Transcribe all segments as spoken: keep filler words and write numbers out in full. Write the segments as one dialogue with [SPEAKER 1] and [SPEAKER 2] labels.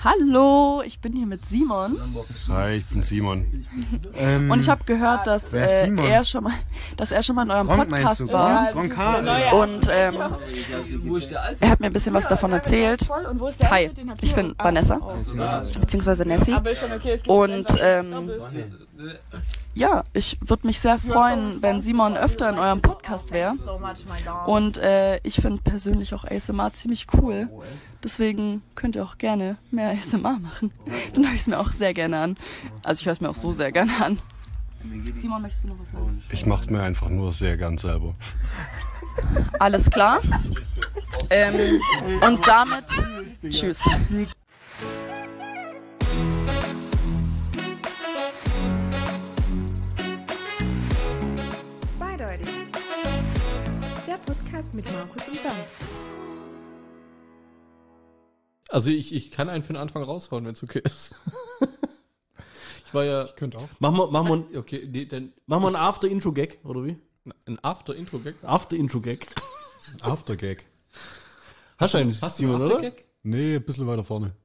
[SPEAKER 1] Hallo, ich bin hier mit Simon.
[SPEAKER 2] Hi, ich bin Simon.
[SPEAKER 1] Ähm, und ich habe gehört, dass äh, er schon mal, dass er schon mal in eurem
[SPEAKER 2] Gronk,
[SPEAKER 1] Podcast
[SPEAKER 2] meinst du?
[SPEAKER 1] war.
[SPEAKER 2] Gronk,
[SPEAKER 1] Und ähm, er hat mir ein bisschen was davon erzählt. Hi, ich bin Vanessa, beziehungsweise Nessie. Und ähm, ja, ich würde mich sehr freuen, wenn Simon öfter in eurem Podcast wäre. Und äh, ich finde persönlich auch A S M R ziemlich cool. Deswegen könnt ihr auch gerne mehr A S M R machen. Dann höre ich es mir auch sehr gerne an. Also ich höre es mir auch so sehr gerne an. Simon, möchtest du noch was sagen?
[SPEAKER 2] Ich mach's mir einfach nur sehr gern selber.
[SPEAKER 1] Alles klar. Ähm, und damit tschüss.
[SPEAKER 3] Zweideutig. Der Podcast mit Markus und Bernd.
[SPEAKER 4] Also ich, ich kann einen für den Anfang raushauen, wenn es okay ist. Ich war ja...
[SPEAKER 2] Ich könnte auch.
[SPEAKER 5] Machen wir, machen wir,
[SPEAKER 4] Okay, nee, dann...
[SPEAKER 5] machen wir einen After-Intro-Gag, oder wie?
[SPEAKER 4] Ein After-Intro-Gag?
[SPEAKER 5] After-Intro-Gag.
[SPEAKER 2] Aftergag.
[SPEAKER 5] Hast du einen,
[SPEAKER 4] Hast du einen
[SPEAKER 5] Simon, oder?
[SPEAKER 4] After-Gag?
[SPEAKER 2] Nee, ein bisschen weiter vorne.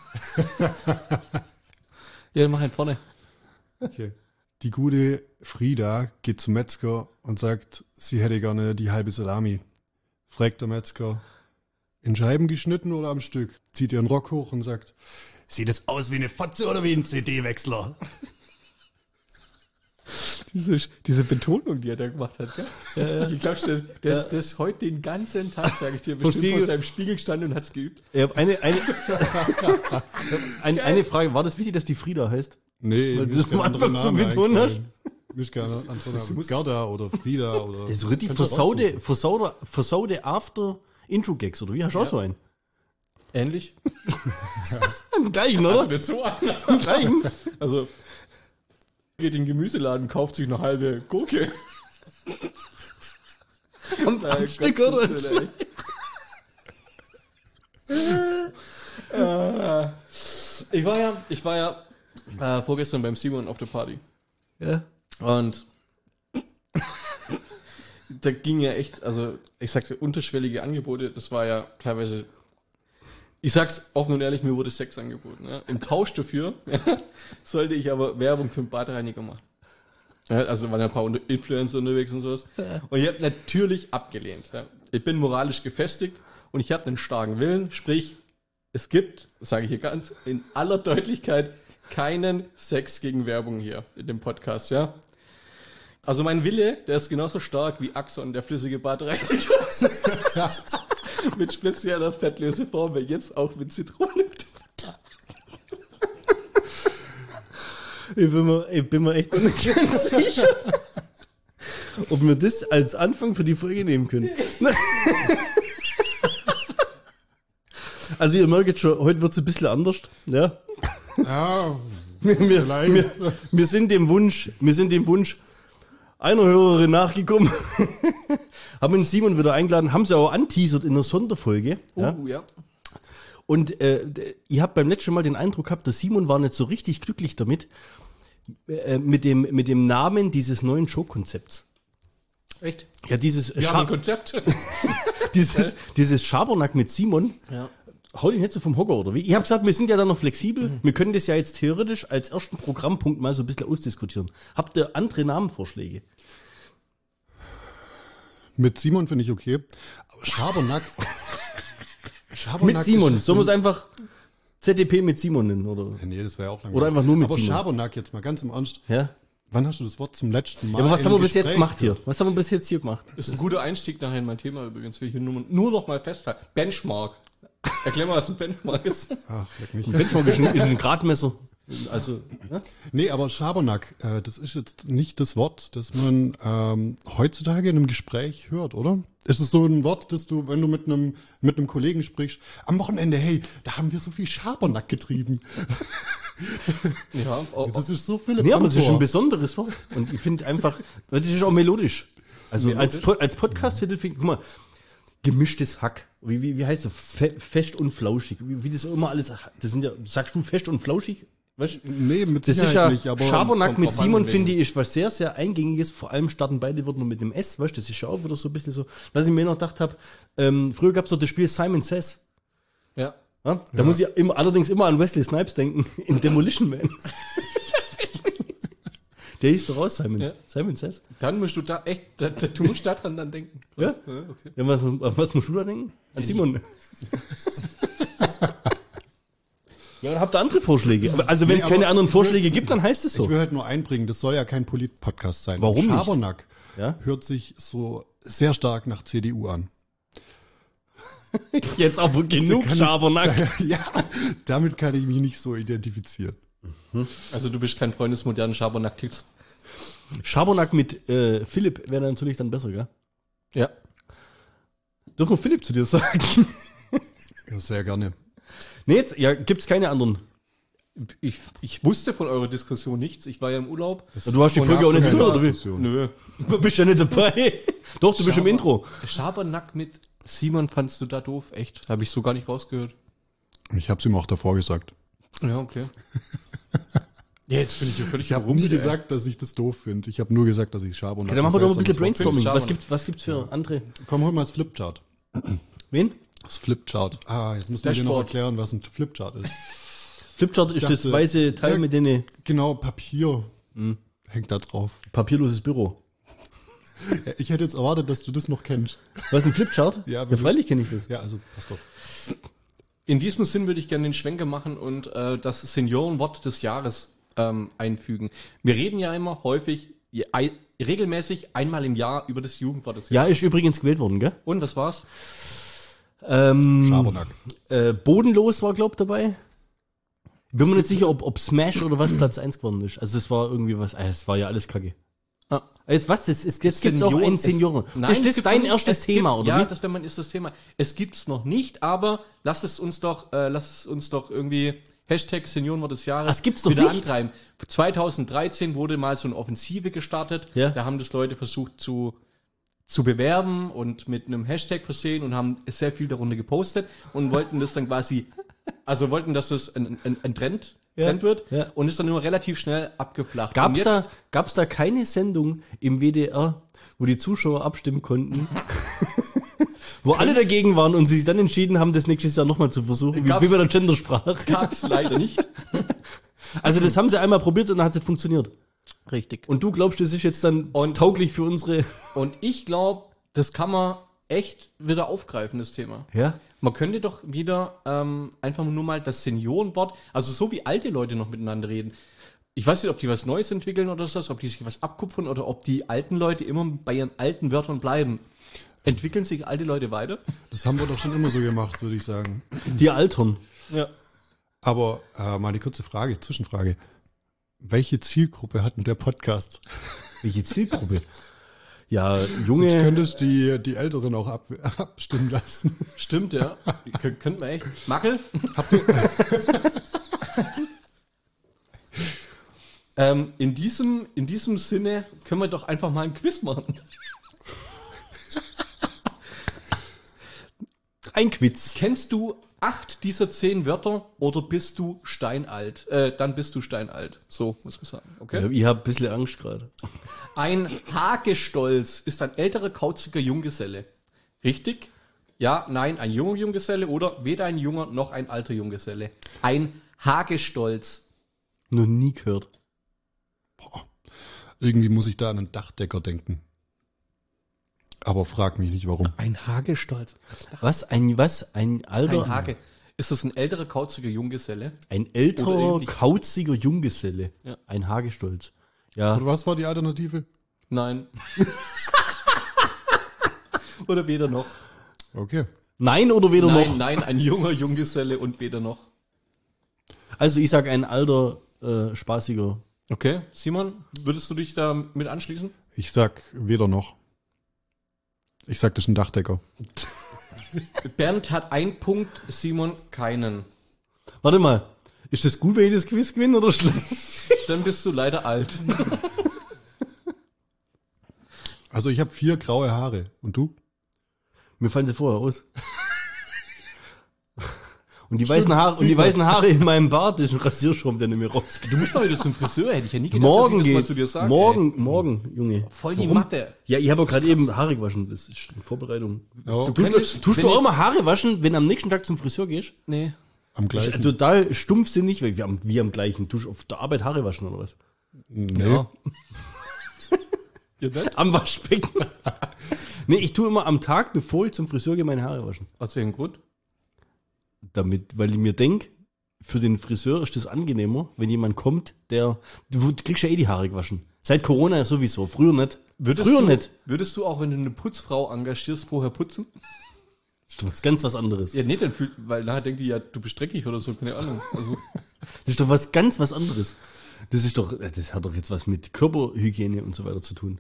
[SPEAKER 4] Ja, dann mach einen vorne.
[SPEAKER 2] Okay. Die gute Frieda geht zum Metzger und sagt, sie hätte gerne die halbe Salami. Fragt der Metzger, in Scheiben geschnitten oder am Stück? Zieht ihren Rock hoch und sagt, sieht es aus wie eine Fotze oder wie ein C D-Wechsler?
[SPEAKER 4] Diese, diese Betonung, die er da gemacht hat, gell? Ja, ja. Ich glaube, der, der, ist- der ist heute den ganzen Tag, sage ich dir, bestimmt
[SPEAKER 5] Spiegel-
[SPEAKER 4] vor seinem Spiegel gestanden und hat's geübt.
[SPEAKER 5] Ich habe eine, eine, eine, eine Frage. War das wichtig, dass die Frieda heißt?
[SPEAKER 2] Nee,
[SPEAKER 5] Weil
[SPEAKER 2] mir
[SPEAKER 5] du
[SPEAKER 2] ist
[SPEAKER 5] das am
[SPEAKER 2] kein anderer
[SPEAKER 5] Anfang so
[SPEAKER 2] Name
[SPEAKER 5] betont
[SPEAKER 2] eingefallen. Mir ist kein anderer Name. Gerda oder Frieda oder...
[SPEAKER 5] Das ist so richtig
[SPEAKER 2] Kannst du
[SPEAKER 5] versaute,
[SPEAKER 2] raussuchen.
[SPEAKER 5] versaute, versaute After-Intro-Gags, oder wie? Hast du auch so einen?
[SPEAKER 4] Ähnlich.
[SPEAKER 5] Den gleichen, oder?
[SPEAKER 4] Nicht so an.
[SPEAKER 5] Den gleichen.
[SPEAKER 4] Also, geht in den Gemüseladen, kauft sich eine halbe Gurke.
[SPEAKER 5] Am, am
[SPEAKER 4] Äh,
[SPEAKER 5] Stück,
[SPEAKER 4] Gottes
[SPEAKER 5] oder?
[SPEAKER 4] Willen, ey. Äh, ich war ja, ich war ja äh, vorgestern beim Simon auf der Party.
[SPEAKER 5] Ja.
[SPEAKER 4] Und da ging ja echt, also ich sagte, unterschwellige Angebote, das war ja teilweise, ich sag's offen und ehrlich, mir wurde Sex angeboten. Ja. Im Tausch dafür sollte ich aber Werbung für einen Badreiniger machen. Ja, also da waren ja ein paar Unter- Influencer unterwegs und sowas. Und ich habe natürlich abgelehnt. Ja. Ich bin moralisch gefestigt und ich habe einen starken Willen, sprich, es gibt, sage ich hier ganz in aller Deutlichkeit, keinen Sex gegen Werbung hier in dem Podcast, ja. Also mein Wille, der ist genauso stark wie Axon, der flüssige Badreiniger. Mit spezieller Fettlöseformel, jetzt auch mit Zitrone.
[SPEAKER 5] Ich bin mir, ich bin mir echt noch nicht ganz sicher, ob wir das als Anfang für die Folge nehmen können. Also ihr merkt jetzt schon, heute wird es ein bisschen anders. Ja.
[SPEAKER 2] Ja,
[SPEAKER 5] Wir, wir,
[SPEAKER 2] vielleicht.
[SPEAKER 5] wir, wir sind dem Wunsch, wir sind dem Wunsch einer Hörerin nachgekommen. Haben den Simon wieder eingeladen, haben sie auch anteasert in einer Sonderfolge. Ja.
[SPEAKER 4] Uh, ja.
[SPEAKER 5] Und äh, d- ihr habt beim letzten Mal den Eindruck gehabt, der Simon war nicht so richtig glücklich damit, äh, mit dem, mit dem Namen dieses neuen Showkonzepts.
[SPEAKER 4] Echt?
[SPEAKER 5] Ja, dieses,
[SPEAKER 4] Wir haben ein
[SPEAKER 5] Scha-
[SPEAKER 4] Konzept.
[SPEAKER 5] dieses, dieses Schabernack mit Simon.
[SPEAKER 4] Ja.
[SPEAKER 5] Hau den jetzt so vom Hocker, oder wie? Ich habe gesagt, wir sind ja da noch flexibel. Mhm. Wir können das ja jetzt theoretisch als ersten Programmpunkt mal so ein bisschen ausdiskutieren. Habt ihr andere Namenvorschläge?
[SPEAKER 2] Mit Simon finde ich okay. Aber Schabernack... Schabernack
[SPEAKER 5] Mit Simon.
[SPEAKER 2] ist
[SPEAKER 5] Sollen wir es
[SPEAKER 2] so-
[SPEAKER 5] einfach Z D P mit Simon nennen, oder?
[SPEAKER 2] Nee, das wäre auch langweilig.
[SPEAKER 5] Oder einfach nur mit
[SPEAKER 2] Aber
[SPEAKER 5] Simon.
[SPEAKER 2] Schabernack jetzt mal ganz im Ernst.
[SPEAKER 5] Ja.
[SPEAKER 2] Wann hast du das Wort zum letzten Mal
[SPEAKER 5] Ja, aber was
[SPEAKER 2] in
[SPEAKER 5] haben wir
[SPEAKER 2] einem
[SPEAKER 5] bis jetzt
[SPEAKER 2] Gespräch
[SPEAKER 5] gemacht hier?
[SPEAKER 2] gehört?
[SPEAKER 5] Was haben wir bis jetzt hier gemacht?
[SPEAKER 4] Ist ein guter Einstieg nachher in mein Thema übrigens. Will ich hier nur, nur noch mal festhalten. Benchmark. Erklär mal, was ein Benchmark ist.
[SPEAKER 2] Ach, leck mich.
[SPEAKER 5] Benchmark ist ein, ist ein Gradmesser. Also, ja?
[SPEAKER 2] Nee, aber Schabernack, äh, das ist jetzt nicht das Wort, das man ähm, heutzutage in einem Gespräch hört, oder? Es ist so ein Wort, das du, wenn du mit einem mit einem Kollegen sprichst, am Wochenende, hey, da haben wir so viel Schabernack getrieben.
[SPEAKER 4] Ja, oh,
[SPEAKER 2] Das ist so Philipp
[SPEAKER 5] Nee, aber es ist ein
[SPEAKER 2] Amthor.
[SPEAKER 5] besonderes Wort. Und ich finde einfach, das ist auch melodisch. Also als, Po- als Podcast-Titel finde ich, guck mal, gemischtes Hack. Wie, wie, wie heißt das? Fe fest und flauschig. Wie, wie das auch immer alles, das sind ja, sagst du fest und flauschig? Weißt du?
[SPEAKER 2] Nee, mit
[SPEAKER 5] Das ist
[SPEAKER 2] Sicherheit
[SPEAKER 5] ja
[SPEAKER 2] nicht, aber
[SPEAKER 5] Schabernack
[SPEAKER 4] kommt
[SPEAKER 5] mit
[SPEAKER 4] drauf an,
[SPEAKER 5] Simon,
[SPEAKER 4] wegen-
[SPEAKER 5] finde ich, ist was sehr, sehr Eingängiges. Vor allem starten beide Wörter nur mit dem S, weißt du? Das ist ja auch wieder so ein bisschen so, was ich mir noch gedacht habe, ähm, früher gab es doch das Spiel Simon Says.
[SPEAKER 4] ja.
[SPEAKER 5] Ja? Da ja. muss ich immer, allerdings immer an Wesley Snipes denken, in Demolition Man. Der hieß doch aus, Simon. Ja. Simon Says.
[SPEAKER 4] Dann musst du da echt, da, da, du musst daran dann denken.
[SPEAKER 5] Ja? Ja, okay. Ja, was, was musst du da denken? An Simon. Ja, und habt ihr andere Vorschläge? Also wenn es nee, keine anderen Vorschläge will, gibt, dann heißt es so.
[SPEAKER 2] Ich will halt nur einbringen, das soll ja kein Polit-Podcast sein.
[SPEAKER 5] Warum nicht?
[SPEAKER 2] Schabernack
[SPEAKER 5] ja?
[SPEAKER 2] hört sich so sehr stark nach C D U an.
[SPEAKER 5] Jetzt aber genug also Schabernack.
[SPEAKER 2] Ich, ja, damit kann ich mich nicht so identifizieren.
[SPEAKER 4] Also du bist kein Freund des modernen Schabernack-Tipps.
[SPEAKER 5] Schabernack mit äh, Philipp wäre natürlich dann besser, gell?
[SPEAKER 4] Ja.
[SPEAKER 5] Dürfen wir Philipp zu dir sagen?
[SPEAKER 2] Ja, sehr gerne.
[SPEAKER 5] Nee, jetzt ja, gibt's keine anderen.
[SPEAKER 4] Ich, ich wusste von eurer Diskussion nichts. Ich war ja im Urlaub.
[SPEAKER 5] Ja, du hast die Folge auch nicht gehört, oder wie? Nö. Du bist ja nicht dabei. Doch, du Schaber, bist im Intro.
[SPEAKER 4] Schabernack mit Simon fandst du da doof? Echt? Habe ich so gar nicht rausgehört.
[SPEAKER 2] Ich hab's ihm auch davor gesagt.
[SPEAKER 4] Ja, okay. Ja, jetzt bin ich hier völlig
[SPEAKER 2] Ich habe nie gesagt, dass ich das doof finde. Ich habe nur gesagt, dass ich Schabernack.
[SPEAKER 5] Okay, dann machen wir doch mal ein bisschen Brainstorming. Was gibt's, was gibt's für andere?
[SPEAKER 2] Komm, hol mal das Flipchart.
[SPEAKER 5] Wen?
[SPEAKER 2] Das Flipchart. Ah, jetzt müssen wir dir noch erklären, was ein Flipchart ist.
[SPEAKER 5] Flipchart ist dachte, das weiße Teil ja, mit denen.
[SPEAKER 2] Genau, Papier hm. hängt da drauf.
[SPEAKER 5] Papierloses Büro.
[SPEAKER 2] Ich hätte jetzt erwartet, dass du das noch kennst.
[SPEAKER 5] Was, ein Flipchart?
[SPEAKER 2] Ja,
[SPEAKER 5] ja freilich kenne ich das.
[SPEAKER 2] Ja, also, passt doch.
[SPEAKER 4] In diesem Sinn würde ich gerne den Schwenker machen und äh, das Seniorenwort des Jahres ähm, einfügen. Wir reden ja immer häufig, je, ein, regelmäßig einmal im Jahr über das Jugendwort des
[SPEAKER 5] Jahres. Ja, ist übrigens gewählt worden, gell?
[SPEAKER 4] Und, was war's?
[SPEAKER 5] Ähm,
[SPEAKER 2] Schabernack.
[SPEAKER 5] Äh, bodenlos war, glaub ich, dabei. Bin mir nicht sicher, ob, ob Smash oder was Platz eins geworden ist. Also das war irgendwie was, äh, das war ja alles kacke. Ah. Jetzt was, das ist, jetzt gibt's auch einen Senioren.
[SPEAKER 4] Es, nein,
[SPEAKER 5] ist das dein erstes Thema,
[SPEAKER 4] gibt,
[SPEAKER 5] oder?
[SPEAKER 4] Ja,
[SPEAKER 5] nicht?
[SPEAKER 4] das wäre mein erstes Thema. Es gibt's noch nicht, aber lass es uns doch, äh, lass es uns doch irgendwie Hashtag Seniorenwort des Jahres
[SPEAKER 5] das gibt's doch
[SPEAKER 4] wieder
[SPEAKER 5] nicht.
[SPEAKER 4] antreiben. zwanzig dreizehn wurde mal so eine Offensive gestartet.
[SPEAKER 5] Ja.
[SPEAKER 4] Da haben das Leute versucht zu zu bewerben und mit einem Hashtag versehen und haben sehr viel darunter gepostet und wollten das dann quasi, also wollten, dass das ein, ein, ein Trend
[SPEAKER 5] Ja,
[SPEAKER 4] Trend wird
[SPEAKER 5] ja.
[SPEAKER 4] und ist dann immer relativ schnell abgeflacht.
[SPEAKER 5] Gab's
[SPEAKER 4] und
[SPEAKER 5] da, gab's da keine Sendung im W D R, wo die Zuschauer abstimmen konnten? Wo alle dagegen waren und sie sich dann entschieden haben, das nächstes Jahr nochmal zu versuchen, wie, wie bei der Gendersprache.
[SPEAKER 4] Gab's leider nicht.
[SPEAKER 5] Also das haben sie einmal probiert und dann hat es nicht funktioniert.
[SPEAKER 4] Richtig.
[SPEAKER 5] Und du glaubst, das ist jetzt dann und, tauglich für unsere...
[SPEAKER 4] Und ich glaube, das kann man echt wieder aufgreifen, das Thema.
[SPEAKER 5] Ja?
[SPEAKER 4] Man könnte doch wieder ähm, einfach nur mal das Seniorenwort, also so wie alte Leute noch miteinander reden. Ich weiß nicht, ob die was Neues entwickeln oder so, ob die sich was abkupfern oder ob die alten Leute immer bei ihren alten Wörtern bleiben. Entwickeln sich alte Leute weiter?
[SPEAKER 2] Das haben wir doch schon immer so gemacht, würde ich sagen.
[SPEAKER 5] Die altern.
[SPEAKER 4] Ja.
[SPEAKER 2] Aber äh, mal eine kurze Frage, Zwischenfrage. Welche Zielgruppe hat denn der Podcast?
[SPEAKER 5] Welche Zielgruppe? Ja, junge...
[SPEAKER 2] Sonst könntest du die, die Älteren auch ab, abstimmen lassen.
[SPEAKER 4] Stimmt, ja. Kön könnten wir echt. Mackel?
[SPEAKER 2] Habt ihr...
[SPEAKER 4] ähm, in, diesem, in diesem Sinne können wir doch einfach mal ein Quiz machen.
[SPEAKER 5] Ein Quiz.
[SPEAKER 4] Kennst du acht dieser zehn Wörter oder bist du steinalt? Äh, dann bist du steinalt. So muss man sagen. Okay?
[SPEAKER 5] Ja, ich habe ein bisschen Angst gerade.
[SPEAKER 4] Ein Hagestolz ist ein älterer, kauziger Junggeselle. Richtig? Ja, nein, ein junger Junggeselle oder weder ein junger noch ein alter Junggeselle. Ein Hagestolz.
[SPEAKER 5] Noch nie gehört.
[SPEAKER 2] Boah. Irgendwie muss ich da an einen Dachdecker denken. Aber frag mich nicht, warum.
[SPEAKER 4] Ein Hagestolz.
[SPEAKER 5] Was? Ein, was? Ein alter...
[SPEAKER 4] Ein Hage. Ist das ein älterer, kauziger Junggeselle?
[SPEAKER 5] Ein älterer, kauziger Junggeselle. Ja. Ein Hagestolz. Ja.
[SPEAKER 2] Und was war die Alternative?
[SPEAKER 4] Nein. Oder weder noch.
[SPEAKER 2] Okay.
[SPEAKER 5] Nein oder weder
[SPEAKER 4] nein,
[SPEAKER 5] noch?
[SPEAKER 4] Nein, ein junger Junggeselle und weder noch.
[SPEAKER 5] Also ich sage ein alter, äh, spaßiger.
[SPEAKER 4] Okay, Simon, würdest du dich da mit anschließen?
[SPEAKER 2] Ich sag weder noch. Ich sag, das ist ein Dachdecker.
[SPEAKER 4] Bernd hat einen Punkt, Simon keinen.
[SPEAKER 5] Warte mal, ist das gut, wenn ich das Quiz gewinne oder schlecht?
[SPEAKER 4] Dann bist du leider alt.
[SPEAKER 2] Also ich habe vier graue Haare. Und du?
[SPEAKER 5] Mir fallen sie vorher aus. Und die, Stimmt, weißen Haare, und die weißen Haare in meinem Bart ist ein Rasierschaum, der nicht mehr rausgeht.
[SPEAKER 4] Du musst mal wieder zum Friseur, hätte ich ja nie gedacht,
[SPEAKER 5] morgen
[SPEAKER 4] dass ich das
[SPEAKER 5] geht,
[SPEAKER 4] mal zu dir sage.
[SPEAKER 5] Morgen, ey. morgen, Junge.
[SPEAKER 4] Voll die Warum? Matte.
[SPEAKER 5] Ja, ich habe auch gerade eben Haare gewaschen. Das ist eine Vorbereitung.
[SPEAKER 2] Ja.
[SPEAKER 5] Du tust, du, tust du auch mal Haare waschen, wenn du am nächsten Tag zum Friseur gehst?
[SPEAKER 4] Nee.
[SPEAKER 2] Am gleichen.
[SPEAKER 5] Total stumpfsinnig, weil wir am, wie am gleichen Dusch auf der Arbeit Haare waschen oder was?
[SPEAKER 2] Nee.
[SPEAKER 4] Ja. Ihr nicht?
[SPEAKER 5] Am Waschbecken. Nee, ich tue immer am Tag, bevor ich zum Friseur gehe, meine Haare waschen.
[SPEAKER 4] Aus welchem Grund?
[SPEAKER 5] Damit, weil ich mir denke, für den Friseur ist das angenehmer, wenn jemand kommt, der, du kriegst ja eh die Haare gewaschen. Seit Corona sowieso, früher nicht.
[SPEAKER 4] Würdest
[SPEAKER 5] früher
[SPEAKER 4] du,
[SPEAKER 5] nicht.
[SPEAKER 4] Würdest du auch, wenn du eine Putzfrau engagierst, vorher putzen?
[SPEAKER 5] Das ist doch was ganz was anderes.
[SPEAKER 4] Ja, nee, dann fühlt, weil nachher denkt die ja, du bist dreckig oder so, keine Ahnung. Also.
[SPEAKER 5] Das ist doch was ganz was anderes. Das ist doch, das hat doch jetzt was mit Körperhygiene und so weiter zu tun.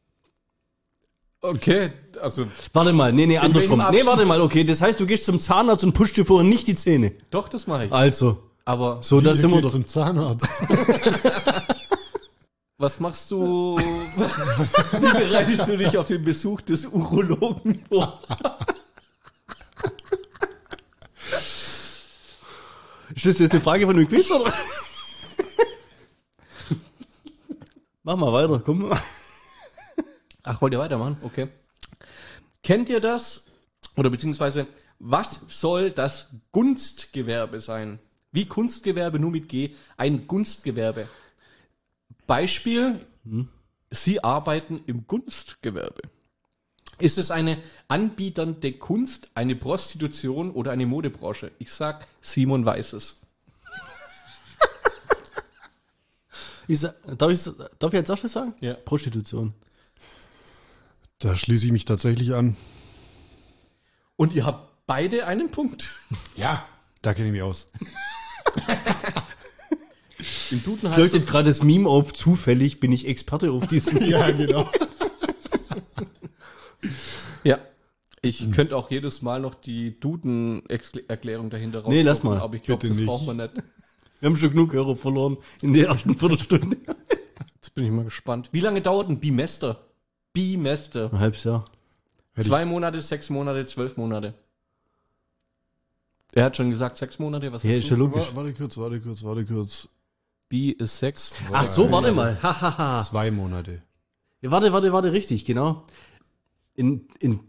[SPEAKER 4] Okay, also.
[SPEAKER 5] Warte mal, nee, nee, andersrum. Nee, warte mal, okay. Das heißt, du gehst zum Zahnarzt und pushst dir vorher nicht die Zähne.
[SPEAKER 4] Doch, das mache ich.
[SPEAKER 5] Also.
[SPEAKER 4] Aber.
[SPEAKER 5] So, da sind wir doch.
[SPEAKER 2] Zum Zahnarzt.
[SPEAKER 4] Was machst du? Wie bereitest du dich auf den Besuch des Urologen vor?
[SPEAKER 5] Ist das jetzt eine Frage von einem Quiz, oder? Mach mal weiter, komm.
[SPEAKER 4] Ach, wollt ihr weitermachen? Okay. Kennt ihr das? Oder beziehungsweise, was soll das Gunstgewerbe sein? Wie Kunstgewerbe, nur mit G, ein Gunstgewerbe. Beispiel, hm. Sie arbeiten im Gunstgewerbe. Ist es eine anbieternde Kunst, eine Prostitution oder eine Modebranche? Ich sag, Simon weiß es.
[SPEAKER 5] Ich sag, darf, ich, darf ich als erstes sagen?
[SPEAKER 4] Ja.
[SPEAKER 5] Prostitution.
[SPEAKER 2] Da schließe ich mich tatsächlich an.
[SPEAKER 4] Und ihr habt beide einen Punkt.
[SPEAKER 2] Ja, da kenne ich mich aus.
[SPEAKER 5] Im Duden heißt leuchtet gerade das Meme auf, zufällig bin ich Experte auf diesem.
[SPEAKER 2] Ja, genau.
[SPEAKER 4] Ja, ich hm. könnte auch jedes Mal noch die Duden-Erklärung dahinter raus.
[SPEAKER 5] Nee, lass mal.
[SPEAKER 4] Aber ich glaube, das nicht. Brauchen wir nicht.
[SPEAKER 5] Wir haben schon genug Hörer verloren in der ersten Viertelstunde.
[SPEAKER 4] Jetzt bin ich mal gespannt. Wie lange dauert ein Bimester? Bimester.
[SPEAKER 5] Ein halbes Jahr.
[SPEAKER 4] Zwei Monate, sechs Monate, zwölf Monate. Er hat schon gesagt, sechs Monate. Was
[SPEAKER 5] ja, ist schon logisch.
[SPEAKER 2] Warte, warte kurz, warte kurz, warte kurz.
[SPEAKER 4] Bi ist sechs.
[SPEAKER 5] Ach so, warte mal. Ha, ha, ha.
[SPEAKER 2] Zwei Monate.
[SPEAKER 5] Ja, warte, warte, warte, richtig, genau. In, in,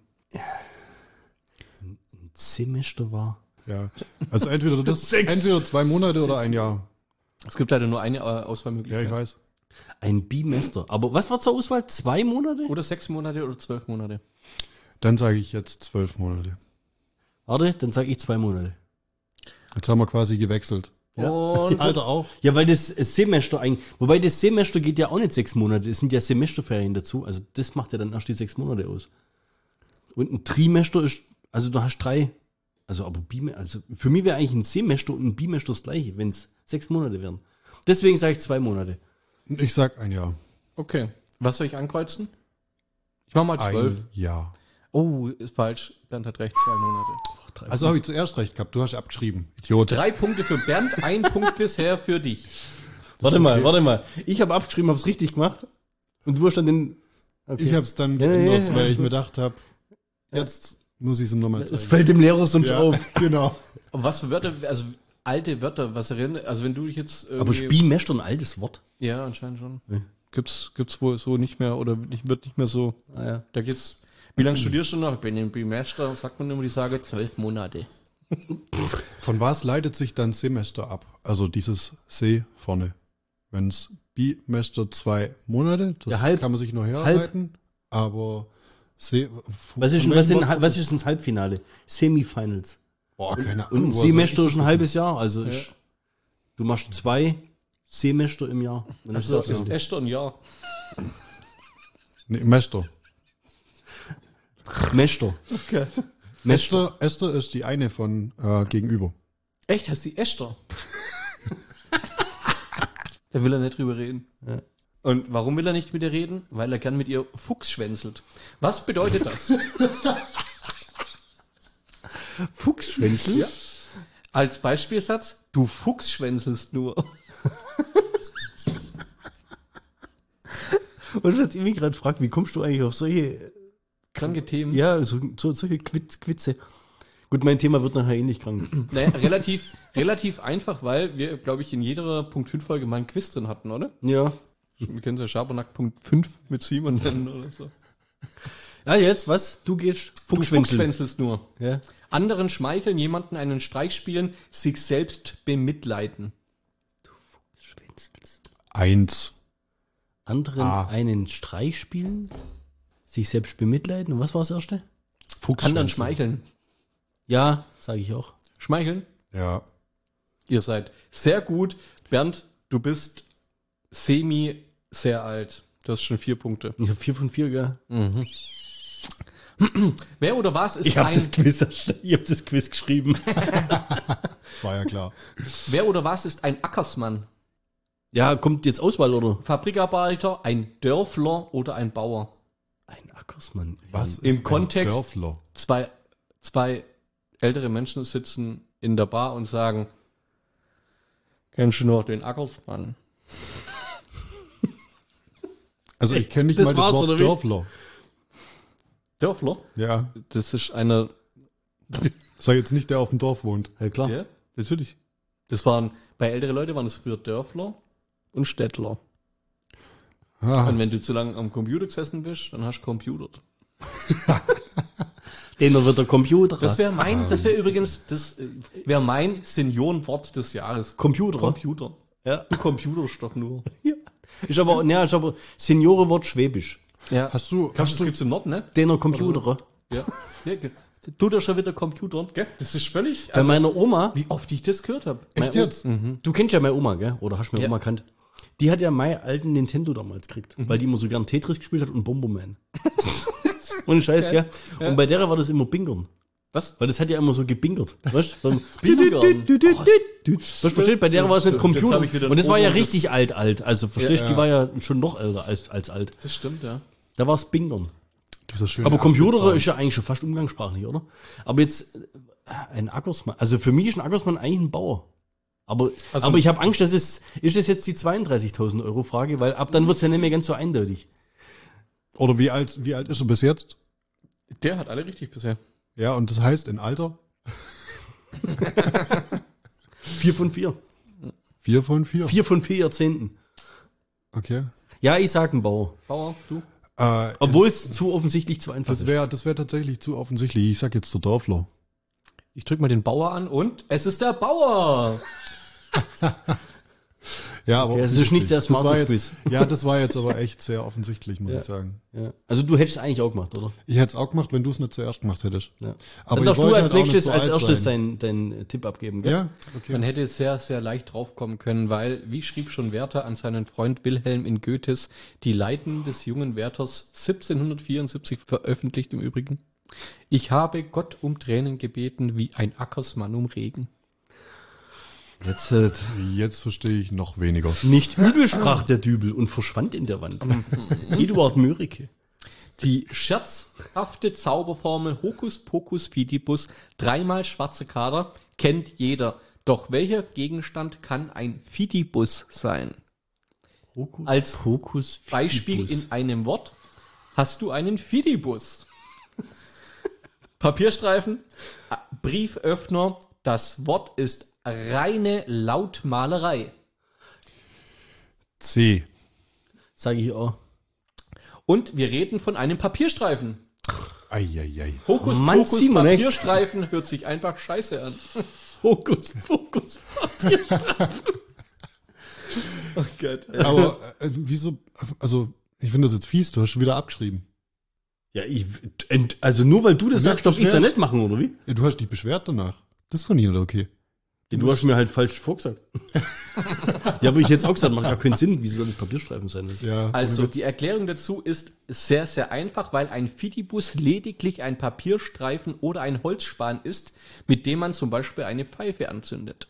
[SPEAKER 5] in Semester war.
[SPEAKER 2] Ja, also entweder das, entweder zwei Monate oder ein Jahr.
[SPEAKER 4] Es gibt leider nur eine äh, Auswahlmöglichkeit.
[SPEAKER 2] Ja, ich weiß.
[SPEAKER 5] Ein Bimester. Aber was war zur Auswahl? Zwei Monate?
[SPEAKER 4] Oder sechs Monate oder zwölf Monate.
[SPEAKER 2] Dann sage ich jetzt zwölf Monate.
[SPEAKER 5] Warte, dann sage ich zwei Monate.
[SPEAKER 2] Jetzt haben wir quasi gewechselt.
[SPEAKER 5] Ja.
[SPEAKER 2] Und das Alter auch.
[SPEAKER 5] Ja, weil das Semester eigentlich, wobei das Semester geht ja auch nicht sechs Monate, es sind ja Semesterferien dazu, also das macht ja dann erst die sechs Monate aus. Und ein Trimester ist, also du hast drei, also aber Bime, also für mich wäre eigentlich ein Semester und ein Bimester das gleiche, wenn es sechs Monate wären. Deswegen sage ich zwei Monate.
[SPEAKER 2] Ich sag ein Jahr.
[SPEAKER 4] Okay. Was soll ich ankreuzen? Ich mach mal zwölf.
[SPEAKER 2] Ein Jahr.
[SPEAKER 4] Oh, ist falsch. Bernd hat recht, zwei Monate.
[SPEAKER 2] Oh, also habe ich zuerst recht gehabt. Du hast abgeschrieben. Idiot.
[SPEAKER 4] Drei Punkte für Bernd, ein Punkt bisher für dich.
[SPEAKER 5] Warte okay. mal, warte mal. Ich habe abgeschrieben, habe es richtig gemacht. Und du hast dann den...
[SPEAKER 2] Okay. Ich habe es dann geändert, ja, ja, ja. weil ich mir gedacht habe, jetzt muss ich es ihm nochmal zeigen.
[SPEAKER 5] Es fällt dem Lehrer sonst
[SPEAKER 2] ja,
[SPEAKER 5] auf.
[SPEAKER 2] Genau.
[SPEAKER 4] Und was für Wörter, also alte Wörter, was erinnert, also wenn du dich jetzt irgendwie...
[SPEAKER 5] Aber Spielmester ein altes Wort?
[SPEAKER 4] Ja, anscheinend schon. Ja. Gibt's, gibt's wohl so nicht mehr oder nicht, wird nicht mehr so...
[SPEAKER 5] Ah, ja.
[SPEAKER 4] Da geht's... Wie lange studierst du noch? Ich bin im Bimester, sagt man immer die Sage, zwölf Monate.
[SPEAKER 2] Von was leitet sich dann Semester ab? Also dieses Se vorne. Wenn es Bimester zwei Monate, das
[SPEAKER 5] ja, halb,
[SPEAKER 2] kann man sich noch herleiten, halb. Aber Se,
[SPEAKER 5] was ist, was, in, was ist das Halbfinale? Semifinals.
[SPEAKER 2] Boah, keine Ahnung.
[SPEAKER 5] Und Semester ist ein halbes Jahr, also ja. ich, du machst zwei Semester im Jahr.
[SPEAKER 4] Also ist Esther ein Jahr.
[SPEAKER 2] Nee, Mester.
[SPEAKER 5] Mester.
[SPEAKER 4] Okay.
[SPEAKER 2] Esther, Esther ist die eine von äh, gegenüber.
[SPEAKER 4] Echt? Heißt die Esther? Da will er nicht drüber reden.
[SPEAKER 5] Ja.
[SPEAKER 4] Und warum will er nicht mit ihr reden? Weil er gern mit ihr Fuchsschwänzelt. Was bedeutet das?
[SPEAKER 5] Fuchsschwänzeln?
[SPEAKER 4] Ja. Als Beispielsatz, du Fuchsschwänzelst nur.
[SPEAKER 5] Und ich habe mich gerade gefragt, wie kommst du eigentlich auf solche
[SPEAKER 4] kranke Themen?
[SPEAKER 5] Ja, so, so, solche Quitz, Quitze. Gut, mein Thema wird nachher ähnlich krank.
[SPEAKER 4] Naja, relativ, relativ einfach, weil wir, glaube ich, in jeder Punkt fünf Folge mal ein Quiz drin hatten, oder?
[SPEAKER 5] Ja.
[SPEAKER 4] Wir können es ja Schabernack Punkt fünf mit Simon nennen oder so.
[SPEAKER 5] Ja, jetzt, was? Du gehst Fuchsschwänzeln.
[SPEAKER 4] Du Fuchsschwänzelst nur.
[SPEAKER 5] Ja.
[SPEAKER 4] Anderen schmeicheln, jemanden einen Streich spielen, sich selbst bemitleiden.
[SPEAKER 5] Du Fuchsschwänzelst.
[SPEAKER 2] Eins.
[SPEAKER 5] Anderen ah. einen Streich spielen, sich selbst bemitleiden. Und was war das erste?
[SPEAKER 4] Anderen schmeicheln.
[SPEAKER 5] Ja, sage ich auch.
[SPEAKER 4] Schmeicheln?
[SPEAKER 2] Ja.
[SPEAKER 4] Ihr seid sehr gut. Bernd, du bist semi sehr alt. Du hast schon vier Punkte.
[SPEAKER 5] Ich habe vier von vier, gell?
[SPEAKER 4] Mhm. Wer oder was ist
[SPEAKER 5] ich hab
[SPEAKER 4] ein...
[SPEAKER 5] Das Quiz, ich habe das Quiz geschrieben.
[SPEAKER 2] War ja klar.
[SPEAKER 4] Wer oder was ist ein Ackersmann?
[SPEAKER 5] Ja, kommt jetzt Auswahl, oder?
[SPEAKER 4] Fabrikarbeiter, ein Dörfler oder ein Bauer?
[SPEAKER 5] Ein Ackersmann.
[SPEAKER 2] Was ist
[SPEAKER 4] Im
[SPEAKER 2] ein
[SPEAKER 4] Kontext,
[SPEAKER 2] Dörfler?
[SPEAKER 4] Zwei, zwei ältere Menschen sitzen in der Bar und sagen, kennst du noch den Ackersmann?
[SPEAKER 2] Also ich kenne nicht
[SPEAKER 5] Das
[SPEAKER 2] mal das
[SPEAKER 5] war's,
[SPEAKER 2] Wort
[SPEAKER 5] oder wie?
[SPEAKER 2] Dörfler.
[SPEAKER 4] Dörfler?
[SPEAKER 2] Ja.
[SPEAKER 4] Das ist eine...
[SPEAKER 2] Sag jetzt nicht, der auf dem Dorf wohnt.
[SPEAKER 5] Ja, klar.
[SPEAKER 4] Ja, natürlich. Das waren, bei älteren Leuten waren es früher Dörfler und Städtler.
[SPEAKER 2] Ah.
[SPEAKER 4] Und wenn du zu lange am Computer gesessen bist, dann hast du computert.
[SPEAKER 5] Den wird der Computer.
[SPEAKER 4] Das wäre mein, das wäre übrigens, das wäre mein Seniorenwort des Jahres.
[SPEAKER 5] Computer.
[SPEAKER 4] Computer.
[SPEAKER 5] Ja.
[SPEAKER 4] Du computerst doch nur.
[SPEAKER 5] Ja. Ist aber, ne, ist aber Seniorenwort Schwäbisch.
[SPEAKER 4] Ja.
[SPEAKER 2] Hast du,
[SPEAKER 4] Glaubst,
[SPEAKER 2] hast
[SPEAKER 4] das
[SPEAKER 2] du,
[SPEAKER 4] gibt's im Norden, ne?
[SPEAKER 5] Den Computer.
[SPEAKER 4] Ja. ja ge- du da schon wieder Computern, gell? Das ist völlig,
[SPEAKER 5] Bei
[SPEAKER 4] also,
[SPEAKER 5] meiner Oma,
[SPEAKER 4] wie oft ich das gehört habe.
[SPEAKER 2] echt jetzt?
[SPEAKER 5] du kennst ja meine Oma, gell? Oder hast meine
[SPEAKER 4] Ja.
[SPEAKER 5] Oma kannt. Die hat ja meinen alten Nintendo damals gekriegt, weil die immer so gern Tetris gespielt hat und Bomberman. Ohne Scheiß, gell? Und bei der war das immer Bingern.
[SPEAKER 4] Was?
[SPEAKER 5] Weil das hat ja immer so gebingert. Weißt du?
[SPEAKER 4] Bingern.
[SPEAKER 5] Was versteht? Bei der war es nicht
[SPEAKER 4] Stimmt, jetzt
[SPEAKER 5] Computer.
[SPEAKER 4] hab ich wieder
[SPEAKER 5] Und das war ja
[SPEAKER 4] ein
[SPEAKER 5] richtig alt, alt. Also, verstehst du,
[SPEAKER 2] Ja,
[SPEAKER 5] die war ja schon noch älter als, als alt.
[SPEAKER 4] Das stimmt, ja.
[SPEAKER 5] Da war es Bingern.
[SPEAKER 2] Dieser schöne
[SPEAKER 5] Aber Computer
[SPEAKER 2] Apfelzaun.
[SPEAKER 5] ist ja eigentlich schon fast umgangssprachlich, oder? Aber jetzt, äh, ein Ackersmann, also für mich ist ein Ackersmann eigentlich ein Bauer. Aber,
[SPEAKER 4] Also-
[SPEAKER 5] aber ich habe Angst, dass es, ist das jetzt die zweiunddreißigtausend Euro Frage, weil ab dann wird's ja nicht mehr ganz so eindeutig.
[SPEAKER 2] Oder wie alt, wie alt ist er bis jetzt?
[SPEAKER 4] Der hat alle richtig bisher.
[SPEAKER 2] Ja, und das heißt in Alter?
[SPEAKER 5] Vier von vier.
[SPEAKER 2] Vier von vier.
[SPEAKER 5] Vier von vier Jahrzehnten.
[SPEAKER 2] Okay.
[SPEAKER 5] Ja, ich sag ein Bauer.
[SPEAKER 4] Bauer, du?
[SPEAKER 2] Äh,
[SPEAKER 5] Obwohl es zu offensichtlich zu einfach
[SPEAKER 2] das
[SPEAKER 5] ist.
[SPEAKER 2] wäre das wär tatsächlich zu offensichtlich. Ich sag jetzt der Dörfler.
[SPEAKER 4] Ich drück mal den Bauer an und es ist der Bauer.
[SPEAKER 2] Ja, aber
[SPEAKER 5] Okay, das ist nicht sehr
[SPEAKER 2] offensichtlich. Das war
[SPEAKER 5] smartes
[SPEAKER 2] jetzt,
[SPEAKER 5] Quiz.
[SPEAKER 2] Ja, das war jetzt aber echt sehr offensichtlich, muss ich sagen.
[SPEAKER 5] Ja. Also du hättest es eigentlich auch gemacht, oder?
[SPEAKER 2] Ich hätte es auch gemacht, wenn du es nicht zuerst gemacht hättest.
[SPEAKER 5] Ja.
[SPEAKER 2] Aber
[SPEAKER 5] Dann
[SPEAKER 2] ich
[SPEAKER 5] darfst du
[SPEAKER 2] wollte
[SPEAKER 5] als
[SPEAKER 2] halt auch nicht
[SPEAKER 5] nächstes,
[SPEAKER 2] so
[SPEAKER 5] als
[SPEAKER 2] alt
[SPEAKER 5] erstes
[SPEAKER 2] sein.
[SPEAKER 5] deinen dein Tipp abgeben, gell?
[SPEAKER 2] Ja, okay.
[SPEAKER 4] Man hätte sehr, sehr leicht draufkommen können, weil, wie schrieb schon Werther an seinen Freund Wilhelm in Goethes, die Leiden des jungen Werthers siebzehnhundertvierundsiebzig veröffentlicht im Übrigen. Ich habe Gott um Tränen gebeten, wie ein Ackersmann um Regen.
[SPEAKER 5] Jetzt, äh,
[SPEAKER 2] Jetzt verstehe ich noch weniger.
[SPEAKER 5] nicht übel sprach der Dübel und verschwand in der Wand. Eduard Mörike.
[SPEAKER 4] Die scherzhafte Zauberformel Hokus Pokus Fidibus, dreimal schwarze Kader, kennt jeder. Doch welcher Gegenstand kann ein Fidibus sein?
[SPEAKER 5] Hokus,
[SPEAKER 4] Als
[SPEAKER 5] Pokus,
[SPEAKER 4] Beispiel
[SPEAKER 5] Fidibus.
[SPEAKER 4] in einem Wort hast du einen Fidibus. Papierstreifen, äh, Brieföffner, das Wort ist reine Lautmalerei.
[SPEAKER 2] C.
[SPEAKER 5] Sag ich auch.
[SPEAKER 4] Und wir reden von einem Papierstreifen.
[SPEAKER 2] Eieiei.
[SPEAKER 4] Hokus
[SPEAKER 5] Mann,
[SPEAKER 4] Pokus
[SPEAKER 5] Simon, echt?
[SPEAKER 4] Papierstreifen hört sich einfach scheiße an.
[SPEAKER 5] Hokus, Pokus, Papierstreifen.
[SPEAKER 4] Oh Gott.
[SPEAKER 2] Aber äh, wieso, also ich finde das jetzt fies, du hast schon wieder abgeschrieben.
[SPEAKER 5] Ja, ich, ent- also nur weil du das
[SPEAKER 2] Ja,
[SPEAKER 5] sagst, darf ich es ja
[SPEAKER 2] beschwert.
[SPEAKER 5] nicht machen, oder wie?
[SPEAKER 2] Ja, du hast dich beschwert danach. Das fand ich nicht okay.
[SPEAKER 5] Ja, du hast mir halt falsch vorgesagt. Ja, aber ich jetzt auch gesagt, macht gar keinen Sinn. Wieso soll das Papierstreifen sein? Das
[SPEAKER 2] Ja,
[SPEAKER 4] Also,
[SPEAKER 2] und
[SPEAKER 4] die Erklärung dazu ist sehr, sehr einfach, weil ein Fidibus lediglich ein Papierstreifen oder ein Holzspan ist, mit dem man zum Beispiel eine Pfeife anzündet.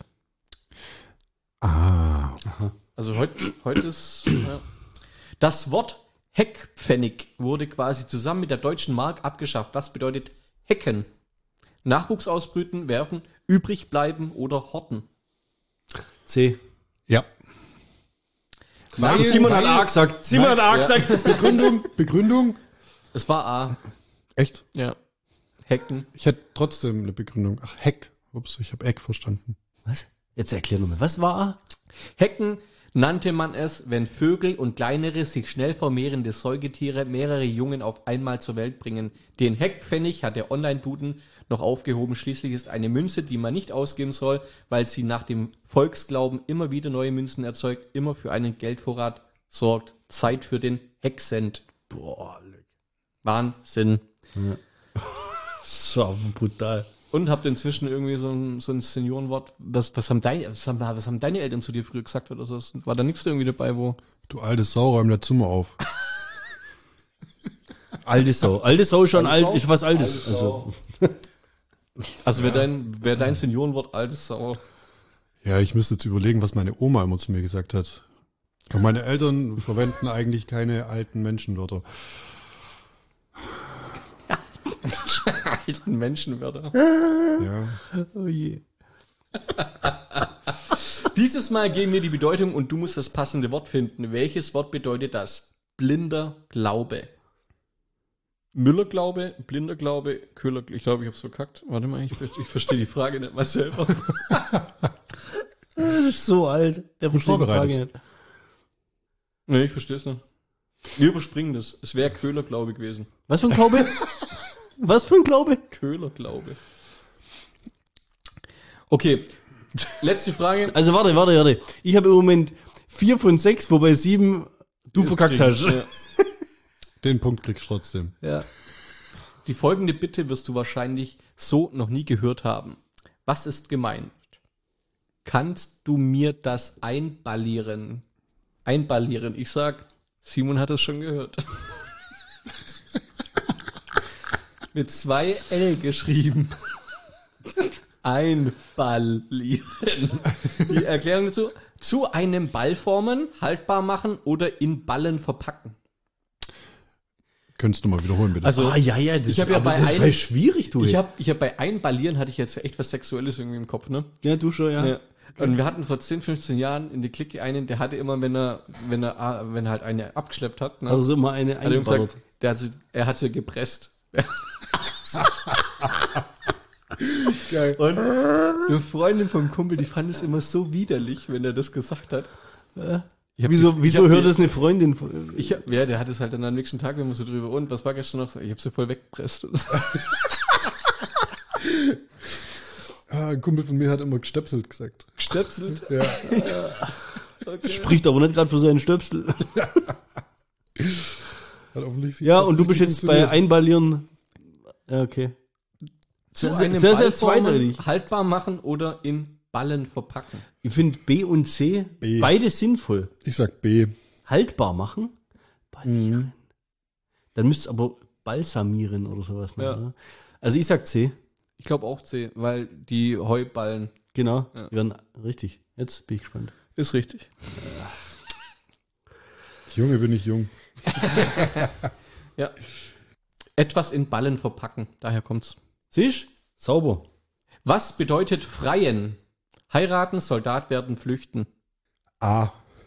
[SPEAKER 2] Ah,
[SPEAKER 4] Also heute, heute ist ja. Das Wort Heckpfennig wurde quasi zusammen mit der deutschen Mark abgeschafft. Was bedeutet Hecken? Nachwuchs ausbrüten, werfen, übrig bleiben oder horten.
[SPEAKER 5] C.
[SPEAKER 2] ja.
[SPEAKER 5] Weil, Simon hat A gesagt. Simon hat A
[SPEAKER 4] Ja.
[SPEAKER 5] gesagt.
[SPEAKER 2] Begründung, Begründung.
[SPEAKER 4] Es war A.
[SPEAKER 2] Echt?
[SPEAKER 4] Ja. Hecken.
[SPEAKER 2] Ich hätte trotzdem eine Begründung. Ach, Heck. Ups, ich habe Eck verstanden.
[SPEAKER 5] Was? Jetzt erklär nochmal. Was war A?
[SPEAKER 4] Hecken, nannte man es, wenn Vögel und kleinere, sich schnell vermehrende Säugetiere mehrere Jungen auf einmal zur Welt bringen. Den Heckpfennig hat der Online-Duden noch aufgehoben. Schließlich ist eine Münze, die man nicht ausgeben soll, weil sie nach dem Volksglauben immer wieder neue Münzen erzeugt, immer für einen Geldvorrat sorgt. Zeit für den Heckcent.
[SPEAKER 5] Boah, leck.
[SPEAKER 4] Wahnsinn.
[SPEAKER 5] Ja. So brutal.
[SPEAKER 4] Und habt inzwischen irgendwie so ein, so ein Seniorenwort. Was, was, haben deine, was, haben, was haben deine Eltern zu dir früher gesagt oder so? War da nichts irgendwie dabei, wo...
[SPEAKER 2] Du alte Sau, räum der Zimmer auf.
[SPEAKER 5] Alte Sau. Alte Sau schon
[SPEAKER 4] Alte
[SPEAKER 5] alt,
[SPEAKER 4] Sau?
[SPEAKER 5] ist was Altes.
[SPEAKER 4] Alte
[SPEAKER 5] Also,
[SPEAKER 4] also wäre dein, wär dein Seniorenwort altes Sau.
[SPEAKER 2] Ja, ich müsste jetzt überlegen, was meine Oma immer zu mir gesagt hat. Und meine Eltern verwenden eigentlich keine alten Menschenwörter.
[SPEAKER 4] Alten Menschenwörter.
[SPEAKER 2] Ja.
[SPEAKER 5] oh je.
[SPEAKER 4] Dieses Mal geben wir die Bedeutung und du musst das passende Wort finden. Welches Wort bedeutet das? Blinder Glaube. Müllerglaube, blinder Glaube, Köhler, ich glaube, ich hab's verkackt. Warte mal, ich, ich verstehe die Frage nicht mal selber.
[SPEAKER 5] Das ist so alt. Der versteht die Frage nicht.
[SPEAKER 4] Nee, ich verstehe es nicht. Wir überspringen das. Es wäre Köhlerglaube gewesen.
[SPEAKER 5] Was für ein Glaube? Was für ein Glaube?
[SPEAKER 4] Köhlerglaube. Okay, letzte Frage.
[SPEAKER 5] Also warte, warte, warte. Ich habe im Moment vier von sechs, wobei sieben du
[SPEAKER 4] Ist
[SPEAKER 5] verkackt
[SPEAKER 4] kriegen.
[SPEAKER 5] hast.
[SPEAKER 4] Ja.
[SPEAKER 2] Den Punkt kriegst du trotzdem.
[SPEAKER 5] Ja.
[SPEAKER 4] Die folgende Bitte wirst du wahrscheinlich so noch nie gehört haben. Was ist gemeint? Kannst du mir das einballieren? Einballieren. Ich sag, Simon hat es schon gehört. Mit zwei L geschrieben. Einballieren. Die Erklärung dazu: Zu einem Ball formen, haltbar machen oder in Ballen verpacken.
[SPEAKER 2] Könntest du mal wiederholen, bitte?
[SPEAKER 5] Also, ah, ja, ja, das,
[SPEAKER 4] ich hab ja
[SPEAKER 5] aber
[SPEAKER 4] bei
[SPEAKER 5] das
[SPEAKER 4] einem-
[SPEAKER 5] war schwierig, du.
[SPEAKER 4] Ich habe ich hab bei Einballieren hatte ich jetzt echt was Sexuelles irgendwie im Kopf, ne?
[SPEAKER 5] ja, du schon, ja.
[SPEAKER 4] Ja. Und wir hatten vor zehn, fünfzehn Jahren in die Clique einen, der hatte immer, wenn er, wenn er, ah, wenn er halt eine abgeschleppt hat, ne?
[SPEAKER 5] Also immer eine
[SPEAKER 4] hat er ihm
[SPEAKER 5] eingeballert.
[SPEAKER 4] gesagt, der hat sie, er hat sie gepresst.
[SPEAKER 2] Geil.
[SPEAKER 4] Und eine Freundin vom Kumpel, die fand es immer so widerlich, wenn er das gesagt hat. Ich hab
[SPEAKER 5] Wieso,
[SPEAKER 4] die-
[SPEAKER 5] wieso
[SPEAKER 4] ich hab
[SPEAKER 5] hört
[SPEAKER 4] die-
[SPEAKER 5] das eine Freundin? von-
[SPEAKER 4] Ich hab, ja, der hat es halt dann am nächsten Tag, wenn man so drüber, und was war gestern noch? Ich hab sie voll weggepresst.
[SPEAKER 2] Ah, ein Kumpel von mir hat immer gestöpselt gesagt.
[SPEAKER 4] Stöpselt.
[SPEAKER 2] Ja.
[SPEAKER 4] Okay.
[SPEAKER 5] Spricht aber nicht gerade für seinen Stöpsel.
[SPEAKER 2] Hat offensichtlich
[SPEAKER 5] Ja, und du bist
[SPEAKER 2] offensichtlich
[SPEAKER 5] jetzt bei
[SPEAKER 2] funktioniert.
[SPEAKER 5] Einballieren. Ja, okay.
[SPEAKER 4] Zu
[SPEAKER 5] Sehr,
[SPEAKER 4] einem
[SPEAKER 5] sehr, sehr
[SPEAKER 4] Ball formen,
[SPEAKER 5] zweideutig.
[SPEAKER 4] haltbar machen oder in Ballen verpacken.
[SPEAKER 5] Ich finde B und C
[SPEAKER 2] B.
[SPEAKER 5] beide sinnvoll.
[SPEAKER 2] Ich sag B.
[SPEAKER 5] Haltbar machen. Ballieren. Dann müsst ihr aber balsamieren oder sowas. Ne,
[SPEAKER 4] Ja.
[SPEAKER 5] oder? Also ich sag C.
[SPEAKER 4] Ich glaube auch C, weil die Heuballen
[SPEAKER 5] Genau.
[SPEAKER 4] Ja.
[SPEAKER 5] Die werden richtig. Jetzt bin ich gespannt.
[SPEAKER 4] ist richtig.
[SPEAKER 2] Junge, bin ich jung.
[SPEAKER 4] Ja. Etwas in Ballen verpacken, daher kommt's.
[SPEAKER 5] Siehst? Sauber.
[SPEAKER 4] Was bedeutet freien? Heiraten, Soldat werden, flüchten.
[SPEAKER 2] A.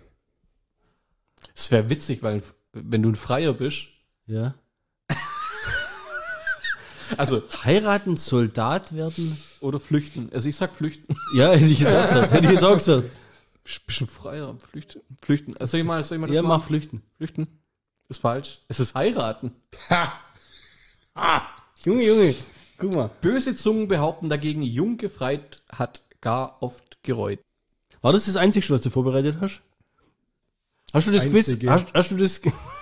[SPEAKER 4] Es wäre witzig, weil wenn du ein Freier bist,
[SPEAKER 5] Ja.
[SPEAKER 4] also
[SPEAKER 5] Heiraten, Soldat werden.
[SPEAKER 4] oder flüchten. Also ich sag flüchten.
[SPEAKER 5] Ja, hätte ich jetzt auch gesagt. Hätte ich jetzt auch gesagt.
[SPEAKER 4] Bist du ein Freier? Flüchten. Flüchten. Also soll ich mal, soll ich mal das
[SPEAKER 5] Ja,
[SPEAKER 4] machen?
[SPEAKER 5] mach flüchten.
[SPEAKER 4] Flüchten. Ist falsch. Es ist heiraten.
[SPEAKER 5] Junge, Junge. Guck mal.
[SPEAKER 4] Böse Zungen behaupten dagegen, jung gefreit hat gar oft gereut.
[SPEAKER 5] War das das Einzige, was du vorbereitet hast? Hast du das Quiz?
[SPEAKER 2] Einzige.
[SPEAKER 5] Hast, hast du das?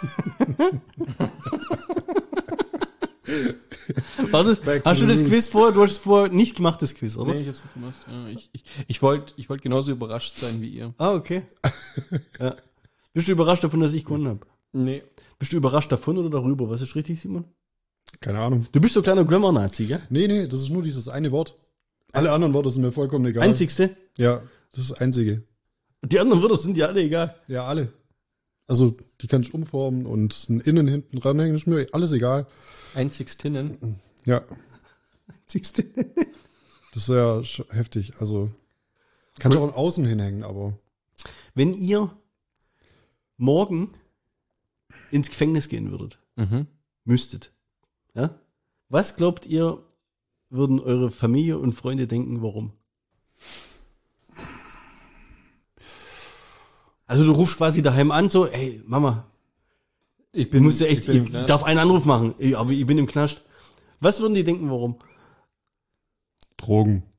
[SPEAKER 5] War das,
[SPEAKER 2] Back to
[SPEAKER 5] hast du
[SPEAKER 2] the
[SPEAKER 5] das
[SPEAKER 2] roots.
[SPEAKER 5] Quiz vor? Du hast es vorher nicht gemacht, das Quiz, oder?
[SPEAKER 4] Nee, ich hab's nicht gemacht. Ja, ich ich, ich wollte ich wollt genauso überrascht sein wie ihr.
[SPEAKER 5] Ah, okay. Ja. Bist du überrascht davon, dass ich gewonnen habe?
[SPEAKER 4] Nee.
[SPEAKER 5] Bist du überrascht davon oder darüber? Was ist richtig, Simon?
[SPEAKER 2] Keine Ahnung.
[SPEAKER 5] Du bist so kleiner Grammar-Nazi, gell?
[SPEAKER 2] Nee, nee, das ist nur dieses eine Wort. Alle anderen Worte sind mir vollkommen egal.
[SPEAKER 5] Einzigste.
[SPEAKER 2] Ja, das ist das Einzige.
[SPEAKER 5] Die anderen Wörter sind ja alle egal.
[SPEAKER 2] Ja, alle. Also, die kann ich umformen und ein Innen hinten ranhängen, ist mir alles egal.
[SPEAKER 4] Einzigstinnen.
[SPEAKER 2] Ja,
[SPEAKER 5] Einzigste.
[SPEAKER 2] das ist ja sch- heftig. Also, kann ich auch ein Außen hinhängen, aber
[SPEAKER 5] Wenn ihr morgen ins Gefängnis gehen würdet,
[SPEAKER 4] Mhm.
[SPEAKER 5] müsstet, ja? Was glaubt ihr, würden eure Familie und Freunde denken, warum? Also du rufst quasi daheim an, so, ey, Mama,
[SPEAKER 4] ich bin,
[SPEAKER 5] musst du echt,
[SPEAKER 4] ich,
[SPEAKER 5] ich, ich darf einen Anruf machen, ich, aber ich bin im Knast. Was würden die denken, warum?
[SPEAKER 2] Drogen.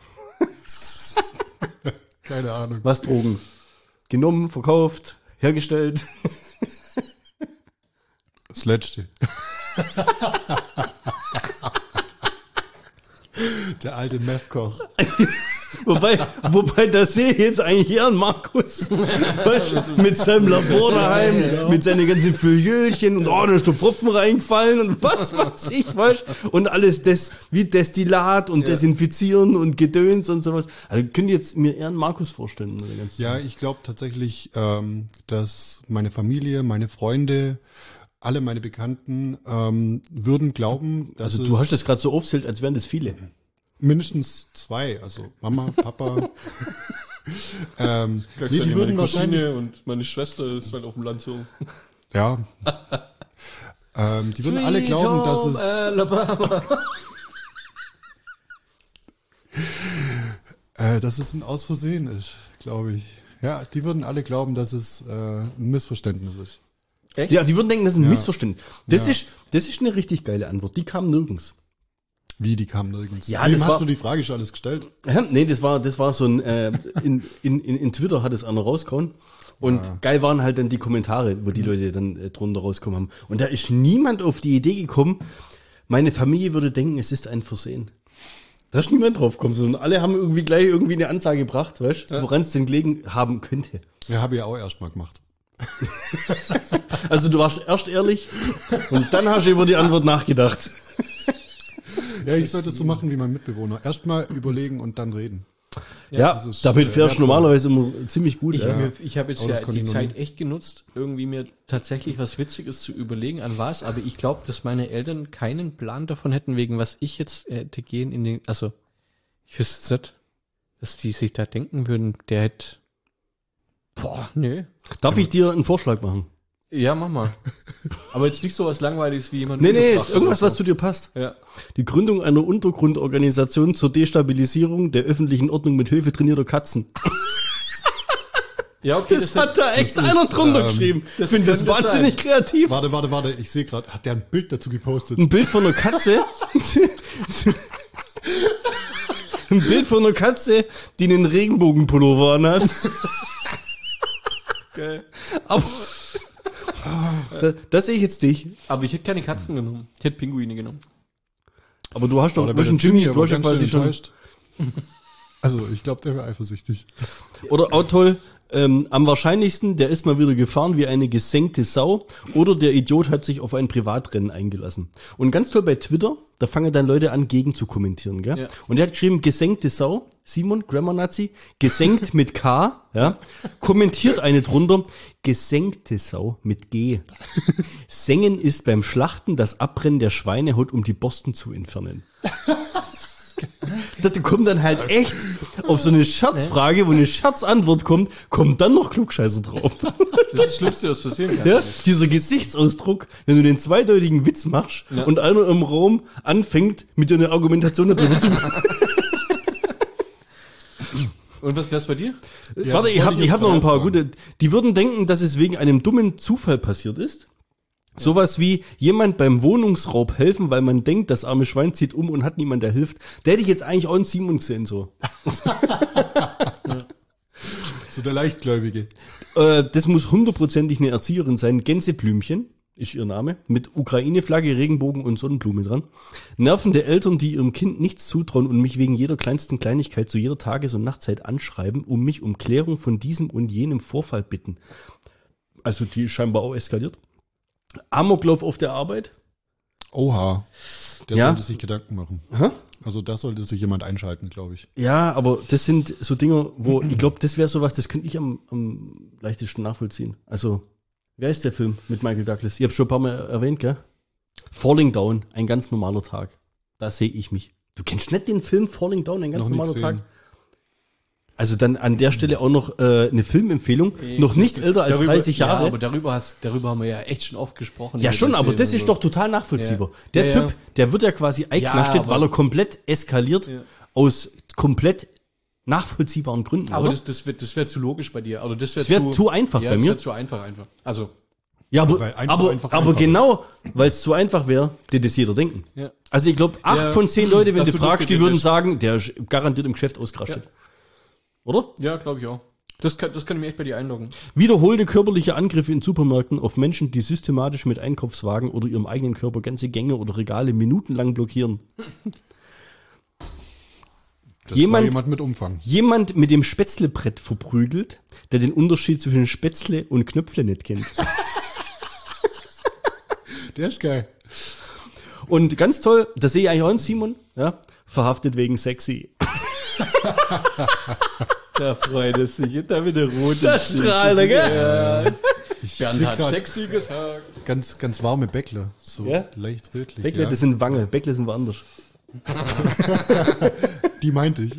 [SPEAKER 2] Keine Ahnung.
[SPEAKER 5] Was Drogen? Genommen, verkauft, hergestellt.
[SPEAKER 2] Das Letzte. Der alte Meth-Koch.
[SPEAKER 5] Wobei, wobei, da sehe ich jetzt eigentlich eher einen Markus weißt, mit seinem Labor daheim, ja, genau. mit seinen ganzen Filiölchen und oh, da ist der Pfropfen reingefallen und was weiß ich, weißt und alles das wie Destillat und ja. Desinfizieren und Gedöns und sowas. Also könnt ihr jetzt mir eher einen Markus vorstellen?
[SPEAKER 2] Ja, ich glaube tatsächlich, ähm, dass meine Familie, meine Freunde, alle meine Bekannten ähm, würden glauben, dass
[SPEAKER 5] also du hast das gerade so aufzählt, als wären das viele.
[SPEAKER 2] Mindestens zwei, also Mama, Papa. ähm,
[SPEAKER 4] nee, die würden meine Cousine und meine Schwester ist halt auf dem Land so.
[SPEAKER 2] Ja. ähm, die würden Sweet alle glauben, dass es Alabama. äh, dass es ein Ausversehen ist, glaube ich. Ja, die würden alle glauben, dass es äh, ein Missverständnis ist.
[SPEAKER 5] Echt? Ja, die würden denken, das ist ein
[SPEAKER 2] ja.
[SPEAKER 5] Missverständnis. Das
[SPEAKER 2] ja.
[SPEAKER 5] ist, das ist eine richtig geile Antwort. Die kam nirgends.
[SPEAKER 2] Wie, die kam nirgends?
[SPEAKER 5] Ja,
[SPEAKER 2] Wem
[SPEAKER 5] das
[SPEAKER 2] hast
[SPEAKER 5] war,
[SPEAKER 2] du die Frage schon alles gestellt?
[SPEAKER 5] Äh, nee, das war, das war so ein, äh, in, in, in, in Twitter hat es einer rausgehauen. Und ja. geil waren halt dann die Kommentare, wo die Leute dann äh, drunter rauskommen haben. Und da ist niemand auf die Idee gekommen, meine Familie würde denken, es ist ein Versehen. Da ist niemand drauf gekommen, sondern alle haben irgendwie gleich irgendwie eine Ansage gebracht, weißt, ja. woran es denn gelegen haben könnte.
[SPEAKER 2] Ja, habe ich auch erst mal gemacht.
[SPEAKER 5] Also du warst erst ehrlich und dann hast du über die Antwort nachgedacht.
[SPEAKER 2] Ja, ich sollte es so machen wie mein Mitbewohner. Erstmal überlegen und dann reden.
[SPEAKER 5] Ja, ja damit fährst du normalerweise immer ziemlich gut.
[SPEAKER 4] Ich,
[SPEAKER 5] ja.
[SPEAKER 4] ich habe jetzt ja die Zeit nie. echt genutzt, irgendwie mir tatsächlich was Witziges zu überlegen, an was, aber ich glaube, dass meine Eltern keinen Plan davon hätten, wegen was ich jetzt hätte gehen in den, also ich wüsste nicht, dass die sich da denken würden, der hätte, boah, nö.
[SPEAKER 5] Darf ich dir einen Vorschlag machen?
[SPEAKER 4] Ja, mach mal. Aber jetzt nicht so was Langweiliges wie jemand.
[SPEAKER 5] Nee, nee, irgendwas, was zu dir passt.
[SPEAKER 4] Ja.
[SPEAKER 5] Die Gründung einer Untergrundorganisation zur Destabilisierung der öffentlichen Ordnung mit Hilfe trainierter Katzen.
[SPEAKER 4] Ja, okay.
[SPEAKER 5] Das, das hat da echt einer ist, drunter ähm, geschrieben. Ich finde das wahnsinnig sein. kreativ.
[SPEAKER 2] Warte, warte, warte. Ich sehe gerade, hat der ein Bild dazu gepostet?
[SPEAKER 5] Ein Bild von einer Katze. Ein Bild von einer Katze, die einen Regenbogenpullover anhat. Geil. Aber Da, das sehe ich jetzt dich.
[SPEAKER 4] Aber ich hätte keine Katzen genommen. Ich hätte Pinguine genommen.
[SPEAKER 5] Aber du hast doch
[SPEAKER 2] zwischen Jimmy, du hast ja quasi schon. Also, ich glaube, der wäre eifersüchtig.
[SPEAKER 5] Oder auch toll, ähm, am wahrscheinlichsten, der ist mal wieder gefahren wie eine gesenkte Sau. Oder der Idiot hat sich auf ein Privatrennen eingelassen. Und ganz toll bei Twitter, da fangen dann Leute an, gegen zu kommentieren, gell? Ja. Und der hat geschrieben, gesenkte Sau, Simon, Grammar Nazi, gesenkt mit K, ja, kommentiert eine drunter, gesenkte Sau mit G. Sengen ist beim Schlachten das Abbrennen der Schweinehaut, um die Borsten zu entfernen. Da kommt dann halt echt auf so eine Scherzfrage, wo eine Scherzantwort kommt, kommt dann noch Klugscheißer drauf.
[SPEAKER 4] Das ist das Schlimmste, was passieren kann.
[SPEAKER 5] Ja, dieser Gesichtsausdruck, wenn du den zweideutigen Witz machst ja. und einer im Raum anfängt, mit dir eine Argumentation darüber zu machen.
[SPEAKER 4] Und was wär's bei dir?
[SPEAKER 5] Ja, Warte, ich habe ich hab noch ein paar gute. Die würden denken, dass es wegen einem dummen Zufall passiert ist. Sowas wie jemand beim Wohnungsraub helfen, weil man denkt, das arme Schwein zieht um und hat niemand, der hilft. Der hätte ich jetzt eigentlich auch einen Simon gesehen, so.
[SPEAKER 2] Ja. So der Leichtgläubige.
[SPEAKER 5] Äh, das muss hundertprozentig eine Erzieherin sein. Gänseblümchen ist ihr Name. Mit Ukraine-Flagge, Regenbogen und Sonnenblume dran. Nervende Eltern, die ihrem Kind nichts zutrauen und mich wegen jeder kleinsten Kleinigkeit zu jeder Tages- und Nachtzeit anschreiben, um mich um Klärung von diesem und jenem Vorfall bitten. Also die scheinbar auch eskaliert. Amoklauf auf der Arbeit.
[SPEAKER 2] Oha. Der
[SPEAKER 5] ja.
[SPEAKER 2] sollte sich Gedanken machen.
[SPEAKER 5] Aha.
[SPEAKER 2] Also da sollte sich jemand einschalten, glaube ich.
[SPEAKER 5] Ja, aber das sind so Dinge, wo ich glaube, das wäre sowas, das könnte ich am, am leichtesten nachvollziehen. Also, wer ist der Film mit Michael Douglas? Ich habe schon ein paar Mal erwähnt, gell? Falling Down, ein ganz normaler Tag. Da sehe ich mich. Du kennst nicht den Film Falling Down, ein ganz
[SPEAKER 2] Noch
[SPEAKER 5] normaler Tag? Also dann an der Stelle auch noch äh, eine Filmempfehlung, okay, noch nicht älter als
[SPEAKER 4] darüber,
[SPEAKER 5] dreißig Jahre.
[SPEAKER 4] Ja, aber darüber, hast, darüber haben wir ja echt schon oft gesprochen.
[SPEAKER 5] Ja schon, aber das ist so. Doch total nachvollziehbar. Ja. Der ja, Typ, ja. der wird ja quasi einknastet, ja, weil er komplett eskaliert, ja. aus komplett nachvollziehbaren Gründen.
[SPEAKER 4] Aber
[SPEAKER 5] oder?
[SPEAKER 4] das, das wäre das wär zu logisch bei dir. Also das wäre
[SPEAKER 5] wär
[SPEAKER 4] zu,
[SPEAKER 5] zu einfach
[SPEAKER 4] ja,
[SPEAKER 5] bei
[SPEAKER 4] das
[SPEAKER 5] mir.
[SPEAKER 4] wäre zu einfach einfach. Also
[SPEAKER 5] Ja, aber,
[SPEAKER 2] Weil einfach,
[SPEAKER 5] aber,
[SPEAKER 2] einfach,
[SPEAKER 5] aber
[SPEAKER 2] einfach
[SPEAKER 5] genau, weil es zu einfach wäre, wird das jeder denken.
[SPEAKER 4] Ja.
[SPEAKER 5] Also ich glaube, acht
[SPEAKER 4] Ja,
[SPEAKER 5] von zehn Leute, wenn
[SPEAKER 4] dass
[SPEAKER 5] du
[SPEAKER 4] du
[SPEAKER 5] fragst, die
[SPEAKER 4] durchgedreht
[SPEAKER 5] würden
[SPEAKER 4] bist.
[SPEAKER 5] sagen, der ist garantiert im Geschäft ausgerastet.
[SPEAKER 4] Ja.
[SPEAKER 5] Oder?
[SPEAKER 4] ja, glaube ich auch. Das kann, das kann ich mir echt bei dir einloggen.
[SPEAKER 5] Wiederholte körperliche Angriffe in Supermärkten auf Menschen, die systematisch mit Einkaufswagen oder ihrem eigenen Körper ganze Gänge oder Regale minutenlang blockieren.
[SPEAKER 2] Das
[SPEAKER 5] Jemand-
[SPEAKER 2] war jemand mit Umfang.
[SPEAKER 5] Jemand mit dem Spätzlebrett verprügelt, der den Unterschied zwischen Spätzle und Knöpfle nicht kennt.
[SPEAKER 2] Der ist geil.
[SPEAKER 5] Und ganz toll, da sehe ich eigentlich auch einen Simon, ja, verhaftet wegen sexy.
[SPEAKER 4] Da freut es sich. Da wird der rote.
[SPEAKER 5] Das strahlt er, gell?
[SPEAKER 4] Ja.
[SPEAKER 2] Ich
[SPEAKER 4] Bernd
[SPEAKER 2] krieg
[SPEAKER 4] hat
[SPEAKER 2] grad
[SPEAKER 4] sexy gesagt.
[SPEAKER 2] ganz, ganz warme Bäckle. So
[SPEAKER 5] Ja?
[SPEAKER 2] leicht rötlich.
[SPEAKER 5] Bäckle,
[SPEAKER 2] ja.
[SPEAKER 5] das sind Wange, Bäckle sind woanders.
[SPEAKER 2] Die meinte ich.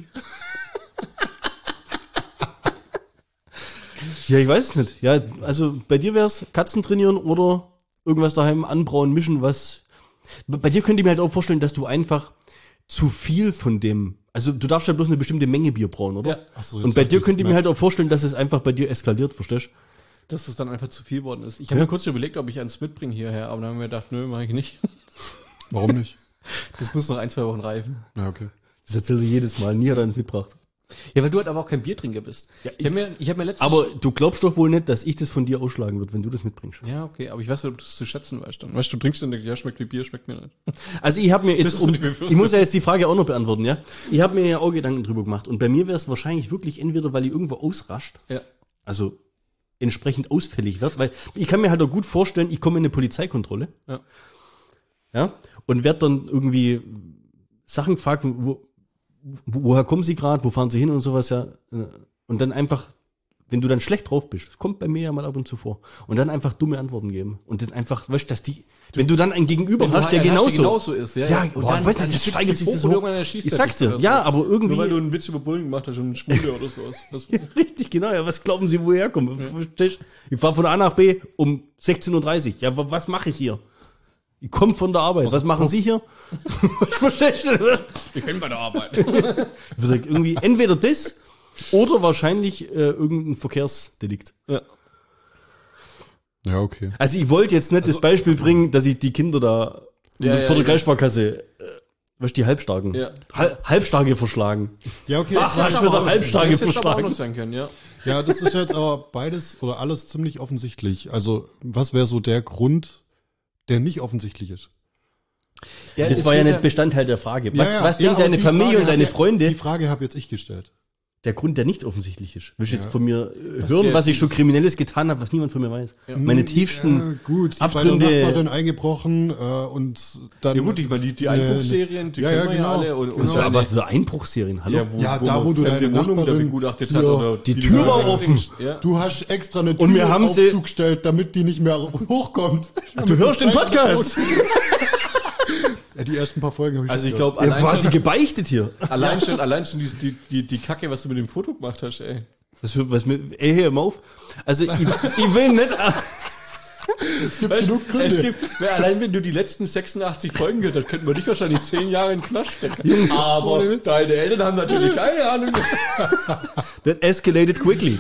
[SPEAKER 5] Ja, ich weiß es nicht. Ja, also bei dir wäre es Katzen trainieren oder irgendwas daheim anbrauen, mischen, was. Bei dir könnte ich mir halt auch vorstellen, dass du einfach zu viel von dem. Also du darfst ja bloß eine bestimmte Menge Bier brauen, oder?
[SPEAKER 4] Ja.
[SPEAKER 2] Ach so,
[SPEAKER 5] Und
[SPEAKER 2] jetzt
[SPEAKER 5] bei
[SPEAKER 2] dachte
[SPEAKER 5] dir
[SPEAKER 2] ich,
[SPEAKER 5] könnte ich
[SPEAKER 2] das
[SPEAKER 5] mir halt auch vorstellen, dass es einfach bei dir eskaliert, verstehst du?
[SPEAKER 4] Dass es dann einfach zu viel worden ist. Ich habe
[SPEAKER 5] Ja.
[SPEAKER 4] mir kurz überlegt, ob ich eins mitbringe hierher, aber dann haben wir gedacht, nö, mache ich nicht.
[SPEAKER 2] Warum nicht?
[SPEAKER 4] Das muss noch ein, zwei Wochen reifen.
[SPEAKER 2] Na, okay.
[SPEAKER 5] Das erzählst du jedes Mal. Nie hat er eins mitgebracht.
[SPEAKER 4] Ja, weil du halt aber auch kein Biertrinker bist. Ja, ich habe mir, ich hab mir letztens...
[SPEAKER 5] Aber du glaubst doch wohl nicht, dass ich das von dir ausschlagen würde, wenn du das mitbringst.
[SPEAKER 4] Ja, okay, aber ich weiß nicht, ob du es zu schätzen weißt dann. Weißt du, du trinkst und denkst, ja, schmeckt wie Bier, schmeckt mir nicht.
[SPEAKER 5] Also ich habe mir
[SPEAKER 4] Das
[SPEAKER 5] jetzt,
[SPEAKER 4] ist
[SPEAKER 5] um,
[SPEAKER 4] so die Befürchtung.
[SPEAKER 5] ich muss ja jetzt die Frage auch noch beantworten, ja. Ich habe mir ja auch Gedanken drüber gemacht. Und bei mir wäre es wahrscheinlich wirklich entweder, weil ich irgendwo ausrascht,
[SPEAKER 4] Ja.
[SPEAKER 5] also entsprechend ausfällig wird, weil ich kann mir halt auch gut vorstellen, ich komme in eine Polizeikontrolle,
[SPEAKER 4] Ja.
[SPEAKER 5] ja, und werde dann irgendwie Sachen gefragt, wo, wo, woher kommen Sie gerade, wo fahren Sie hin und sowas, ja, und dann einfach, wenn du dann schlecht drauf bist, das kommt bei mir ja mal ab und zu vor, und dann einfach dumme Antworten geben und dann einfach, weißt du, dass die, wenn du dann einen Gegenüber hast, der genauso,
[SPEAKER 4] genauso ist, ja.
[SPEAKER 5] ja,
[SPEAKER 4] Und
[SPEAKER 5] boah,
[SPEAKER 4] dann-
[SPEAKER 5] weißt du,
[SPEAKER 4] dann
[SPEAKER 5] das
[SPEAKER 4] schießt
[SPEAKER 5] steigert
[SPEAKER 4] die
[SPEAKER 5] sich das
[SPEAKER 4] hoch und
[SPEAKER 5] hoch.
[SPEAKER 4] irgendwann erschießt
[SPEAKER 5] Ich
[SPEAKER 4] er
[SPEAKER 5] sag's
[SPEAKER 4] dich
[SPEAKER 5] dir,
[SPEAKER 4] oder
[SPEAKER 5] ja,
[SPEAKER 4] so.
[SPEAKER 5] aber irgendwie,
[SPEAKER 4] Nur weil du einen Witz über Bullen gemacht hast und einen Schwule oder sowas. Das,
[SPEAKER 5] richtig, genau, ja, was glauben Sie, woher kommen? Verstehst du? Ich fahre von A nach B um sechzehn Uhr dreißig. Ja, wa- was mache ich hier? Ich komme von der Arbeit. Was machen Sie hier? Verstehst du?
[SPEAKER 4] ich bin bei der Arbeit.
[SPEAKER 5] Ich sag, irgendwie entweder das oder wahrscheinlich äh, irgendein Verkehrsdelikt.
[SPEAKER 4] Ja.
[SPEAKER 2] Ja, okay.
[SPEAKER 5] Also ich wollte jetzt nicht das Beispiel bringen, dass ich die Kinder da
[SPEAKER 4] Ja, ja,
[SPEAKER 5] vor der
[SPEAKER 4] ja.
[SPEAKER 5] Kreissparkasse, äh, was die Halbstarken,
[SPEAKER 4] Ja.
[SPEAKER 5] Hal- Halbstarke verschlagen.
[SPEAKER 2] Ja, okay.
[SPEAKER 5] Ach,
[SPEAKER 2] das
[SPEAKER 5] hast
[SPEAKER 2] ist
[SPEAKER 5] du
[SPEAKER 2] aber-
[SPEAKER 5] doch halbstarke
[SPEAKER 4] Das hätte aber auch
[SPEAKER 5] verschlagen.
[SPEAKER 4] noch sein können, ja.
[SPEAKER 2] Ja, das ist jetzt aber beides oder alles ziemlich offensichtlich. Also, was wäre so der Grund, der nicht offensichtlich ist?
[SPEAKER 4] ja
[SPEAKER 5] Das
[SPEAKER 4] es
[SPEAKER 5] war ja
[SPEAKER 4] wird
[SPEAKER 5] nicht Bestandteil der Frage. Was,
[SPEAKER 2] Ja, ja.
[SPEAKER 5] was
[SPEAKER 2] Ja,
[SPEAKER 5] denkt
[SPEAKER 2] aber
[SPEAKER 5] deine
[SPEAKER 2] die
[SPEAKER 5] Familie
[SPEAKER 2] Frage
[SPEAKER 5] und deine
[SPEAKER 2] hab-
[SPEAKER 5] Freunde?
[SPEAKER 2] Die Frage habe jetzt ich gestellt.
[SPEAKER 5] Der Grund, der nicht offensichtlich ist. Willst du jetzt
[SPEAKER 2] Ja.
[SPEAKER 5] von mir äh, hören,
[SPEAKER 4] der-
[SPEAKER 5] was ich schon Kriminelles getan habe, was niemand von mir weiß? Meine tiefsten
[SPEAKER 2] Ja, gut,
[SPEAKER 5] Abgründe-
[SPEAKER 2] bei der Nachbarin eingebrochen äh, und dann.
[SPEAKER 4] Ja gut, ich meine, die, die
[SPEAKER 2] Nee,
[SPEAKER 4] Einbruchserien, die
[SPEAKER 2] ja,
[SPEAKER 4] kennen
[SPEAKER 2] ja,
[SPEAKER 4] wir
[SPEAKER 2] genau.
[SPEAKER 4] ja alle. Und, und
[SPEAKER 5] Das war
[SPEAKER 4] seine-
[SPEAKER 5] aber für Einbruchserien, hallo?
[SPEAKER 4] ja, wo,
[SPEAKER 2] Ja, da, wo
[SPEAKER 4] man
[SPEAKER 2] du
[SPEAKER 4] fremde
[SPEAKER 2] deine
[SPEAKER 4] Wohnungen da
[SPEAKER 2] Nachbarin
[SPEAKER 4] begutachtet
[SPEAKER 2] hier-
[SPEAKER 4] hat. Oder
[SPEAKER 5] die
[SPEAKER 4] die
[SPEAKER 5] Tür
[SPEAKER 4] du
[SPEAKER 5] war
[SPEAKER 4] da
[SPEAKER 5] offen.
[SPEAKER 4] kriegst. Ja.
[SPEAKER 2] Du hast extra eine Tür
[SPEAKER 5] Und wir haben
[SPEAKER 2] auf
[SPEAKER 5] sie-
[SPEAKER 2] Aufzug gestellt, damit die nicht mehr hochkommt.
[SPEAKER 5] Du hörst den Podcast.
[SPEAKER 2] Ja, die ersten paar Folgen habe ich
[SPEAKER 4] Also ich
[SPEAKER 2] gehört.
[SPEAKER 4] glaube,
[SPEAKER 5] Ja,
[SPEAKER 4] allein,
[SPEAKER 5] quasi
[SPEAKER 4] schon,
[SPEAKER 5] gebeichtet hier.
[SPEAKER 4] allein schon, allein schon die, die, die, die Kacke, was du mit dem Foto gemacht hast, ey.
[SPEAKER 5] Was, für- was mit, ey, hör mal auf. Also, ich, ich will nicht,
[SPEAKER 2] es gibt
[SPEAKER 4] Weißt,
[SPEAKER 2] genug Gründe.
[SPEAKER 4] es gibt, weil allein wenn du die letzten sechsundachtzig Folgen gehört hast, könnten wir dich wahrscheinlich zehn Jahre in den Knast stecken. Aber
[SPEAKER 2] ohne Witz.
[SPEAKER 4] deine Eltern haben natürlich keine Ahnung.
[SPEAKER 5] that escalated quickly.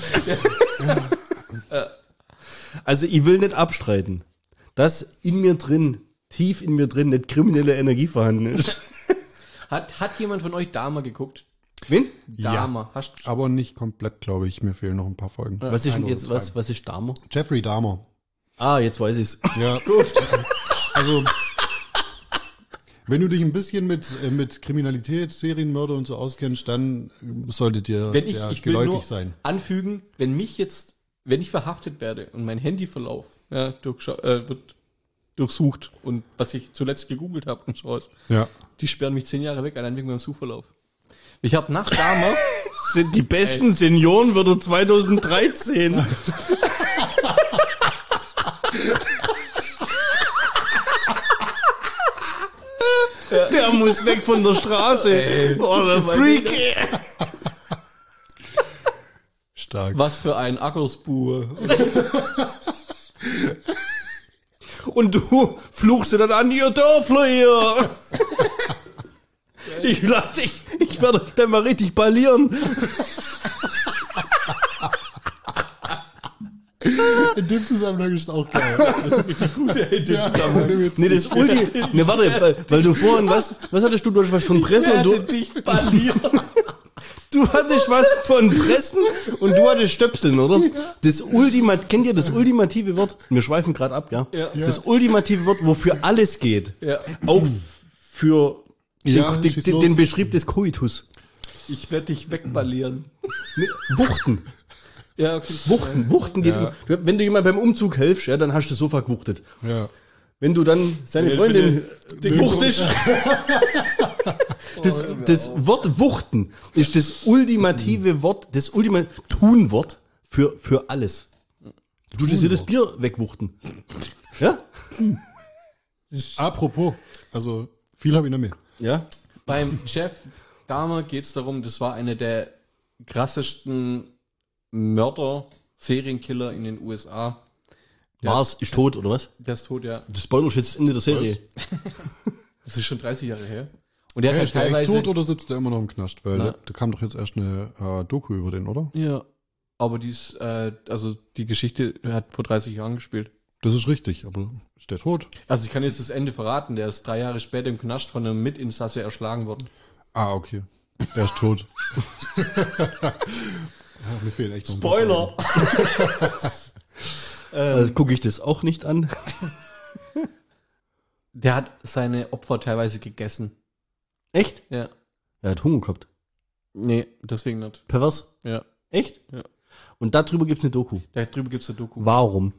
[SPEAKER 5] Also, ich will nicht abstreiten, dass in mir drin, tief in mir drin, nicht kriminelle Energie vorhanden ist.
[SPEAKER 4] Hat, hat jemand von euch Dahmer geguckt?
[SPEAKER 5] Wen?
[SPEAKER 4] Dahmer. Hast,
[SPEAKER 2] Aber nicht komplett, glaube ich. Mir fehlen noch ein paar Folgen.
[SPEAKER 5] Was ist denn
[SPEAKER 2] Ein
[SPEAKER 5] jetzt,
[SPEAKER 2] oder
[SPEAKER 5] was,
[SPEAKER 2] zwei.
[SPEAKER 5] was ist Dahmer?
[SPEAKER 2] Jeffrey Dahmer.
[SPEAKER 5] Ah, jetzt weiß ich's.
[SPEAKER 2] Ja, gut. Also, wenn du dich ein bisschen mit, äh, mit Kriminalität, Serienmörder und so auskennst, dann sollte dir
[SPEAKER 4] wenn ich,
[SPEAKER 2] der
[SPEAKER 4] ich will
[SPEAKER 2] geläufig
[SPEAKER 4] nur
[SPEAKER 2] sein.
[SPEAKER 4] anfügen, wenn mich jetzt, wenn ich verhaftet werde und mein Handyverlauf ja, durchscha- äh, wird durchsucht und was ich zuletzt gegoogelt habe und so was,
[SPEAKER 2] Ja.
[SPEAKER 4] die sperren mich zehn Jahre weg, allein wegen meinem Suchverlauf. Ich habe nach Dahmer
[SPEAKER 5] Sind die besten Seniorenwörter zwanzig dreizehn. Der muss weg von der Straße. Oh, der Freak.
[SPEAKER 2] Stark.
[SPEAKER 4] was für ein Ackersbuhe.
[SPEAKER 5] Und du fluchst sie dann an, ihr Dörfler hier. Ich lass dich, Ich werde euch dann mal richtig ballieren.
[SPEAKER 2] In dem Zusammenhang ist es auch geil.
[SPEAKER 5] In dem Zusammenhang. Nee, das Ulti. Ne, warte, weil, weil du vorhin was, was hattest du, du hast was von Pressen und du.
[SPEAKER 4] dich ballieren.
[SPEAKER 5] Du hattest was von Pressen und du hattest Stöpseln, oder? Das Ultimat, kennt ihr das ultimative Wort? Wir schweifen gerade ab, ja?
[SPEAKER 4] Ja.
[SPEAKER 5] Das ultimative Wort, wofür alles geht.
[SPEAKER 4] Ja.
[SPEAKER 5] Auch für
[SPEAKER 2] Ja,
[SPEAKER 5] den,
[SPEAKER 2] schieß
[SPEAKER 5] den,
[SPEAKER 2] los.
[SPEAKER 5] den Beschrieb des Koitus.
[SPEAKER 4] Ich werde dich wegballieren.
[SPEAKER 5] Nee, Wuchten.
[SPEAKER 4] Ja, okay.
[SPEAKER 5] Wuchten, Wuchten geht
[SPEAKER 2] Ja.
[SPEAKER 5] immer. Wenn du jemand beim Umzug hilfst, ja, dann hast du das Sofa gewuchtet.
[SPEAKER 2] Ja.
[SPEAKER 5] Wenn du dann seine Freundin
[SPEAKER 4] den
[SPEAKER 5] wuchtest. Das, das Wort Wuchten ist das ultimative Wort, das ultimative Tunwort für, für alles. Du tust dir das Bier wegwuchten. Ja?
[SPEAKER 2] Apropos, also viel habe ich noch mehr.
[SPEAKER 5] Ja.
[SPEAKER 4] Beim Jeff Dahmer geht es darum, das war einer der krassesten Mörder, Serienkiller in den U S A. Der,
[SPEAKER 5] Mars ist tot, oder was?
[SPEAKER 4] Der ist tot, ja.
[SPEAKER 5] Das Spoiler steht jetzt Ende der Serie.
[SPEAKER 4] Das ist schon dreißig Jahre her. Und der
[SPEAKER 2] Hey,
[SPEAKER 4] hat
[SPEAKER 2] ist der
[SPEAKER 4] halt
[SPEAKER 2] echt
[SPEAKER 4] teilweise...
[SPEAKER 2] tot oder sitzt der immer noch im Knast? Weil
[SPEAKER 4] Na.
[SPEAKER 2] da, da kam doch jetzt erst eine äh, Doku über den, oder?
[SPEAKER 4] Ja, aber dies, äh, also die Geschichte hat vor dreißig Jahren gespielt.
[SPEAKER 2] Das ist richtig, aber ist der tot?
[SPEAKER 4] Also ich kann jetzt das Ende verraten, der ist drei Jahre später im Knast von einem Mitinsasse erschlagen worden.
[SPEAKER 2] Ah, okay. Er ist tot. Ja, mir fehlen echt noch ein paar
[SPEAKER 4] Spoiler!
[SPEAKER 5] Also gucke ich das auch nicht an.
[SPEAKER 4] Der hat seine Opfer teilweise gegessen.
[SPEAKER 5] Echt?
[SPEAKER 4] Ja.
[SPEAKER 5] Er hat Hunger gehabt.
[SPEAKER 4] Nee, deswegen nicht.
[SPEAKER 5] Pervers?
[SPEAKER 4] Ja.
[SPEAKER 5] Echt?
[SPEAKER 4] Ja.
[SPEAKER 5] Und darüber gibt's eine Doku.
[SPEAKER 4] Da drüben gibt's eine Doku.
[SPEAKER 5] Warum?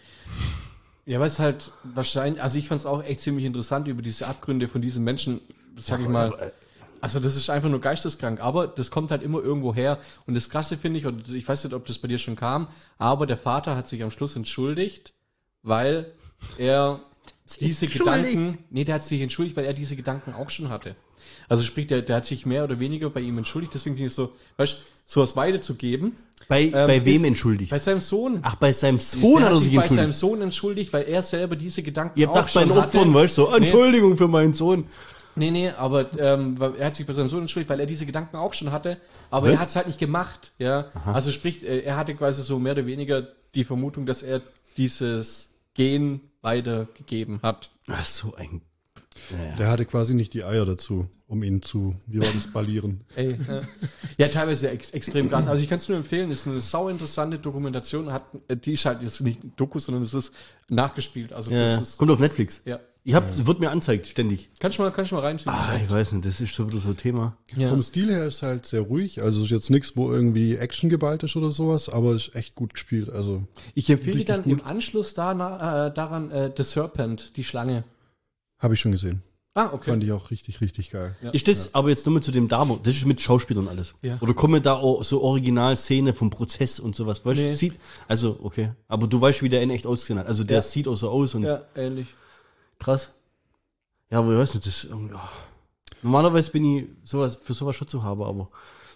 [SPEAKER 4] Ja, weil es halt wahrscheinlich, also ich fand es auch echt ziemlich interessant über diese Abgründe von diesen Menschen, sag ich mal. Also das ist einfach nur geisteskrank, aber das kommt halt immer irgendwo her. Und das Krasse finde ich, und ich weiß nicht, ob das bei dir schon kam, aber der Vater hat sich am Schluss entschuldigt, weil er diese Gedanken, nee, der hat sich entschuldigt, weil er diese Gedanken auch schon hatte. Also sprich, der, der hat sich mehr oder weniger bei ihm entschuldigt, deswegen finde ich so, weißt du, sowas weiterzugeben.
[SPEAKER 5] Bei,
[SPEAKER 4] Ähm,
[SPEAKER 5] bei wem
[SPEAKER 4] ist-
[SPEAKER 5] entschuldigt?
[SPEAKER 4] Bei seinem Sohn.
[SPEAKER 5] Ach, bei seinem Sohn
[SPEAKER 4] Der
[SPEAKER 5] hat er sich
[SPEAKER 4] bei seinem
[SPEAKER 5] entschuldigt.
[SPEAKER 4] Sohn entschuldigt, weil er selber diese Gedanken
[SPEAKER 5] Ihr habt
[SPEAKER 4] auch
[SPEAKER 5] gedacht, bei
[SPEAKER 4] schon
[SPEAKER 5] den Opfern,
[SPEAKER 4] hatte.
[SPEAKER 5] weißt du, so, Entschuldigung für meinen Sohn.
[SPEAKER 4] Nee, nee, aber ähm, weil er hat sich bei seinem Sohn entschuldigt, weil er diese Gedanken auch schon hatte, aber
[SPEAKER 5] Was?
[SPEAKER 4] er hat es halt nicht gemacht. Ja, also sprich, äh, er hatte quasi so mehr oder weniger die Vermutung, dass er dieses Gen weitergegeben hat.
[SPEAKER 5] Ach, so ein...
[SPEAKER 2] Der hatte quasi nicht die Eier dazu, um ihn zu, wie war das, ballieren.
[SPEAKER 4] Ey, äh, ja, teilweise ex extrem krass. Also ich kann es nur empfehlen, ist eine sau interessante Dokumentation, hat, äh, die ist halt jetzt nicht ein Doku, sondern es ist nachgespielt. Also
[SPEAKER 5] Ja,
[SPEAKER 4] das ist,
[SPEAKER 5] kommt auf Netflix.
[SPEAKER 4] ja.
[SPEAKER 5] Ich hab, wird mir angezeigt, ständig.
[SPEAKER 4] Kannst du mal, kannst du mal reinschieben.
[SPEAKER 5] Ah, ich weiß nicht, das ist schon wieder so ein Thema.
[SPEAKER 4] ja.
[SPEAKER 2] Vom Stil her ist halt sehr ruhig, also ist jetzt nichts, wo irgendwie Action geballt ist oder sowas, aber ist echt gut gespielt, also.
[SPEAKER 4] Ich empfehle dir
[SPEAKER 2] richtig
[SPEAKER 4] dann
[SPEAKER 2] gut.
[SPEAKER 4] im Anschluss da, äh, daran äh, The Serpent, die Schlange.
[SPEAKER 2] Habe ich schon gesehen.
[SPEAKER 4] Ah, okay.
[SPEAKER 2] Fand ich auch richtig, richtig geil.
[SPEAKER 4] Ja.
[SPEAKER 5] Ist das aber jetzt nur mit zu dem Damo, das ist mit Schauspielern alles.
[SPEAKER 4] Ja.
[SPEAKER 5] Oder kommen da auch so Originalszene vom Prozess und sowas, weißt du,
[SPEAKER 4] Nee.
[SPEAKER 5] sieht, also, okay. Aber du weißt, wie der in echt ausgesehen hat. Also, der
[SPEAKER 4] Ja.
[SPEAKER 5] sieht auch so aus und
[SPEAKER 4] Ja, ähnlich.
[SPEAKER 5] krass. Ja, aber ich weiß nicht, das ist irgendwie, oh. Normalerweise bin ich sowas, für sowas schon zu haben, aber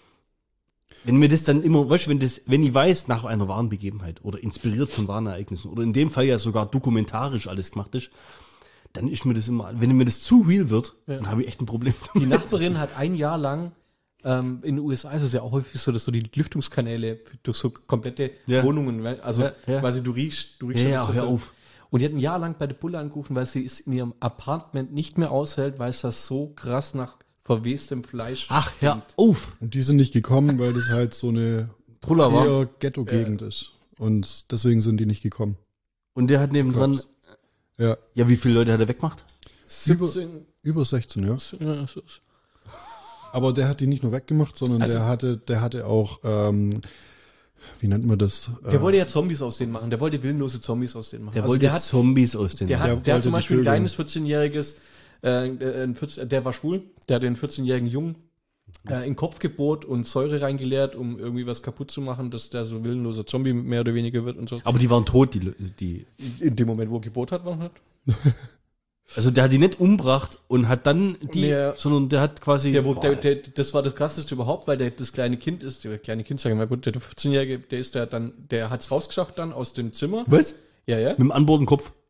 [SPEAKER 5] wenn mir das dann immer, weißt du, wenn das, wenn ich weiß, nach einer wahren Begebenheit oder inspiriert von wahren Ereignissen oder in dem Fall ja sogar dokumentarisch alles gemacht ist, dann ist mir das immer, wenn mir das zu real wird,
[SPEAKER 4] Ja.
[SPEAKER 5] dann habe ich echt ein Problem.
[SPEAKER 4] Die Nachbarin hat ein Jahr lang ähm, in den U S A ist es ja auch häufig so, dass so die Lüftungskanäle für- durch so komplette
[SPEAKER 5] Ja.
[SPEAKER 4] Wohnungen, weil- also
[SPEAKER 5] Ja, ja.
[SPEAKER 4] quasi du riechst, du riechst
[SPEAKER 5] Ja,
[SPEAKER 4] schon,
[SPEAKER 5] ja,
[SPEAKER 4] dass das
[SPEAKER 5] hör
[SPEAKER 4] so-
[SPEAKER 5] auf.
[SPEAKER 4] Und die hat ein Jahr lang bei der Bulle angerufen, weil sie es in ihrem Apartment nicht mehr aushält, weil es das so krass nach verwestem Fleisch
[SPEAKER 5] Ach, hör
[SPEAKER 4] stinkt.
[SPEAKER 5] auf.
[SPEAKER 2] Und die sind nicht gekommen, weil das halt so eine
[SPEAKER 5] Truller war.
[SPEAKER 2] eher Ghetto-Gegend ist. Und deswegen sind die nicht gekommen.
[SPEAKER 5] Und der hat nebendran,
[SPEAKER 2] Cops. Ja,
[SPEAKER 5] ja, wie viele Leute hat er weggemacht?
[SPEAKER 4] siebzehn,
[SPEAKER 2] über sechzehn, ja.
[SPEAKER 4] ja, so ist-
[SPEAKER 2] Aber der hat die nicht nur weggemacht, sondern
[SPEAKER 4] Also-
[SPEAKER 2] der hatte, der hatte auch, ähm, wie nennt man das?
[SPEAKER 4] Der
[SPEAKER 2] Äh,
[SPEAKER 4] wollte ja Zombies aus denen machen, der wollte willenlose Zombies aus denen machen.
[SPEAKER 5] Der
[SPEAKER 4] Also
[SPEAKER 5] wollte
[SPEAKER 4] der hat,
[SPEAKER 5] Zombies aus den.
[SPEAKER 4] der
[SPEAKER 2] Der
[SPEAKER 4] hat, der
[SPEAKER 2] wollte
[SPEAKER 4] hat zum
[SPEAKER 2] die
[SPEAKER 4] Beispiel ein
[SPEAKER 2] Vögel.
[SPEAKER 4] kleines vierzehnjähriges, äh, äh, ein vierzehn, der war schwul, der hat den vierzehnjährigen Jungen äh, in den Kopf gebohrt und Säure reingeleert, um irgendwie was kaputt zu machen, dass der so willenloser Zombie mehr oder weniger wird und so.
[SPEAKER 5] aber die waren tot, die, die.
[SPEAKER 4] In dem Moment, wo er gebohrt hat, war er nicht.
[SPEAKER 5] Also der hat die nicht umgebracht und hat dann die,
[SPEAKER 4] Der-
[SPEAKER 5] sondern der hat quasi.
[SPEAKER 4] Der, wo,
[SPEAKER 5] Boah,
[SPEAKER 4] der, der, das war das krasseste überhaupt, weil der, das kleine Kind ist, der kleine Kind, sagen wir mal, gut, der vierzehnjährige, der ist der dann, der hat's rausgeschafft dann aus dem Zimmer.
[SPEAKER 5] was?
[SPEAKER 4] Ja, ja.
[SPEAKER 5] Mit dem anbohrten Kopf.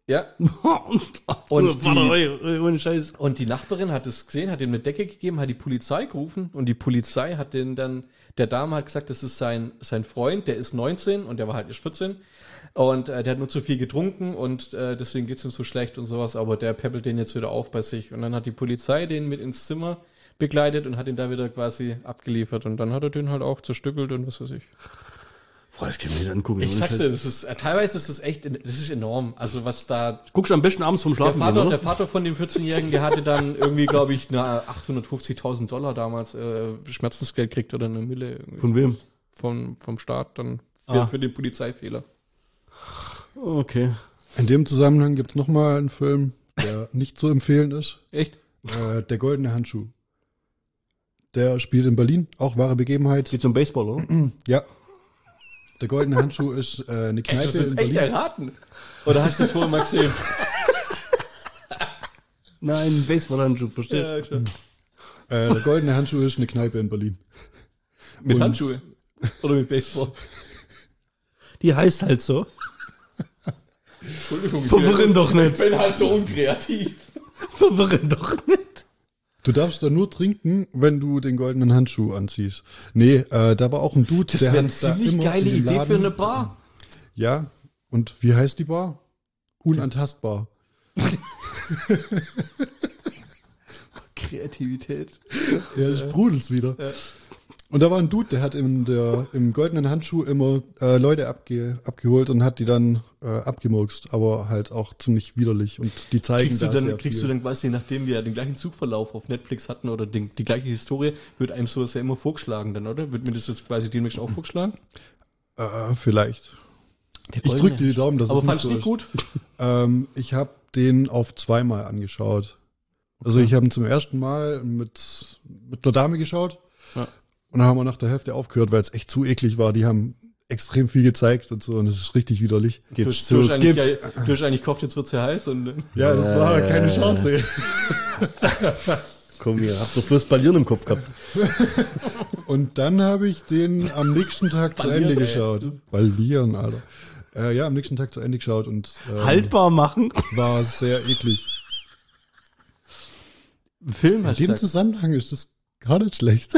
[SPEAKER 4] Ja. und, die, ohne Scheiß. Und die Nachbarin hat es gesehen, hat ihm eine Decke gegeben, hat die Polizei gerufen und die Polizei hat den dann, der Dame hat gesagt, das ist sein, sein Freund, der ist neunzehn und der war halt erst vierzehn und äh, der hat nur zu viel getrunken und äh, deswegen geht's ihm so schlecht und sowas, aber der peppelt den jetzt wieder auf bei sich und dann hat die Polizei den mit ins Zimmer begleitet und hat ihn da wieder quasi abgeliefert und dann hat er den halt auch zerstückelt und was weiß ich.
[SPEAKER 5] Boah, das kann ich mir nicht angucken.
[SPEAKER 4] Ich sag's dir, das ist, äh, teilweise ist das echt, das ist enorm. Also was da...
[SPEAKER 5] Guckst du am besten abends vom Schlafen
[SPEAKER 4] der Vater,
[SPEAKER 5] gehen, oder?
[SPEAKER 4] Der Vater von dem vierzehnjährigen, der hatte dann irgendwie, glaube ich, eine achthundertfünfzigtausend Dollar damals äh, Schmerzensgeld kriegt oder eine Mille. Irgendwie.
[SPEAKER 5] Von wem?
[SPEAKER 4] Vom, vom Staat dann für,
[SPEAKER 5] ah.
[SPEAKER 4] für den Polizeifehler.
[SPEAKER 5] Okay.
[SPEAKER 2] In dem Zusammenhang gibt's noch mal einen Film, der nicht zu empfehlen ist.
[SPEAKER 4] Echt?
[SPEAKER 2] Äh, der goldene Handschuh. Der spielt in Berlin, auch wahre Begebenheit.
[SPEAKER 5] Geht zum Baseball, oder?
[SPEAKER 2] Ja. Der goldene Handschuh ist äh, eine Kneipe
[SPEAKER 4] Hast du das
[SPEAKER 2] in
[SPEAKER 4] echt
[SPEAKER 2] Berlin.
[SPEAKER 4] erraten? Oder hast du das vorher mal gesehen?
[SPEAKER 5] Nein, Baseballhandschuh, verstehe.
[SPEAKER 4] Ja, klar.
[SPEAKER 2] Äh, der goldene Handschuh ist eine Kneipe in Berlin.
[SPEAKER 4] Mit
[SPEAKER 2] Und-
[SPEAKER 4] Handschuhe? Oder mit Baseball?
[SPEAKER 5] Die heißt halt so.
[SPEAKER 4] Entschuldigung. ich
[SPEAKER 5] Verwirren
[SPEAKER 4] bin-
[SPEAKER 5] doch nicht.
[SPEAKER 4] Ich bin halt so unkreativ.
[SPEAKER 5] Verwirren doch nicht.
[SPEAKER 2] Du darfst da nur trinken, wenn du den goldenen Handschuh anziehst. Nee, äh, da war auch ein Dude,
[SPEAKER 4] Das
[SPEAKER 2] der
[SPEAKER 4] wäre eine
[SPEAKER 2] hat da
[SPEAKER 4] ziemlich
[SPEAKER 2] immer
[SPEAKER 4] geile
[SPEAKER 2] in dem
[SPEAKER 4] Idee
[SPEAKER 2] Laden,
[SPEAKER 4] für eine Bar.
[SPEAKER 2] Ja, und wie heißt die Bar? Unantastbar.
[SPEAKER 4] Kreativität.
[SPEAKER 2] Ja, das sprudelt's wieder.
[SPEAKER 4] Ja.
[SPEAKER 2] Und da war ein Dude, der hat in der, im goldenen Handschuh immer äh, Leute abge, abgeholt und hat die dann äh, abgemurkst, aber halt auch ziemlich widerlich. Und die zeigen
[SPEAKER 4] Kriegst du
[SPEAKER 2] da
[SPEAKER 4] dann,
[SPEAKER 2] sehr
[SPEAKER 4] kriegst
[SPEAKER 2] viel.
[SPEAKER 4] du dann quasi, nachdem wir den gleichen Zugverlauf auf Netflix hatten oder den, die gleiche Historie, wird einem sowas ja immer vorgeschlagen dann, oder? Wird mir das jetzt quasi demnächst auch vorgeschlagen?
[SPEAKER 2] Äh, vielleicht.
[SPEAKER 4] Der
[SPEAKER 2] Ich
[SPEAKER 4] goldene
[SPEAKER 2] drück dir die Daumen, dass
[SPEAKER 4] Aber
[SPEAKER 2] es nicht
[SPEAKER 4] fandst
[SPEAKER 2] so
[SPEAKER 4] du
[SPEAKER 2] ist.
[SPEAKER 4] nicht gut?
[SPEAKER 2] Ähm, ich habe den auf zweimal angeschaut. Also ich habe ihn zum ersten Mal mit, mit einer Dame geschaut.
[SPEAKER 4] Ja.
[SPEAKER 2] Und dann haben wir nach der Hälfte aufgehört, weil es echt zu eklig war. Die haben extrem viel gezeigt und so und es ist richtig widerlich.
[SPEAKER 5] Gib's
[SPEAKER 4] du, du,
[SPEAKER 5] zu,
[SPEAKER 4] hast eigentlich,
[SPEAKER 5] gib's.
[SPEAKER 4] geil- du hast eigentlich gehofft, jetzt wird's ja heiß und
[SPEAKER 2] Ja, das war keine Chance.
[SPEAKER 5] Komm hier, hab doch bloß Ballieren im Kopf gehabt.
[SPEAKER 2] Und dann habe ich den am nächsten Tag zu
[SPEAKER 4] Ballieren,
[SPEAKER 2] Ende
[SPEAKER 4] ey.
[SPEAKER 2] geschaut. Ballieren, Alter. Äh, ja, am nächsten Tag zu Ende geschaut und ähm,
[SPEAKER 5] Haltbar machen.
[SPEAKER 2] war sehr eklig.
[SPEAKER 4] Film
[SPEAKER 2] In
[SPEAKER 4] hast
[SPEAKER 2] dem
[SPEAKER 4] du gesagt.
[SPEAKER 2] Zusammenhang ist das gar nicht schlecht.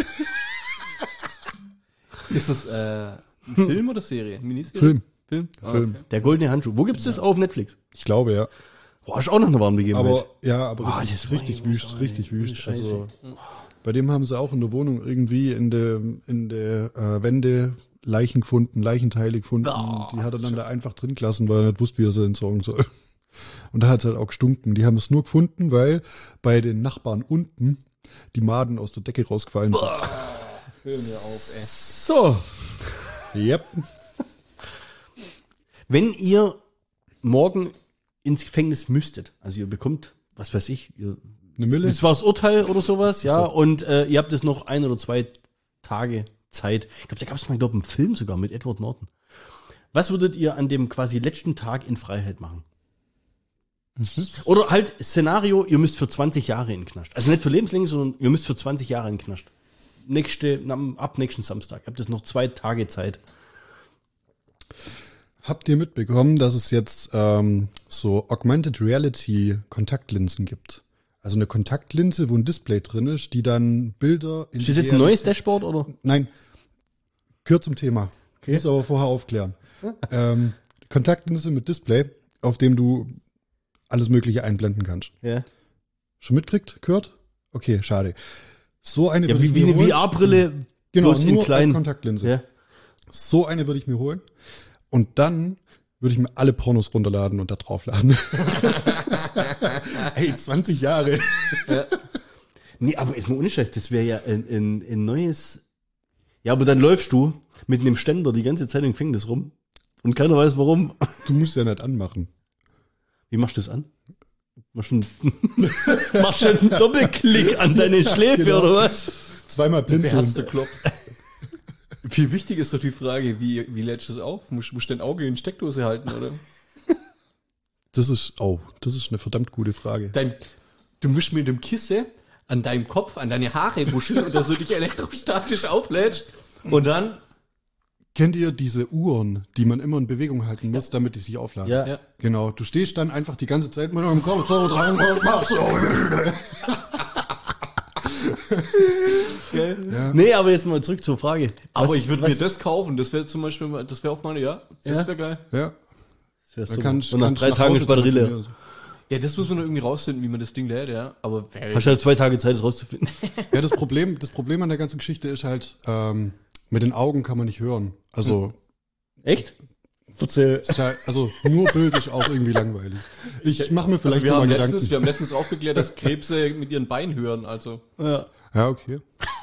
[SPEAKER 4] Ist das äh, ein Film oder Serie? Miniserie?
[SPEAKER 2] Film.
[SPEAKER 4] Film? Ah,
[SPEAKER 2] Film.
[SPEAKER 4] okay.
[SPEAKER 5] Der goldene Handschuh. Wo gibt's das auf Netflix?
[SPEAKER 2] Ich glaube, ja.
[SPEAKER 5] Boah, ist auch noch eine warme Begebenheit.
[SPEAKER 2] Aber ja, aber
[SPEAKER 5] Boah,
[SPEAKER 2] richtig,
[SPEAKER 5] das
[SPEAKER 2] richtig
[SPEAKER 5] war
[SPEAKER 2] wüst,
[SPEAKER 5] ey,
[SPEAKER 2] richtig
[SPEAKER 5] ohne
[SPEAKER 2] wüst.
[SPEAKER 5] Scheiße.
[SPEAKER 2] Also bei dem haben sie auch in der Wohnung irgendwie in der in der äh, Wände Leichen gefunden, Leichenteile gefunden.
[SPEAKER 4] Oh,
[SPEAKER 2] die hat er dann da einfach drin gelassen, weil er nicht wusste, wie er sie entsorgen soll. Und da hat es halt auch gestunken. Die haben es nur gefunden, weil bei den Nachbarn unten die Maden aus der Decke rausgefallen sind.
[SPEAKER 4] Hör mir auf, ey.
[SPEAKER 5] so.
[SPEAKER 2] Yep.
[SPEAKER 5] Wenn ihr morgen ins Gefängnis müsstet, also ihr bekommt, was weiß ich, ihr,
[SPEAKER 2] Eine Mille?
[SPEAKER 5] das war das Urteil oder sowas, ja,
[SPEAKER 2] So.
[SPEAKER 5] und äh, ihr habt jetzt noch ein oder zwei Tage Zeit. Ich glaube, da gab es mal, glaube einen Film sogar mit Edward Norton. Was würdet ihr an dem quasi letzten Tag in Freiheit machen? Oder halt Szenario, ihr müsst für zwanzig Jahre in den Knast. Also nicht für lebenslänglich, sondern ihr müsst für zwanzig Jahre in den Knast. Nächste, am- ab nächsten Samstag. Ihr habt jetzt noch zwei Tage Zeit.
[SPEAKER 2] Habt ihr mitbekommen, dass es jetzt ähm, so Augmented Reality Kontaktlinsen gibt? Also eine Kontaktlinse, wo ein Display drin ist, die dann Bilder in
[SPEAKER 5] Ist das jetzt ein neues Dashboard oder?
[SPEAKER 2] Nein, gehört zum Thema.
[SPEAKER 5] Okay.
[SPEAKER 2] Muss aber vorher aufklären. ähm, Kontaktlinse mit Display, auf dem du alles Mögliche einblenden kannst.
[SPEAKER 5] Ja.
[SPEAKER 2] Schon mitkriegt? Gehört? Okay, schade. So eine
[SPEAKER 5] Ja,
[SPEAKER 2] würde
[SPEAKER 5] wie,
[SPEAKER 2] ich
[SPEAKER 5] wie
[SPEAKER 2] mir
[SPEAKER 5] eine
[SPEAKER 2] holen.
[SPEAKER 5] V R-Brille,
[SPEAKER 2] Genau,
[SPEAKER 5] bloß in
[SPEAKER 2] nur
[SPEAKER 5] klein.
[SPEAKER 2] als Kontaktlinse.
[SPEAKER 5] Ja.
[SPEAKER 2] So eine würde ich mir holen. Und dann würde ich mir alle Pornos runterladen und da draufladen. Ey, zwanzig Jahre.
[SPEAKER 5] Nee, aber ist mal ohne Scheiß, das wäre ja ein, ein, ein neues. Ja, aber dann läufst du mit einem Ständer die ganze Zeit im Gefängnis rum und keiner weiß warum.
[SPEAKER 2] Du musst ja nicht anmachen.
[SPEAKER 5] Wie machst du das an? Machst du einen, machst du einen Doppelklick an deine Schläfe
[SPEAKER 2] Genau.
[SPEAKER 5] oder was?
[SPEAKER 2] Zweimal blinzeln.
[SPEAKER 4] Beherzte Klopf. Viel wichtiger ist doch die Frage, wie, wie lädst du es auf? Musst du dein Auge in die Steckdose halten, oder?
[SPEAKER 2] Das ist, oh, das ist eine verdammt gute Frage.
[SPEAKER 4] Dein, du musst mit dem Kissen an deinem Kopf, an deine Haare wuscheln und dass du dich elektrostatisch auflädst und dann
[SPEAKER 2] Kennt ihr diese Uhren, die man immer in Bewegung halten muss, damit die sich aufladen?
[SPEAKER 5] Ja. Ja.
[SPEAKER 2] Genau, du stehst dann einfach die ganze Zeit mit einem Kopf so dran und machst so.
[SPEAKER 5] Okay. Ja. Nee, aber jetzt mal zurück zur Frage.
[SPEAKER 4] Aber
[SPEAKER 5] was,
[SPEAKER 4] ich würde
[SPEAKER 5] was,
[SPEAKER 4] mir das kaufen, das wäre zum Beispiel, das wäre auf meine, ja, das
[SPEAKER 5] Ja.
[SPEAKER 4] wäre geil.
[SPEAKER 2] Ja.
[SPEAKER 5] Das
[SPEAKER 2] Da kann ich,
[SPEAKER 5] und nach
[SPEAKER 2] kann
[SPEAKER 5] drei
[SPEAKER 2] ich nach
[SPEAKER 5] Tagen
[SPEAKER 2] Hause
[SPEAKER 5] ist Batterie leer.
[SPEAKER 2] telefonieren.
[SPEAKER 4] Ja, das muss man nur irgendwie rausfinden, wie man das Ding lädt, ja. Aber
[SPEAKER 5] Hast du halt zwei Tage Zeit, das rauszufinden.
[SPEAKER 2] Ja, das Problem, das Problem an der ganzen Geschichte ist halt, ähm, mit den Augen kann man nicht hören. Also,
[SPEAKER 5] Echt? Erzähl.
[SPEAKER 2] ist halt, also nur Bild ist auch irgendwie langweilig. Ich mache mir vielleicht
[SPEAKER 4] also wir,
[SPEAKER 2] noch
[SPEAKER 4] haben
[SPEAKER 2] mal
[SPEAKER 4] letztens,
[SPEAKER 2] Gedanken.
[SPEAKER 4] wir haben letztens aufgeklärt, dass Krebse mit ihren Beinen hören, also.
[SPEAKER 5] Ja.
[SPEAKER 2] Ja, okay.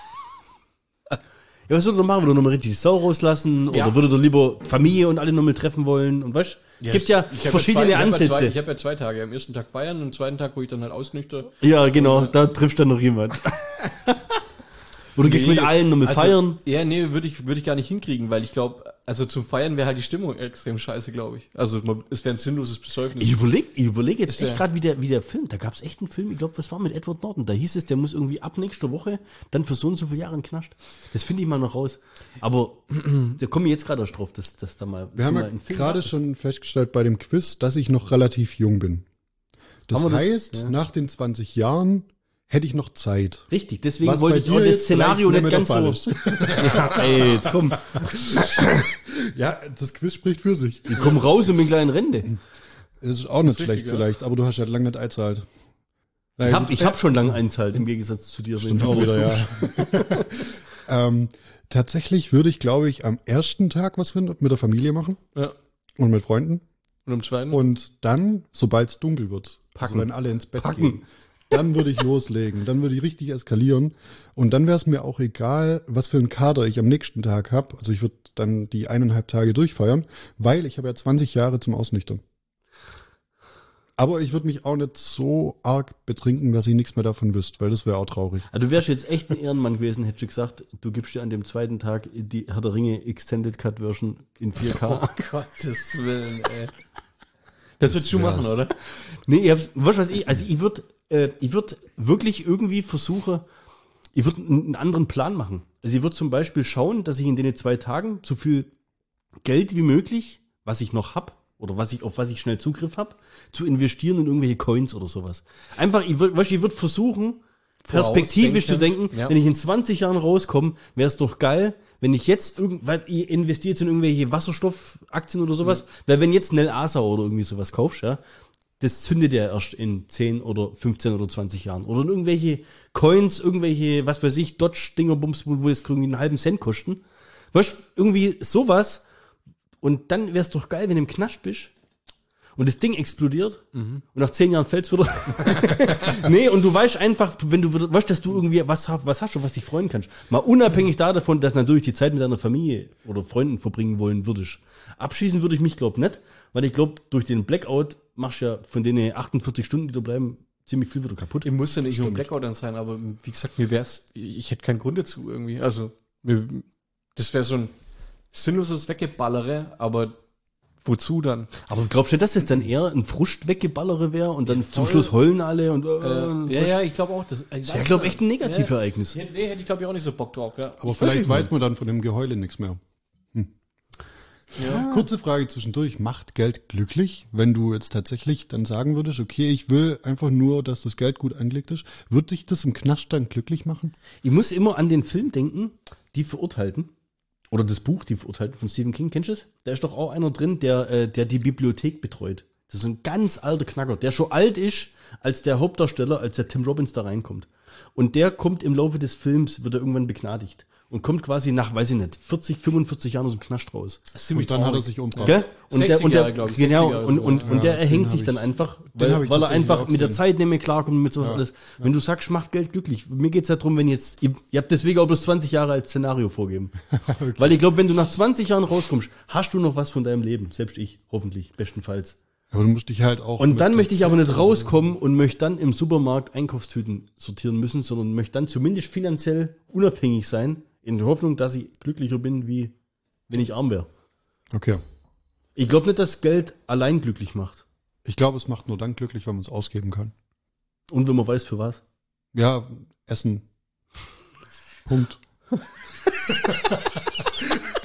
[SPEAKER 5] Ja, was würdet ihr machen? Würdet ihr nochmal richtig die Sau rauslassen?
[SPEAKER 4] Ja.
[SPEAKER 5] Oder würdet ihr lieber Familie und alle nochmal treffen wollen? Und was?
[SPEAKER 4] Ja,
[SPEAKER 5] Gibt ja
[SPEAKER 4] ich hab
[SPEAKER 5] verschiedene
[SPEAKER 4] ja zwei,
[SPEAKER 5] Ansätze.
[SPEAKER 4] Ich habe ja, zwei, ich hab ja zwei Tage. Am ersten Tag feiern und am zweiten Tag, wo ich dann halt ausnüchter.
[SPEAKER 5] Ja, genau, da trifft dann noch jemand. Oder gehst
[SPEAKER 4] Nee,
[SPEAKER 5] mit allen nochmal
[SPEAKER 4] also,
[SPEAKER 5] feiern?
[SPEAKER 4] Ja, nee, würde ich, würde ich gar nicht hinkriegen, weil ich glaube, also zum Feiern wäre halt die Stimmung extrem scheiße, glaube ich. Also man, es wäre ein sinnloses Besäufnis.
[SPEAKER 5] Ich überlege ich überleg jetzt
[SPEAKER 4] Ist
[SPEAKER 5] echt
[SPEAKER 4] der-
[SPEAKER 5] gerade, wie der, wie der Film, da gab es echt einen Film, ich glaube, was war mit Edward Norton? Da hieß es, der muss irgendwie ab nächster Woche dann für so und so viele Jahre in den Knast. Das finde ich mal noch raus. Aber da komme ich jetzt gerade erst drauf, dass, dass da mal.
[SPEAKER 2] Wir haben
[SPEAKER 5] mal
[SPEAKER 2] ja
[SPEAKER 5] einen Film
[SPEAKER 2] gerade
[SPEAKER 5] gab.
[SPEAKER 2] schon festgestellt bei dem Quiz, dass ich noch relativ jung bin. Das
[SPEAKER 5] Haben wir das?
[SPEAKER 2] heißt,
[SPEAKER 5] Ja.
[SPEAKER 2] nach den zwanzig Jahren hätte ich noch Zeit.
[SPEAKER 5] Richtig, deswegen
[SPEAKER 2] Was
[SPEAKER 5] wollte
[SPEAKER 2] bei
[SPEAKER 5] ich auch
[SPEAKER 2] dir
[SPEAKER 5] das
[SPEAKER 2] jetzt
[SPEAKER 5] Szenario
[SPEAKER 2] vielleicht
[SPEAKER 5] nicht
[SPEAKER 2] nicht mehr
[SPEAKER 5] ganz
[SPEAKER 2] der
[SPEAKER 5] so. Ja, ey, jetzt komm.
[SPEAKER 2] Ja, das Quiz spricht für sich.
[SPEAKER 5] Ich komm raus um den kleinen Rente.
[SPEAKER 2] Das ist auch nicht
[SPEAKER 4] ist
[SPEAKER 2] schlecht
[SPEAKER 4] richtig, ja.
[SPEAKER 2] vielleicht, aber du hast ja lange nicht eingezahlt.
[SPEAKER 5] Ich hab, ich hab schon lange einzahlt, im Gegensatz zu dir.
[SPEAKER 2] Stimmt
[SPEAKER 5] wenn
[SPEAKER 2] auch
[SPEAKER 5] du
[SPEAKER 2] wieder,
[SPEAKER 5] rauskommst.
[SPEAKER 2] ja. ähm, tatsächlich würde ich, glaube ich, am ersten Tag was mit der Familie machen
[SPEAKER 4] Ja.
[SPEAKER 2] und mit Freunden.
[SPEAKER 4] Und am zweiten?
[SPEAKER 2] Und dann, sobald es dunkel wird,
[SPEAKER 5] Packen.
[SPEAKER 2] also wenn alle ins Bett
[SPEAKER 5] Packen.
[SPEAKER 2] gehen, dann würde ich loslegen. Dann würde ich richtig eskalieren. Und dann wäre es mir auch egal, was für einen Kader ich am nächsten Tag habe. Also ich würde dann die eineinhalb Tage durchfeiern, weil ich habe ja zwanzig Jahre zum Ausnüchtern. Aber ich würde mich auch nicht so arg betrinken, dass ich nichts mehr davon wüsste, weil das wäre auch traurig.
[SPEAKER 5] Also du wärst jetzt echt ein Ehrenmann gewesen, hättest du gesagt, du gibst dir an dem zweiten Tag die Herr der Ringe Extended Cut Version in vier K.
[SPEAKER 4] Oh Gottes Willen, ey. Das würdest du machen,
[SPEAKER 2] wär's.
[SPEAKER 4] oder?
[SPEAKER 5] Nee, ich hab's, weißt du was ich, also ich würde, äh, ich würde wirklich irgendwie versuchen, ich würde einen, einen anderen Plan machen. Also ich würde zum Beispiel schauen, dass ich in den zwei Tagen so viel Geld wie möglich, was ich noch hab, oder was ich, auf was ich schnell Zugriff habe, zu investieren in irgendwelche Coins oder sowas. Einfach, ich würde, weißt du, ich würde versuchen, perspektivisch zu denken,
[SPEAKER 4] Ja.
[SPEAKER 5] wenn ich in zwanzig Jahren rauskomme, wäre es doch geil, wenn ich jetzt irgend, weil ihr investiert in irgendwelche Wasserstoffaktien oder sowas,
[SPEAKER 4] Mhm.
[SPEAKER 5] weil wenn jetzt Nel Asa oder irgendwie sowas kaufst, ja, das zündet ja erst in zehn oder fünfzehn oder zwanzig Jahren. Oder in irgendwelche Coins, irgendwelche, was weiß ich, Dodge-Dingerbums, wo wo es irgendwie einen halben Cent kosten. Weißt du, irgendwie sowas. Und dann wär's doch geil, wenn du im Knast bist und das Ding explodiert und nach zehn Jahren fällt's wieder. Nee, und du weißt einfach, du- wenn du wieder- weißt, dass du irgendwie was, ha- was hast und was dich freuen kannst. Mal unabhängig davon, dass natürlich die Zeit mit deiner Familie oder Freunden verbringen wollen würdest. Abschießen würde ich mich, glaub nicht, weil ich glaube, durch den Blackout machst du ja von den achtundvierzig Stunden, die da bleiben, ziemlich viel wieder kaputt.
[SPEAKER 4] Ich muss ja nicht nur ein Blackout dann sein, aber wie gesagt, mir wär's, ich, ich hätte keinen Grund dazu irgendwie. Also, mir, das wäre so ein sinnloses Weggeballere, aber wozu dann?
[SPEAKER 5] Aber glaubst du, dass es dann eher ein Frust weggeballere wäre und dann zum
[SPEAKER 4] voll.
[SPEAKER 5] Schluss heulen alle und äh,
[SPEAKER 4] Äh, ja, ja, ich glaube auch. Das,
[SPEAKER 5] Das wäre, glaube ich, echt ein Negativereignis.
[SPEAKER 4] Ja, nee, hätte ich glaube ich auch nicht so Bock drauf, ja.
[SPEAKER 2] Aber vielleicht weiß man dann von dem Geheule nichts mehr. Hm.
[SPEAKER 4] Ja.
[SPEAKER 2] Kurze Frage zwischendurch. Macht Geld glücklich, wenn du jetzt tatsächlich dann sagen würdest, okay, ich will einfach nur, dass das Geld gut angelegt ist? Würde dich das im Knast dann glücklich machen?
[SPEAKER 5] Ich muss immer an den Film denken, Die Verurteilten. Oder das Buch, Die Verurteilten von Stephen King. Kennst du das? Da ist doch auch einer drin, der, äh, der die Bibliothek betreut. Das ist ein ganz alter Knacker, der schon alt ist als der Hauptdarsteller, als der Tim Robbins da reinkommt. Und der kommt im Laufe des Films, wird er irgendwann begnadigt. Und kommt quasi nach, weiß ich nicht, vierzig, fünfundvierzig Jahren aus dem Knast raus.
[SPEAKER 2] Und dann hat er sich umgebracht.
[SPEAKER 5] Gell? Und der, und der,
[SPEAKER 4] Jahre, glaub ich,
[SPEAKER 5] genau,
[SPEAKER 4] sechzig Jahre
[SPEAKER 5] und,
[SPEAKER 4] so,
[SPEAKER 5] und,
[SPEAKER 4] ja.
[SPEAKER 5] und der
[SPEAKER 2] Ja,
[SPEAKER 5] erhängt
[SPEAKER 2] den
[SPEAKER 5] sich
[SPEAKER 2] hab
[SPEAKER 5] dann
[SPEAKER 2] ich-
[SPEAKER 5] einfach,
[SPEAKER 2] den
[SPEAKER 5] weil,
[SPEAKER 2] hab ich
[SPEAKER 5] weil er
[SPEAKER 2] tatsächlich
[SPEAKER 5] einfach
[SPEAKER 2] auch
[SPEAKER 5] mit der
[SPEAKER 2] gesehen.
[SPEAKER 5] Zeit nicht mehr klarkommt und mit sowas alles. Wenn du sagst, macht Geld glücklich. Mir geht's ja darum, wenn jetzt, ihr, ihr habt deswegen auch bloß zwanzig Jahre als Szenario vorgeben. Weil ich glaube, wenn du nach zwanzig Jahren rauskommst, hast du noch was von deinem Leben. Selbst ich, hoffentlich, bestenfalls.
[SPEAKER 2] Aber du musst dich halt auch.
[SPEAKER 5] Und
[SPEAKER 2] mit
[SPEAKER 5] dann
[SPEAKER 2] der
[SPEAKER 5] möchte ich aber
[SPEAKER 2] Zeit-
[SPEAKER 5] nicht rauskommen und möchte dann im Supermarkt Einkaufstüten sortieren müssen, sondern möchte dann zumindest finanziell unabhängig sein, in der Hoffnung, dass ich glücklicher bin, wie wenn ich arm wäre.
[SPEAKER 2] Okay.
[SPEAKER 5] Ich glaube nicht, dass Geld allein glücklich macht.
[SPEAKER 2] Ich glaube, es macht nur dann glücklich, wenn man es ausgeben kann.
[SPEAKER 5] Und wenn man weiß, für was.
[SPEAKER 2] Ja, Essen. Punkt.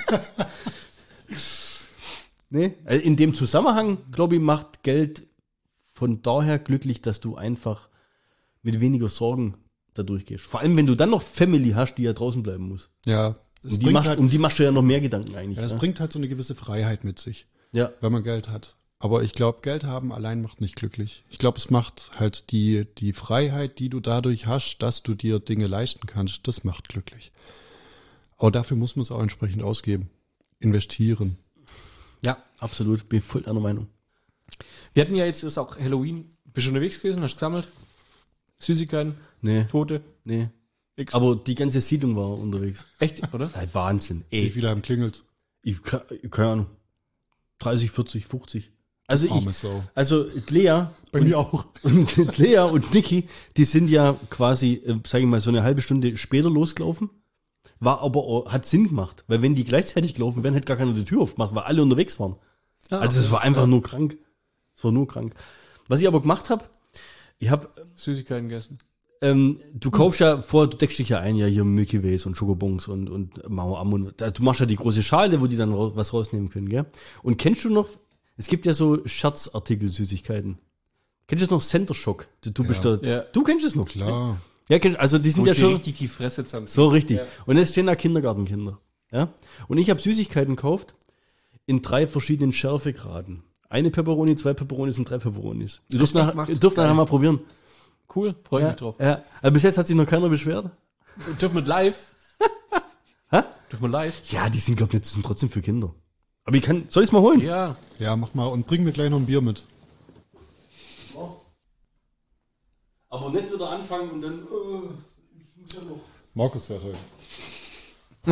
[SPEAKER 5] Nee, also in dem Zusammenhang, glaube ich, macht Geld von daher glücklich, dass du einfach mit weniger Sorgen da durchgehst. Vor allem, wenn du dann noch Family hast, die ja draußen bleiben muss.
[SPEAKER 2] Ja.
[SPEAKER 5] Um die, machst, halt, um die machst du ja noch mehr Gedanken eigentlich.
[SPEAKER 2] Ja, es
[SPEAKER 5] ne?
[SPEAKER 2] bringt halt so eine gewisse Freiheit mit sich,
[SPEAKER 5] ja.
[SPEAKER 2] wenn man Geld hat. Aber ich glaube, Geld haben allein macht nicht glücklich. Ich glaube, es macht halt die, die Freiheit, die du dadurch hast, dass du dir Dinge leisten kannst, das macht glücklich. Aber dafür muss man es auch entsprechend ausgeben. Investieren.
[SPEAKER 5] Ja, absolut. Bin voll einer Meinung.
[SPEAKER 4] Wir hatten ja jetzt ist auch Halloween. Bist du unterwegs gewesen? Hast du gesammelt? Süßigkeiten?
[SPEAKER 5] Nee.
[SPEAKER 4] Tote?
[SPEAKER 5] Nee.
[SPEAKER 4] X.
[SPEAKER 5] Aber die ganze Siedlung war unterwegs.
[SPEAKER 4] Echt, oder?
[SPEAKER 5] Ja, Wahnsinn. Ey.
[SPEAKER 2] Wie viele haben klingelt?
[SPEAKER 5] Ich, keine Ahnung. dreißig, vierzig, fünfzig. Also
[SPEAKER 2] Arme
[SPEAKER 5] ich,
[SPEAKER 2] Sau.
[SPEAKER 5] also Lea.
[SPEAKER 2] Bei
[SPEAKER 5] und,
[SPEAKER 2] mir auch.
[SPEAKER 5] Und Lea und Niki, die sind ja quasi, äh, sage ich mal, so eine halbe Stunde später losgelaufen. War aber, auch, hat Sinn gemacht. Weil wenn die gleichzeitig gelaufen wären, hätte gar keiner die Tür aufgemacht, weil alle unterwegs waren. Ah, also es okay. war einfach ja. nur krank. Es war nur krank. Was ich aber gemacht habe, ich habe
[SPEAKER 4] Süßigkeiten gegessen.
[SPEAKER 5] Ähm, du kaufst ja vor, du deckst dich ja ein, ja hier Milky Ways und Schokobons und, und Mauer Am und du machst ja die große Schale, wo die dann raus, was rausnehmen können, gell? Und kennst du noch, es gibt ja so Scherzartikel, Süßigkeiten. Kennst du das noch? Center Shock? Du, du bist
[SPEAKER 2] ja.
[SPEAKER 5] da,
[SPEAKER 4] ja.
[SPEAKER 5] du kennst es noch?
[SPEAKER 2] Klar.
[SPEAKER 5] Ja, kennst, also die sind
[SPEAKER 4] wo
[SPEAKER 5] ja schon
[SPEAKER 4] richtig die Fresse zusammen.
[SPEAKER 5] So richtig.
[SPEAKER 4] Ja.
[SPEAKER 5] Und jetzt stehen da Kindergartenkinder, ja? Und ich habe Süßigkeiten gekauft in drei verschiedenen Schärfegraden. Eine Pepperoni, zwei Pepperonis und drei Pepperonis. Ihr dürft nachher nach mal probieren.
[SPEAKER 4] Cool, freue
[SPEAKER 5] ja,
[SPEAKER 4] mich drauf.
[SPEAKER 5] Ja. Aber bis jetzt hat sich noch keiner beschwert.
[SPEAKER 4] Dürfen wir live?
[SPEAKER 5] Hä?
[SPEAKER 4] Dürfen wir live?
[SPEAKER 5] Ja, die sind, glaube ich, nicht, die sind trotzdem für Kinder. Aber ich kann, soll ich's mal holen?
[SPEAKER 4] Ja.
[SPEAKER 2] Ja, mach mal und bring mir gleich noch ein Bier mit.
[SPEAKER 5] Oh. Aber nicht wieder anfangen und dann, äh, ich muss ja noch.
[SPEAKER 2] Markus fährt heute.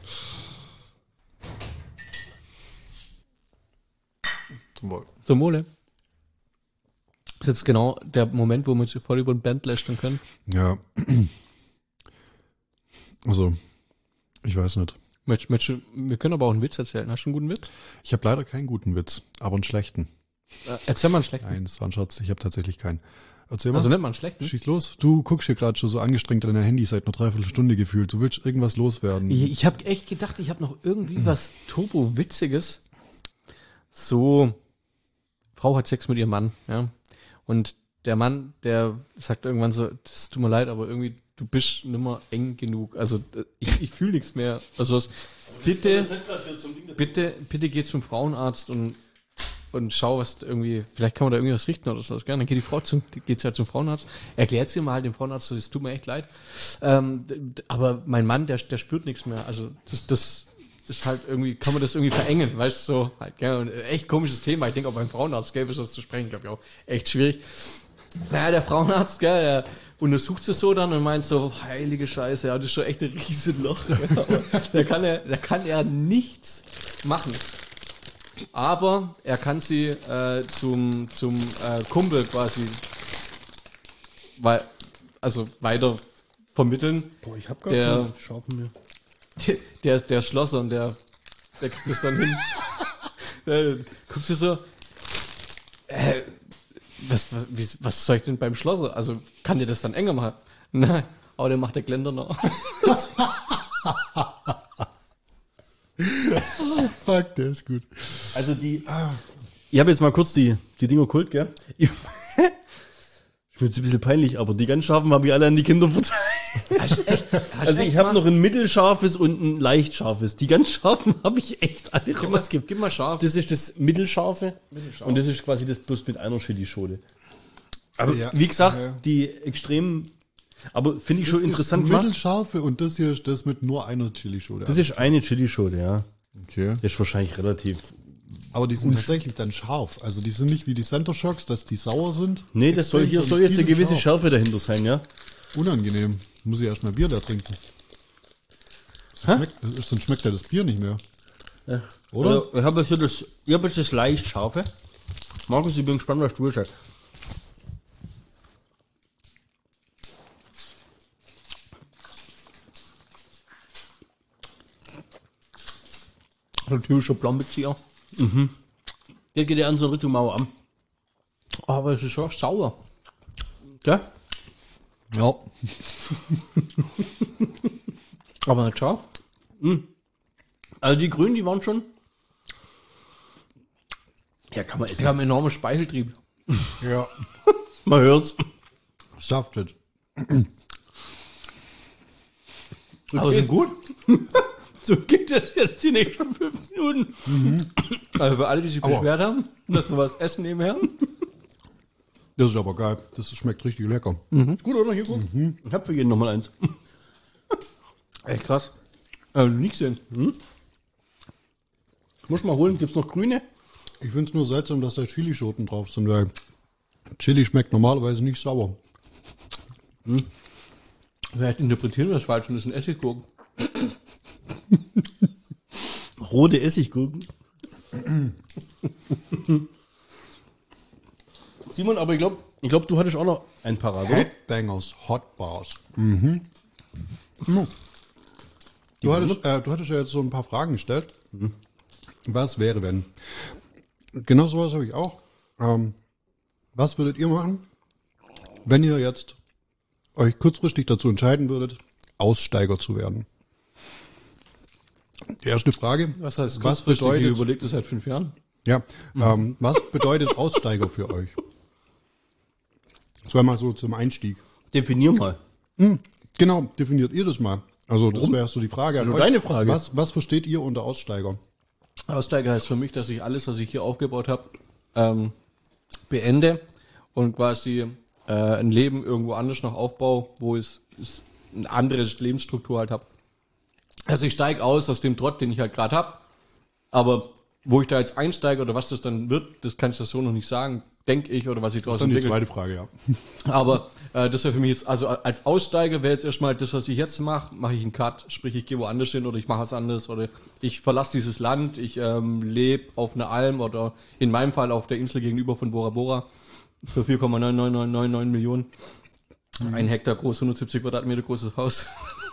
[SPEAKER 4] Zum Wohl. Zum Wohle. Das ist jetzt genau der Moment, wo wir uns voll über den Band lästern können.
[SPEAKER 2] Ja. Also, ich weiß nicht.
[SPEAKER 4] Mensch, Mensch, wir können aber auch einen Witz erzählen. Hast du einen guten Witz?
[SPEAKER 2] Ich habe leider keinen guten Witz, aber einen schlechten.
[SPEAKER 4] Äh, erzähl mal einen schlechten.
[SPEAKER 2] Nein, das war ein Scherz. Ich habe tatsächlich keinen. Erzähl mal.
[SPEAKER 4] Also nicht mal einen schlechten?
[SPEAKER 2] Schieß los. Du guckst hier gerade schon so angestrengt an dein Handy seit einer Dreiviertelstunde gefühlt. Du willst irgendwas loswerden.
[SPEAKER 4] Ich, ich habe echt gedacht, ich habe noch irgendwie was Turbo-Witziges. So, Frau hat Sex mit ihrem Mann, ja. Und der Mann, der sagt irgendwann so, das tut mir leid, aber irgendwie, du bist nimmer eng genug. Also ich, ich fühle nichts mehr. Also was, bitte, bitte, bitte geh zum Frauenarzt und, und schau, was irgendwie, vielleicht kann man da irgendwie was richten oder so. Dann geht die Frau zum, geht's halt zum Frauenarzt, erklärt sie mal halt dem Frauenarzt, so, das tut mir echt leid. Ähm, aber mein Mann, der, der spürt nichts mehr. Also das, das ist halt irgendwie, kann man das irgendwie verengen, weißt du, so, halt, ja, und echt komisches Thema. Ich denke, auch beim Frauenarzt gäbe es was zu sprechen, glaube ich auch. Echt schwierig. Naja, der Frauenarzt, gell, der untersucht es so dann und meint so, heilige Scheiße, ja, das ist schon echt ein Riesenloch. da kann er, da kann er nichts machen. Aber er kann sie äh, zum, zum äh, Kumpel quasi, weil, also weiter vermitteln.
[SPEAKER 5] Boah, ich hab gar
[SPEAKER 4] der,
[SPEAKER 5] keinen Scharfen mehr.
[SPEAKER 4] Der, der, der Schlosser und der, der kriegt das dann hin. Der guckt sich so, äh, was, was, wie, was soll ich denn beim Schlosser? Also, kann der das dann enger machen? Nein, aber der macht der Geländer noch.
[SPEAKER 2] Oh, fuck, der ist gut.
[SPEAKER 5] Also die, ich habe jetzt mal kurz die, die Dinger geholt, gell? Ich, ich bin jetzt ein bisschen peinlich, aber die ganz scharfen habe ich alle an die Kinder verteilt. Hast echt, hast also ich habe noch ein mittelscharfes und ein leicht scharfes. Die ganz scharfen habe ich echt alle rausgegeben.
[SPEAKER 4] Gib mal scharf.
[SPEAKER 5] Das ist das mittelscharfe Mittelscharf. Und das ist quasi das plus mit einer Chili-Schode. Aber ja, wie gesagt, ja. die extremen, aber finde ich das schon interessant.
[SPEAKER 2] Das mittelscharfe und das hier ist das mit nur einer Chili-Schode.
[SPEAKER 5] Das ist eine Chili-Schode, ja.
[SPEAKER 2] Okay.
[SPEAKER 5] Das ist wahrscheinlich relativ.
[SPEAKER 2] Aber die sind tatsächlich dann scharf. Also die sind nicht wie die Center Shocks, dass die sauer sind.
[SPEAKER 5] Nee, das soll hier soll jetzt eine gewisse scharf. Schärfe dahinter sein, ja.
[SPEAKER 2] Unangenehm. Muss ich erstmal Bier da trinken. Sonst schmeckt, sonst schmeckt ja das Bier nicht mehr.
[SPEAKER 5] Ja. Oder? Also, ich habe jetzt, das, ich hab jetzt das leicht scharfe. Markus, ich bin gespannt, was du sagst.
[SPEAKER 4] So ein typischer Blombezier.
[SPEAKER 5] Mhm. Der geht ja an so Richtung Mauer an.
[SPEAKER 4] Aber es ist schon sauer.
[SPEAKER 5] Ja?
[SPEAKER 2] Ja.
[SPEAKER 4] Aber nicht scharf.
[SPEAKER 5] Mhm. Also die Grünen, die waren schon... Ja, kann man essen.
[SPEAKER 4] Die haben enormen Speicheltrieb.
[SPEAKER 2] Ja.
[SPEAKER 5] Man hört's.
[SPEAKER 2] Saftet.
[SPEAKER 5] Aber sind gut. So geht das jetzt die nächsten fünf Minuten.
[SPEAKER 4] Mhm. Also für alle, die sich
[SPEAKER 2] Aua.
[SPEAKER 4] beschwert haben, dass wir was essen nebenher.
[SPEAKER 2] Das ist aber geil. Das schmeckt richtig lecker.
[SPEAKER 5] Mhm. Ist gut, oder? Hier, guck. Mhm. Ich hab für jeden nochmal eins.
[SPEAKER 4] Echt krass. Also nichts sehen.
[SPEAKER 5] Hm? Muss mal holen. Gibt's noch grüne?
[SPEAKER 2] Ich finde es nur seltsam, dass da Chilischoten drauf sind, weil Chili schmeckt normalerweise nicht sauer.
[SPEAKER 4] Hm. Vielleicht interpretieren wir das falsch und das sind Essiggurken.
[SPEAKER 5] Rote Essiggurken. Simon, aber ich glaube, ich glaub, du hattest auch noch ein Parat, oder?
[SPEAKER 2] Headbangers Hot Bars. Mhm. Mhm. Du, hattest, äh, du hattest ja jetzt so ein paar Fragen gestellt. Mhm. Was wäre, wenn? Genau sowas habe ich auch. Ähm, was würdet ihr machen, wenn ihr jetzt euch kurzfristig dazu entscheiden würdet, Aussteiger zu werden? Die erste Frage.
[SPEAKER 4] Was heißt
[SPEAKER 2] was
[SPEAKER 4] kurzfristig?
[SPEAKER 2] bedeutet,
[SPEAKER 4] Ich überlegt das seit fünf Jahren.
[SPEAKER 2] Ja, ähm, was bedeutet Aussteiger für euch? Das war mal so zum Einstieg.
[SPEAKER 5] Definier mal.
[SPEAKER 2] Hm, genau, definiert ihr das mal. Also das wäre so die Frage an
[SPEAKER 5] Also
[SPEAKER 2] euch.
[SPEAKER 5] deine Frage.
[SPEAKER 2] Was, was versteht ihr unter Aussteiger?
[SPEAKER 4] Aussteiger heißt für mich, dass ich alles, was ich hier aufgebaut habe, ähm, beende und quasi äh, ein Leben irgendwo anders noch aufbaue, wo es, es eine andere Lebensstruktur halt habe. Also ich steige aus aus dem Trott, den ich halt gerade habe, aber wo ich da jetzt einsteige oder was das dann wird, das kann ich das so noch nicht sagen, denke ich, oder was ich
[SPEAKER 2] Das
[SPEAKER 4] draußen
[SPEAKER 2] ist dann die zweite Frage, ja.
[SPEAKER 4] Aber äh, das wäre für mich jetzt, also als Aussteiger wäre jetzt erstmal das, was ich jetzt mache, mache ich einen Cut, sprich ich gehe woanders hin oder ich mache was anderes oder ich verlasse dieses Land, ich ähm, lebe auf einer Alm oder in meinem Fall auf der Insel gegenüber von Bora Bora für vier Komma neun neun neun neun neun Millionen. Ein Hektar groß, hundertsiebzig Quadratmeter großes Haus.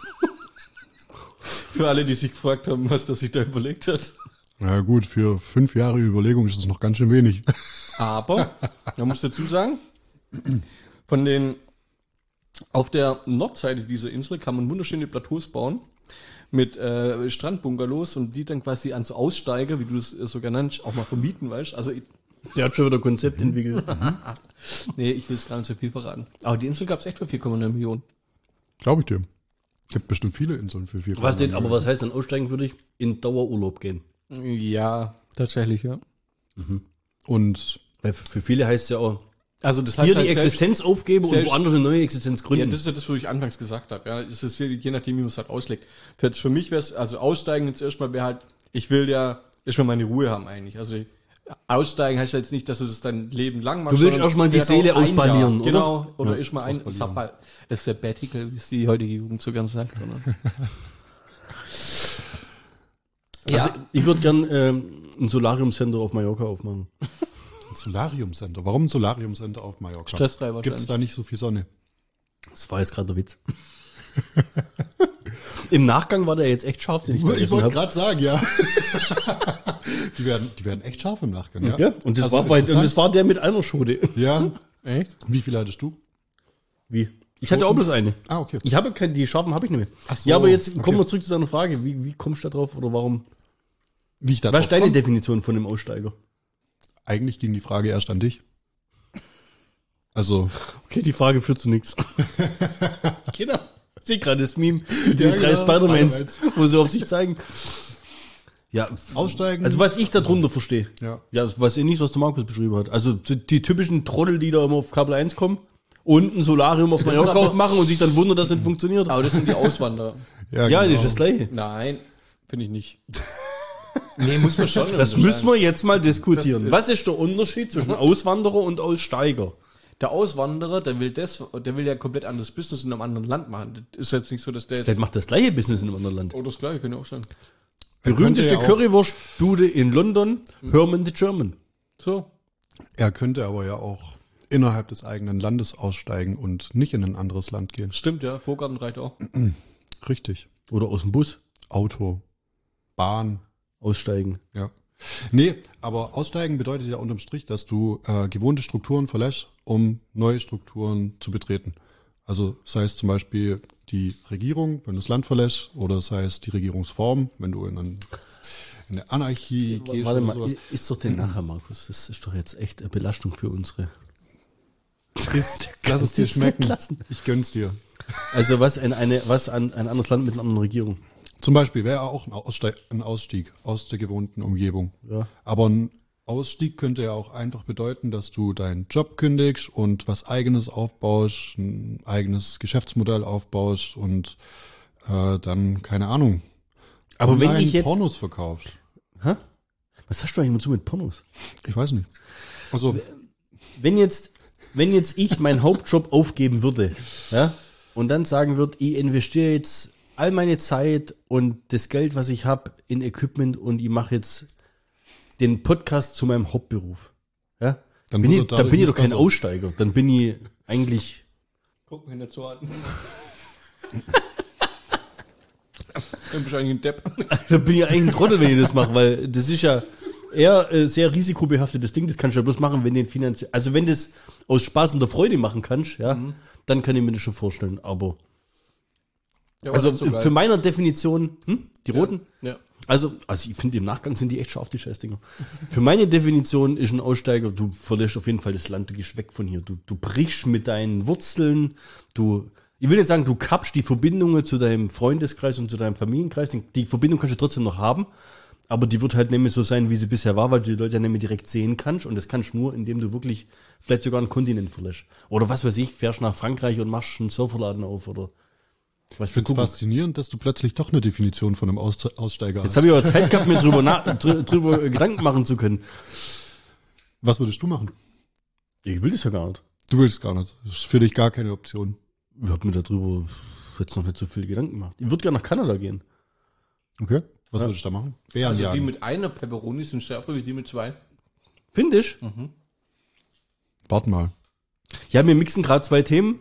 [SPEAKER 4] Für alle, die sich gefragt haben, was das sich da überlegt hat.
[SPEAKER 2] Na gut, für fünf Jahre Überlegung ist das noch ganz schön wenig.
[SPEAKER 4] Aber, man muss dazu sagen, von den, auf der Nordseite dieser Insel kann man wunderschöne Plateaus bauen mit äh, Strandbungalows und die dann quasi an so Aussteiger, wie du es so genannt, auch mal vermieten, weißt. Also ich,
[SPEAKER 5] Der hat schon wieder ein Konzept entwickelt.
[SPEAKER 4] nee, ich will es gar nicht so viel verraten. Aber die Insel gab es echt für vier Komma neun Millionen.
[SPEAKER 2] Glaube ich dir. Es gibt bestimmt viele Inseln für vier.
[SPEAKER 5] Was denn, aber was heißt dann aussteigen würde ich? In Dauerurlaub gehen.
[SPEAKER 4] Ja, tatsächlich, ja.
[SPEAKER 2] Mhm. Und
[SPEAKER 5] Weil für viele heißt es ja auch,
[SPEAKER 4] Also das heißt
[SPEAKER 5] hier
[SPEAKER 4] halt
[SPEAKER 5] die
[SPEAKER 4] selbst-
[SPEAKER 5] Existenz aufgeben und
[SPEAKER 4] selbst-
[SPEAKER 5] woanders eine neue Existenz gründen.
[SPEAKER 4] Ja, das ist ja das, was ich anfangs gesagt habe. Ja, es ist je je nachdem, wie man es halt auslegt. Für, jetzt für mich wäre es, also aussteigen jetzt erstmal wäre halt, ich will ja erstmal meine Ruhe haben eigentlich. Also aussteigen heißt ja jetzt nicht, dass es dein Leben lang macht.
[SPEAKER 5] Du willst
[SPEAKER 4] sondern
[SPEAKER 5] erstmal die
[SPEAKER 4] vielleicht
[SPEAKER 5] Seele
[SPEAKER 4] auch ein
[SPEAKER 5] ausbalieren,
[SPEAKER 4] Jahr.
[SPEAKER 5] oder?
[SPEAKER 4] Genau, oder
[SPEAKER 5] Ja,
[SPEAKER 4] erstmal ein Sabbat, ein Sabbatical, wie es die heutige Jugend so gern sagt. Oder?
[SPEAKER 5] Also ich würde gern ähm, ein Solarium-Center auf Mallorca aufmachen.
[SPEAKER 2] ein Solarium-Center. Warum ein Solarium-Center auf Mallorca?
[SPEAKER 4] Stressfrei
[SPEAKER 2] Gibt es da nicht so viel Sonne?
[SPEAKER 5] Das war jetzt gerade der Witz. Im Nachgang war der jetzt echt scharf, den ich
[SPEAKER 2] Ich
[SPEAKER 5] vergessen
[SPEAKER 2] wollte
[SPEAKER 5] habe.
[SPEAKER 2] gerade sagen, ja. die, werden, die werden echt scharf im Nachgang, ja.
[SPEAKER 5] Ja, und das,
[SPEAKER 2] Also
[SPEAKER 5] war bei, und
[SPEAKER 2] interessant.
[SPEAKER 5] das war der mit einer Schote.
[SPEAKER 2] Ja.
[SPEAKER 4] Echt?
[SPEAKER 2] Wie viele hattest du?
[SPEAKER 5] Wie? Ich hatte auch bloß eine.
[SPEAKER 2] Ah, okay.
[SPEAKER 5] Ich habe keine, die scharfen habe ich nicht mehr.
[SPEAKER 2] Ach so,
[SPEAKER 5] ja, aber jetzt
[SPEAKER 2] okay.
[SPEAKER 5] kommen wir zurück zu deiner Frage. Wie, wie kommst du da drauf oder warum?
[SPEAKER 2] Wie ich da
[SPEAKER 5] Was
[SPEAKER 2] drauf
[SPEAKER 5] ist deine
[SPEAKER 2] komm?
[SPEAKER 5] Definition von dem Aussteiger?
[SPEAKER 2] Eigentlich ging die Frage erst an dich. Also,
[SPEAKER 5] Okay, die Frage führt zu nichts. Genau. Ich sehe gerade das Meme mit
[SPEAKER 2] Ja,
[SPEAKER 5] den drei
[SPEAKER 2] genau,
[SPEAKER 5] Spider-Mans,
[SPEAKER 2] Spider-Mans.
[SPEAKER 5] wo sie auf sich zeigen. Ja,
[SPEAKER 2] aussteigen.
[SPEAKER 5] also was ich darunter verstehe.
[SPEAKER 2] Ja.
[SPEAKER 5] Ja, das weiß ich nicht, was der Markus beschrieben hat. Also die, die typischen Trottel, die da immer auf Kabel eins kommen und ein Solarium auf Mallorca aufmachen und sich dann wundern, dass es nicht funktioniert.
[SPEAKER 4] Aber das sind die Auswanderer.
[SPEAKER 2] ja,
[SPEAKER 5] Ja,
[SPEAKER 2] genau.
[SPEAKER 5] das ist das Gleiche.
[SPEAKER 4] Nein, finde ich nicht. Nee, muss man schon.
[SPEAKER 5] Das müssen wir jetzt mal diskutieren.
[SPEAKER 4] Das
[SPEAKER 5] Was ist der Unterschied zwischen Auswanderer und Aussteiger?
[SPEAKER 4] Der Auswanderer, der will das, der will ja komplett anderes Business in einem anderen Land machen. Das ist jetzt nicht so, dass der
[SPEAKER 5] Der
[SPEAKER 4] jetzt.
[SPEAKER 5] macht das gleiche Business in einem anderen Land.
[SPEAKER 4] Oh, das gleiche könnte auch sein.
[SPEAKER 2] Er könnte
[SPEAKER 5] Berühmteste
[SPEAKER 2] ja auch-
[SPEAKER 5] Currywurstbude in London, Herman the German.
[SPEAKER 4] So.
[SPEAKER 2] Er könnte aber ja auch innerhalb des eigenen Landes aussteigen und nicht in ein anderes Land gehen.
[SPEAKER 4] Stimmt, ja. Vorgarten reicht auch.
[SPEAKER 2] Richtig.
[SPEAKER 5] Oder aus dem Bus
[SPEAKER 2] Auto, Bahn,
[SPEAKER 5] aussteigen.
[SPEAKER 2] ja. Nee, aber aussteigen bedeutet ja unterm Strich, dass du äh, gewohnte Strukturen verlässt, um neue Strukturen zu betreten. Also sei es zum Beispiel die Regierung, wenn du das Land verlässt, oder sei es die Regierungsform, wenn du in ein eine Anarchie gehst.
[SPEAKER 5] Warte mal,
[SPEAKER 2] sowas.
[SPEAKER 5] ist doch den nachher, Markus. Das ist doch jetzt echt eine Belastung für unsere.
[SPEAKER 2] Ist, lass es dir schmecken. Ich gönn's dir.
[SPEAKER 5] Also was in eine, was an ein anderes Land mit einer anderen Regierung.
[SPEAKER 2] Zum Beispiel wäre auch ein Ausstieg, ein Ausstieg aus der gewohnten Umgebung.
[SPEAKER 5] Ja.
[SPEAKER 2] Aber ein Ausstieg könnte ja auch einfach bedeuten, dass du deinen Job kündigst und was Eigenes aufbaust, ein eigenes Geschäftsmodell aufbaust und äh, dann, keine Ahnung,
[SPEAKER 5] aber wenn ich jetzt
[SPEAKER 2] Pornos verkaufst.
[SPEAKER 5] Hä? Was hast du eigentlich so mit Pornos?
[SPEAKER 2] Ich weiß nicht. Also,
[SPEAKER 5] wenn jetzt, wenn jetzt ich meinen Hauptjob aufgeben würde, ja, und dann sagen würde, ich investiere jetzt all meine Zeit und das Geld, was ich habe, in Equipment und ich mache jetzt den Podcast zu meinem Hauptberuf. Ja? Dann bin ich, dann bin ich doch kein besser. Aussteiger. Dann bin ich eigentlich.
[SPEAKER 4] Guck mich nicht so an. Dann bist du eigentlich ein Depp.
[SPEAKER 5] Dann bin ich eigentlich ein Trottel, wenn ich das mache, weil das ist ja eher äh, sehr risikobehaftetes Ding. Das kannst du ja bloß machen, wenn den finanziell. Also wenn das aus Spaß und der Freude machen kannst, ja, mhm. dann kann ich mir das schon vorstellen. Aber. Ja, also so für meiner Definition, hm, die roten?
[SPEAKER 4] Ja. ja.
[SPEAKER 5] Also, also ich finde, im Nachgang sind die echt scharf, die Scheißdinger. Für meine Definition ist ein Aussteiger, du verlässt auf jeden Fall das Land, du gehst weg von hier. Du, du brichst mit deinen Wurzeln, du, ich will nicht sagen, du kappst die Verbindungen zu deinem Freundeskreis und zu deinem Familienkreis. Die, die Verbindung kannst du trotzdem noch haben, aber die wird halt nicht mehr so sein, wie sie bisher war, weil du die Leute ja nicht mehr direkt sehen kannst. Und das kannst du nur, indem du wirklich vielleicht sogar einen Kontinent verlässt. Oder was weiß ich, fährst nach Frankreich und machst einen Surferladen auf oder...
[SPEAKER 2] Ich finde es faszinierend, dass du plötzlich doch eine Definition von einem Aus- Aussteiger
[SPEAKER 5] Jetzt
[SPEAKER 2] hast.
[SPEAKER 5] Jetzt habe ich aber Zeit gehabt, mir drüber, na, dr- drüber Gedanken machen zu können.
[SPEAKER 2] Was würdest du machen?
[SPEAKER 5] Ich will das ja gar nicht.
[SPEAKER 2] Du willst gar nicht. Das ist für dich gar keine Option.
[SPEAKER 5] Ich habe mir darüber jetzt noch nicht so viel Gedanken gemacht. Ich würde gerne nach Kanada gehen.
[SPEAKER 2] Okay. Was ja. würdest du da machen?
[SPEAKER 4] Bären also jagen. Die mit einer Pepperoni sind schärfer wie die mit zwei.
[SPEAKER 5] Finde ich.
[SPEAKER 2] Mhm. Warte mal.
[SPEAKER 5] Ja, wir mixen gerade zwei Themen.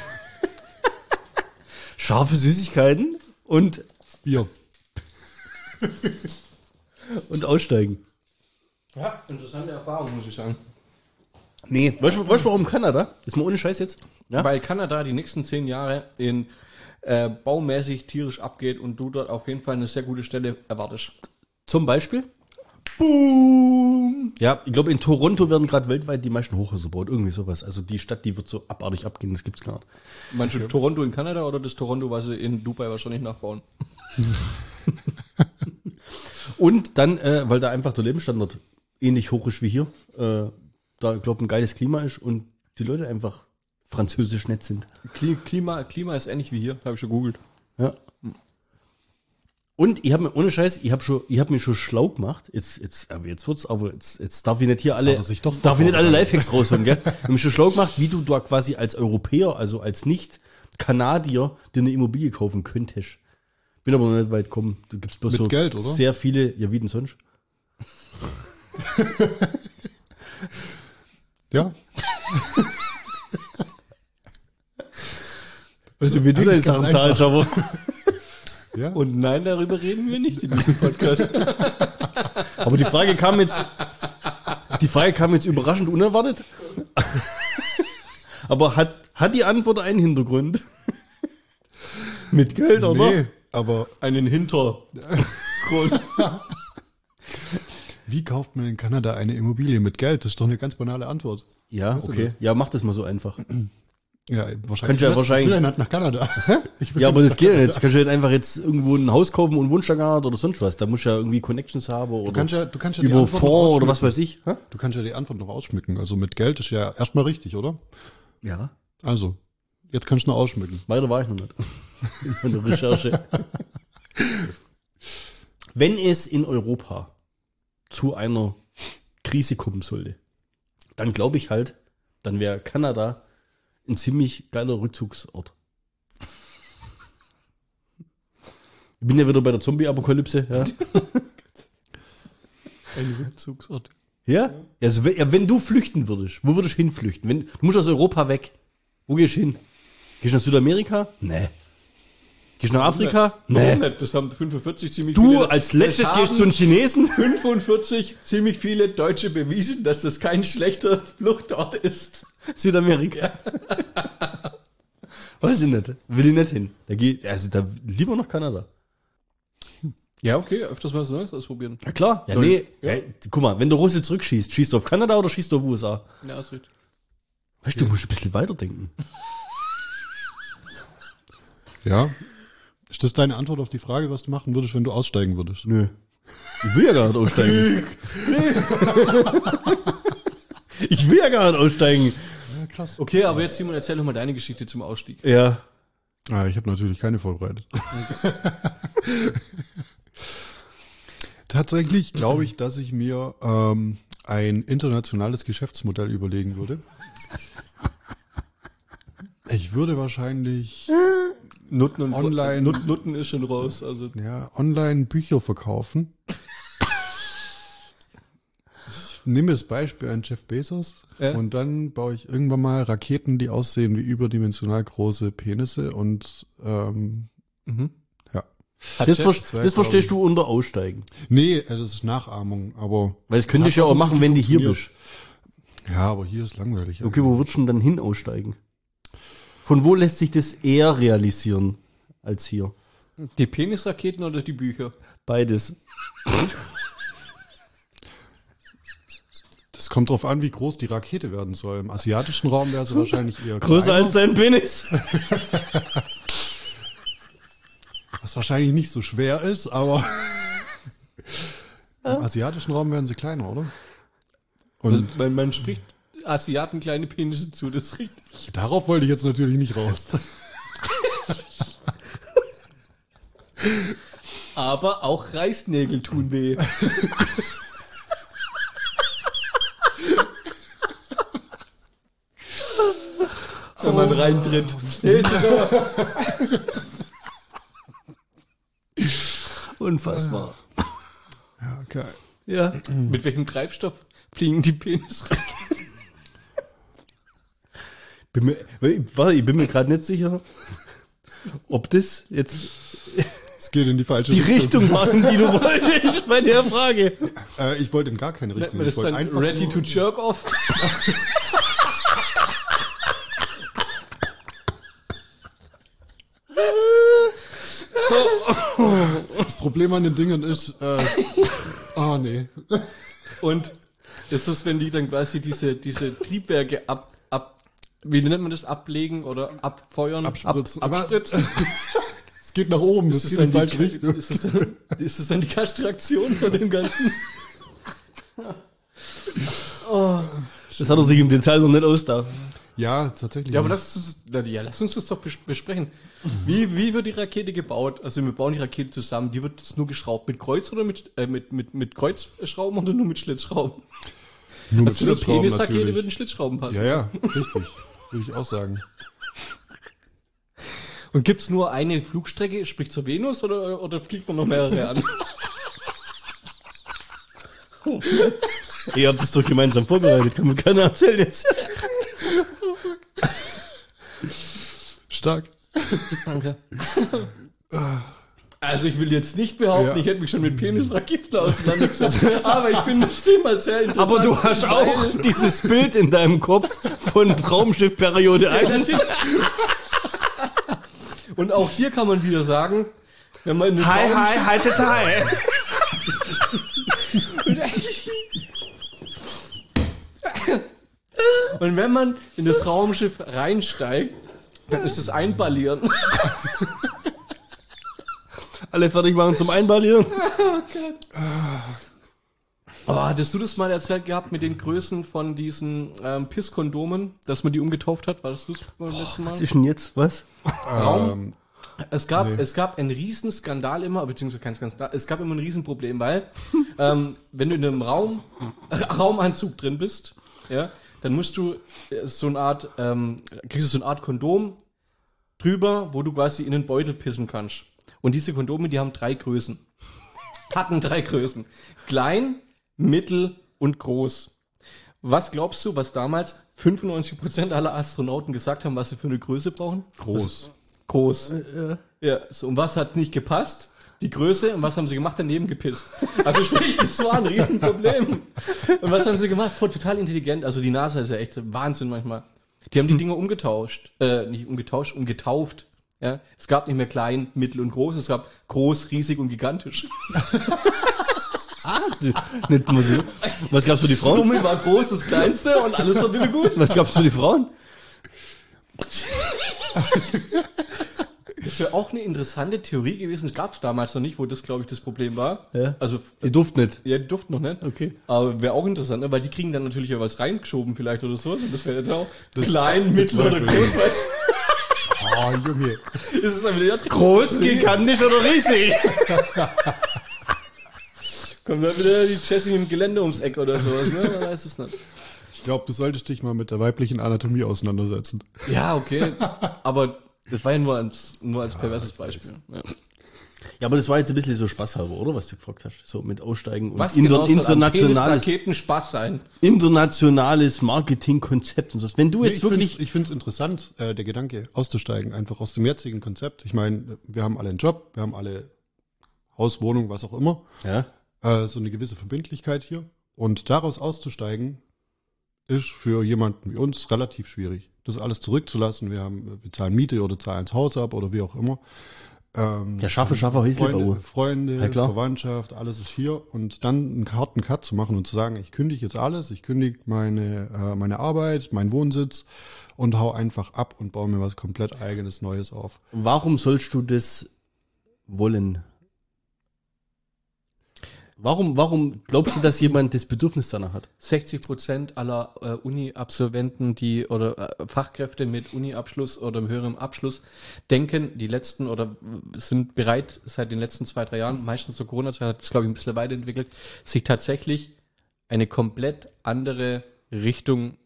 [SPEAKER 5] Scharfe Süßigkeiten und
[SPEAKER 2] Bier.
[SPEAKER 5] und aussteigen.
[SPEAKER 4] Ja, interessante Erfahrung, muss ich sagen.
[SPEAKER 5] Nee, weißt du, weißt du warum Kanada? Ist mal ohne Scheiß jetzt?
[SPEAKER 4] Ja? Weil Kanada die nächsten zehn Jahre in äh, baumäßig tierisch abgeht und du dort auf jeden Fall eine sehr gute Stelle erwartest.
[SPEAKER 5] Zum Beispiel? Boom! Ja, ich glaube, in Toronto werden gerade weltweit die meisten Hochhäuser gebaut. Irgendwie sowas. Also die Stadt, die wird so abartig abgehen, das gibt's gar nicht.
[SPEAKER 4] Meinst du ja. Toronto in Kanada oder das Toronto, was sie in Dubai wahrscheinlich nachbauen?
[SPEAKER 5] Und dann, äh, weil da einfach der Lebensstandard ähnlich hoch ist wie hier, äh, da, glaube ich, ein geiles Klima ist und die Leute einfach französisch nett sind.
[SPEAKER 4] Klima, Klima ist ähnlich wie hier, habe ich schon googelt.
[SPEAKER 5] Ja. Und ich habe mir, ohne Scheiß, ich habe schon, ich habe mir schon schlau gemacht. Jetzt, jetzt, aber jetzt wird's, aber jetzt, jetzt darf ich nicht hier alle, darf ich nicht alle Lifehacks raushauen, gell? Ich habe mir schon schlau gemacht, wie du da quasi als Europäer, also als Nicht-Kanadier, dir eine Immobilie kaufen könntest. Bin aber noch nicht weit gekommen. Du gibst bloß
[SPEAKER 2] Mit
[SPEAKER 5] so
[SPEAKER 2] Geld, oder?
[SPEAKER 5] Sehr viele, ja, wie denn sonst?
[SPEAKER 2] Ja.
[SPEAKER 5] Weißt du, wie du deine Sachen zahlst, aber.
[SPEAKER 4] Ja. Und nein, darüber reden wir nicht in diesem Podcast.
[SPEAKER 5] Aber die Frage kam jetzt, die Frage kam jetzt überraschend unerwartet. Aber hat, hat die Antwort einen Hintergrund? Mit Geld, oder?
[SPEAKER 2] Nee, aber
[SPEAKER 5] einen Hintergrund.
[SPEAKER 2] Wie kauft man in Kanada eine Immobilie mit Geld? Das ist doch eine ganz banale Antwort.
[SPEAKER 5] Ja, okay. Ja, mach das mal so einfach.
[SPEAKER 2] Ja, wahrscheinlich.
[SPEAKER 5] Ja wahrscheinlich.
[SPEAKER 2] Ich will ja nicht nach Kanada.
[SPEAKER 5] Ja, aber das geht ja nicht. Du kannst ja nicht einfach jetzt irgendwo ein Haus kaufen und Wunschstagart oder sonst was. Da musst du ja irgendwie Connections haben oder
[SPEAKER 2] du kannst ja, du kannst ja
[SPEAKER 5] über Fonds oder was weiß ich.
[SPEAKER 2] Ha? Du kannst ja die Antwort noch ausschmücken. Also mit Geld ist ja erstmal richtig, oder?
[SPEAKER 5] Ja.
[SPEAKER 2] Also, jetzt kannst du noch ausschmücken.
[SPEAKER 5] Weiter war ich noch nicht. In meiner Recherche. Wenn es in Europa zu einer Krise kommen sollte, dann glaube ich halt, dann wäre Kanada ein ziemlich geiler Rückzugsort. Ich bin ja wieder bei der Zombie-Apokalypse. Ja.
[SPEAKER 4] Ein Rückzugsort.
[SPEAKER 5] Ja? Also wenn, ja, wenn du flüchten würdest, wo würdest du hinflüchten? Wenn, du musst aus Europa weg. Wo gehst du hin? Gehst du nach Südamerika? Nee. Gehst du nach Afrika?
[SPEAKER 4] Nee. nee. Das haben fünfundvierzig ziemlich
[SPEAKER 5] du,
[SPEAKER 4] viele.
[SPEAKER 5] Du als letztes gehst zu den Chinesen?
[SPEAKER 4] fünfundvierzig ziemlich viele Deutsche bewiesen, dass das kein schlechter Fluchtort ist.
[SPEAKER 5] Südamerika. Weiß ich nicht. Will ich nicht hin. Da geht, also da lieber nach Kanada.
[SPEAKER 4] Ja, okay, öfters mal was Neues ausprobieren.
[SPEAKER 5] Ja, klar. Ja, nee. Ja. Hey, guck mal, wenn der Russe zurückschießt, schießt du auf Kanada oder schießt du auf U S A?
[SPEAKER 4] Ja, ist richtig.
[SPEAKER 5] Weißt du, du musst ein bisschen weiterdenken.
[SPEAKER 2] Ja. Ist das deine Antwort auf die Frage, was du machen würdest, wenn du aussteigen würdest?
[SPEAKER 5] Nö. Ich will ja gar nicht aussteigen. Ich will ja gar nicht aussteigen.
[SPEAKER 2] Ja, krass.
[SPEAKER 4] Okay, aber jetzt, Simon, erzähl doch mal deine Geschichte zum Ausstieg.
[SPEAKER 5] Ja.
[SPEAKER 2] Ah, ich habe natürlich keine vorbereitet. Tatsächlich glaube ich, dass ich mir ähm, ein internationales Geschäftsmodell überlegen würde. Ich würde wahrscheinlich
[SPEAKER 4] Nutten und
[SPEAKER 2] online
[SPEAKER 4] Nut, Nutten ist schon raus. Also
[SPEAKER 2] ja, online Bücher verkaufen. Ich nehme das Beispiel an Jeff Bezos
[SPEAKER 4] ja.
[SPEAKER 2] und dann baue ich irgendwann mal Raketen, die aussehen wie überdimensional große Penisse und ähm,
[SPEAKER 4] mhm.
[SPEAKER 2] ja.
[SPEAKER 5] Das, ver das, das verstehst du unter Aussteigen.
[SPEAKER 2] Nee, das ist Nachahmung, aber...
[SPEAKER 5] Weil das könntest du ja auch machen, wenn du hier bist.
[SPEAKER 2] Ja, aber hier ist langweilig.
[SPEAKER 5] Okay, wo würdest du denn dann hin aussteigen? Von wo lässt sich das eher realisieren als hier?
[SPEAKER 4] Die Penisraketen oder die Bücher?
[SPEAKER 5] Beides.
[SPEAKER 2] Das kommt drauf an, wie groß die Rakete werden soll. Im asiatischen Raum wäre sie wahrscheinlich eher
[SPEAKER 5] größer als dein Penis.
[SPEAKER 2] Was wahrscheinlich nicht so schwer ist, aber im asiatischen Raum werden sie kleiner, oder?
[SPEAKER 4] Und also, man, man spricht Asiaten kleine Penisse zu, das ist richtig.
[SPEAKER 2] Darauf wollte ich jetzt natürlich nicht raus.
[SPEAKER 4] Aber auch Reißnägel tun weh. Wenn man reintritt.
[SPEAKER 5] Unfassbar.
[SPEAKER 2] Ja, okay.
[SPEAKER 4] Ja. Mit welchem Treibstoff fliegen die Penisraketen?
[SPEAKER 5] Bin mir, warte, ich bin mir gerade nicht sicher, ob das jetzt
[SPEAKER 2] es geht in die falsche
[SPEAKER 5] die Richtung, Richtung machen, die du wolltest bei der Frage.
[SPEAKER 2] Äh, ich wollte in gar keine Richtung.
[SPEAKER 4] Das
[SPEAKER 2] ich wollte
[SPEAKER 4] einfach ready to jerk off.
[SPEAKER 2] Das Problem an den Dingen ist, äh, oh nee.
[SPEAKER 4] Und ist das, wenn die dann quasi diese, diese Triebwerke ab, ab, wie nennt man das, ablegen oder abfeuern?
[SPEAKER 2] Abspritzen.
[SPEAKER 4] Ab, abspritzen.
[SPEAKER 2] Es geht nach oben, das geht in die falsche Richtung.
[SPEAKER 4] Ist es, dann, ist es dann die Kastration von dem Ganzen?
[SPEAKER 5] Oh. Das hat er sich im Detail noch nicht ausgedacht.
[SPEAKER 2] Ja, tatsächlich.
[SPEAKER 4] Ja, aber lass uns, ja, lass uns das doch besprechen. Wie, wie wird die Rakete gebaut? Also wir bauen die Rakete zusammen. Die wird jetzt nur geschraubt mit Kreuz oder mit, äh, mit, mit, mit Kreuzschrauben oder nur mit Schlitzschrauben?
[SPEAKER 2] Nur mit
[SPEAKER 4] also
[SPEAKER 2] Schlitzschrauben
[SPEAKER 4] eine Penisrakete würden Schlitzschrauben passen.
[SPEAKER 2] Ja, ja, richtig. Würde ich auch sagen.
[SPEAKER 4] Und gibt's nur eine Flugstrecke, sprich zur Venus, oder, oder fliegt man noch mehrere an?
[SPEAKER 5] Ihr habt es doch gemeinsam vorbereitet, kann man keiner erzählen jetzt.
[SPEAKER 2] Stark.
[SPEAKER 4] Danke. Also ich will jetzt nicht behaupten, ja. ich hätte mich schon mit Penisraketen auseinandergesetzt, aber ich finde das Thema sehr interessant.
[SPEAKER 5] Aber du hast auch dieses Bild in deinem Kopf von Traumschiff Periode eins.
[SPEAKER 4] Und auch hier kann man wieder sagen, wenn man in das
[SPEAKER 5] Hi, hi, hi, hi.
[SPEAKER 4] Und wenn man in das Raumschiff reinsteigt, dann ist es Einballieren.
[SPEAKER 5] Alle fertig machen zum Einballieren.
[SPEAKER 4] Oh Gott. Oh, hattest du das mal erzählt gehabt mit den Größen von diesen ähm, Pisskondomen, dass man die umgetauft hat? War das das beim letzten Mal?
[SPEAKER 5] Was ist denn jetzt? Was?
[SPEAKER 4] Raum. Es gab, nee. es gab einen riesen Skandal immer, beziehungsweise kein Skandal, es gab immer ein Riesenproblem, weil ähm, wenn du in einem Raum, äh, Raumanzug drin bist, ja, dann musst du so eine Art, ähm, kriegst du so eine Art Kondom drüber, wo du quasi in den Beutel pissen kannst. Und diese Kondome, die haben drei Größen. Hatten drei Größen. Klein, mittel und groß. Was glaubst du, was damals fünfundneunzig Prozent aller Astronauten gesagt haben, was sie für eine Größe brauchen?
[SPEAKER 2] Groß.
[SPEAKER 4] Das, groß.
[SPEAKER 5] Ja.
[SPEAKER 4] Ja, so. Und was hat nicht gepasst? Die Größe. Und was haben sie gemacht? Daneben gepisst. Also sprich, das war ein Riesenproblem. Und was haben sie gemacht? Voll total intelligent. Also die NASA ist ja echt Wahnsinn manchmal. Die haben die Dinger umgetauscht. Äh, nicht umgetauscht, umgetauft. Ja, es gab nicht mehr klein, mittel und groß, es gab groß, riesig und gigantisch.
[SPEAKER 5] Ah, nicht Musik. Was gab's für die Frauen?
[SPEAKER 4] Summe war groß, das Kleinste und alles war bitte gut.
[SPEAKER 5] Was gab's für die Frauen?
[SPEAKER 4] Das wäre auch eine interessante Theorie gewesen. Das gab es damals noch nicht, wo das, glaube ich, das Problem war.
[SPEAKER 5] Ja.
[SPEAKER 4] Also,
[SPEAKER 5] die durften nicht.
[SPEAKER 4] Ja, die durften noch nicht.
[SPEAKER 5] Okay.
[SPEAKER 4] Aber wäre auch interessant, ne? Weil die kriegen dann natürlich ja was reingeschoben vielleicht oder so. Und das wäre dann auch das klein, mittel oder groß.
[SPEAKER 2] Oh, Junge.
[SPEAKER 4] Ist es dann wieder
[SPEAKER 5] groß, gigantisch oder riesig?
[SPEAKER 4] Kommt dann wieder die Jessie im Gelände ums Eck oder sowas, ne? Man weiß es nicht.
[SPEAKER 2] Ich glaube, du solltest dich mal mit der weiblichen Anatomie auseinandersetzen.
[SPEAKER 4] Ja, okay. Aber das war ja nur als, nur als perverses Beispiel. Ja.
[SPEAKER 5] Ja, aber das war jetzt ein bisschen so spaßhalber, oder? Was du gefragt hast. So mit Aussteigen und
[SPEAKER 4] was
[SPEAKER 5] inter-
[SPEAKER 4] genau
[SPEAKER 5] internationales,
[SPEAKER 4] Raketen Spaß sein.
[SPEAKER 5] internationales Marketingkonzept und so. Wenn du jetzt
[SPEAKER 2] nee, ich
[SPEAKER 5] wirklich.
[SPEAKER 2] Find's, ich finde es interessant, äh, der Gedanke, auszusteigen, einfach aus dem jetzigen Konzept. Ich meine, wir haben alle einen Job, wir haben alle Haus, Wohnung, was auch immer.
[SPEAKER 5] Ja.
[SPEAKER 2] Äh, so eine gewisse Verbindlichkeit hier. Und daraus auszusteigen, ist für jemanden wie uns relativ schwierig. Das alles zurückzulassen. Wir haben, wir zahlen Miete oder zahlen das Haus ab oder wie auch immer. Ähm,
[SPEAKER 5] ja, schaffe, schaffe,
[SPEAKER 2] Freunde, Freunde
[SPEAKER 5] ja,
[SPEAKER 2] Verwandtschaft, alles ist hier. Und dann einen harten Cut zu machen und zu sagen, ich kündige jetzt alles, ich kündige meine, äh, meine Arbeit, meinen Wohnsitz und hau einfach ab und baue mir was komplett eigenes, Neues auf.
[SPEAKER 5] Warum sollst du das wollen? Warum, warum glaubst du, dass jemand das Bedürfnis danach hat?
[SPEAKER 4] sechzig Prozent aller äh, Uni-Absolventen, die oder äh, Fachkräfte mit Uni-Abschluss oder höherem Abschluss denken, die letzten oder sind bereit, seit den letzten zwei, drei Jahren, meistens zur Corona-Zeit hat es, glaube ich, ein bisschen weiterentwickelt, sich tatsächlich eine komplett andere Richtung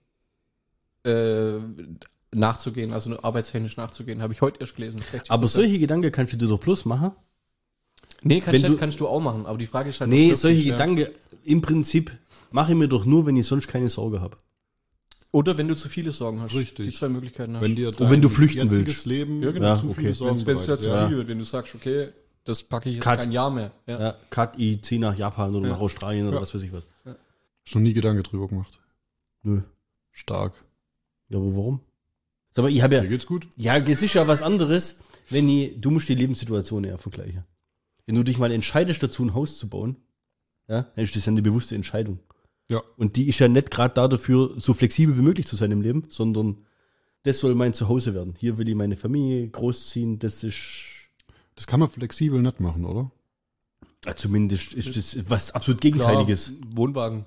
[SPEAKER 4] äh, nachzugehen, also arbeitstechnisch nachzugehen. Habe ich heute erst gelesen. sechzig Prozent.
[SPEAKER 5] Aber solche Gedanken kannst du dir doch bloß machen.
[SPEAKER 4] Nee, kannst, du, kannst du auch machen, aber die Frage ist halt...
[SPEAKER 5] Nee, solche ja. Gedanken, im Prinzip mache ich mir doch nur, wenn ich sonst keine Sorge habe.
[SPEAKER 4] Oder wenn du zu viele Sorgen hast.
[SPEAKER 2] Richtig.
[SPEAKER 4] Die zwei Möglichkeiten hast.
[SPEAKER 2] Wenn dir
[SPEAKER 5] Und wenn du flüchten willst.
[SPEAKER 2] Leben
[SPEAKER 4] ja, genau.
[SPEAKER 5] Ja,
[SPEAKER 2] zu
[SPEAKER 5] okay.
[SPEAKER 2] viele Sorgen
[SPEAKER 4] Wenn es ja zu
[SPEAKER 2] bereit.
[SPEAKER 4] viel wird, wenn du sagst, okay, das packe ich jetzt
[SPEAKER 5] Cut.
[SPEAKER 4] kein Jahr mehr. Ja,
[SPEAKER 5] ja Cut, ich zieh nach Japan oder
[SPEAKER 4] ja.
[SPEAKER 5] nach Australien oder
[SPEAKER 2] ja.
[SPEAKER 5] was weiß ich was.
[SPEAKER 2] Ja. Hast noch nie Gedanken drüber gemacht?
[SPEAKER 5] Nö.
[SPEAKER 2] Stark.
[SPEAKER 5] Ja, aber warum? Sag mal, ich habe ja...
[SPEAKER 2] Dir geht's gut?
[SPEAKER 5] Ja, es ist ja was anderes, wenn ich... Du musst die Lebenssituation eher vergleichen. Wenn du dich mal entscheidest dazu, ein Haus zu bauen, ja, dann ist das ja eine bewusste Entscheidung.
[SPEAKER 2] Ja.
[SPEAKER 5] Und die ist ja nicht gerade da dafür, so flexibel wie möglich zu sein im Leben, sondern das soll mein Zuhause werden. Hier will ich meine Familie großziehen, das ist...
[SPEAKER 2] Das kann man flexibel nicht machen, oder?
[SPEAKER 5] Ja, zumindest ist das was absolut Gegenteiliges.
[SPEAKER 4] Klar, Wohnwagen.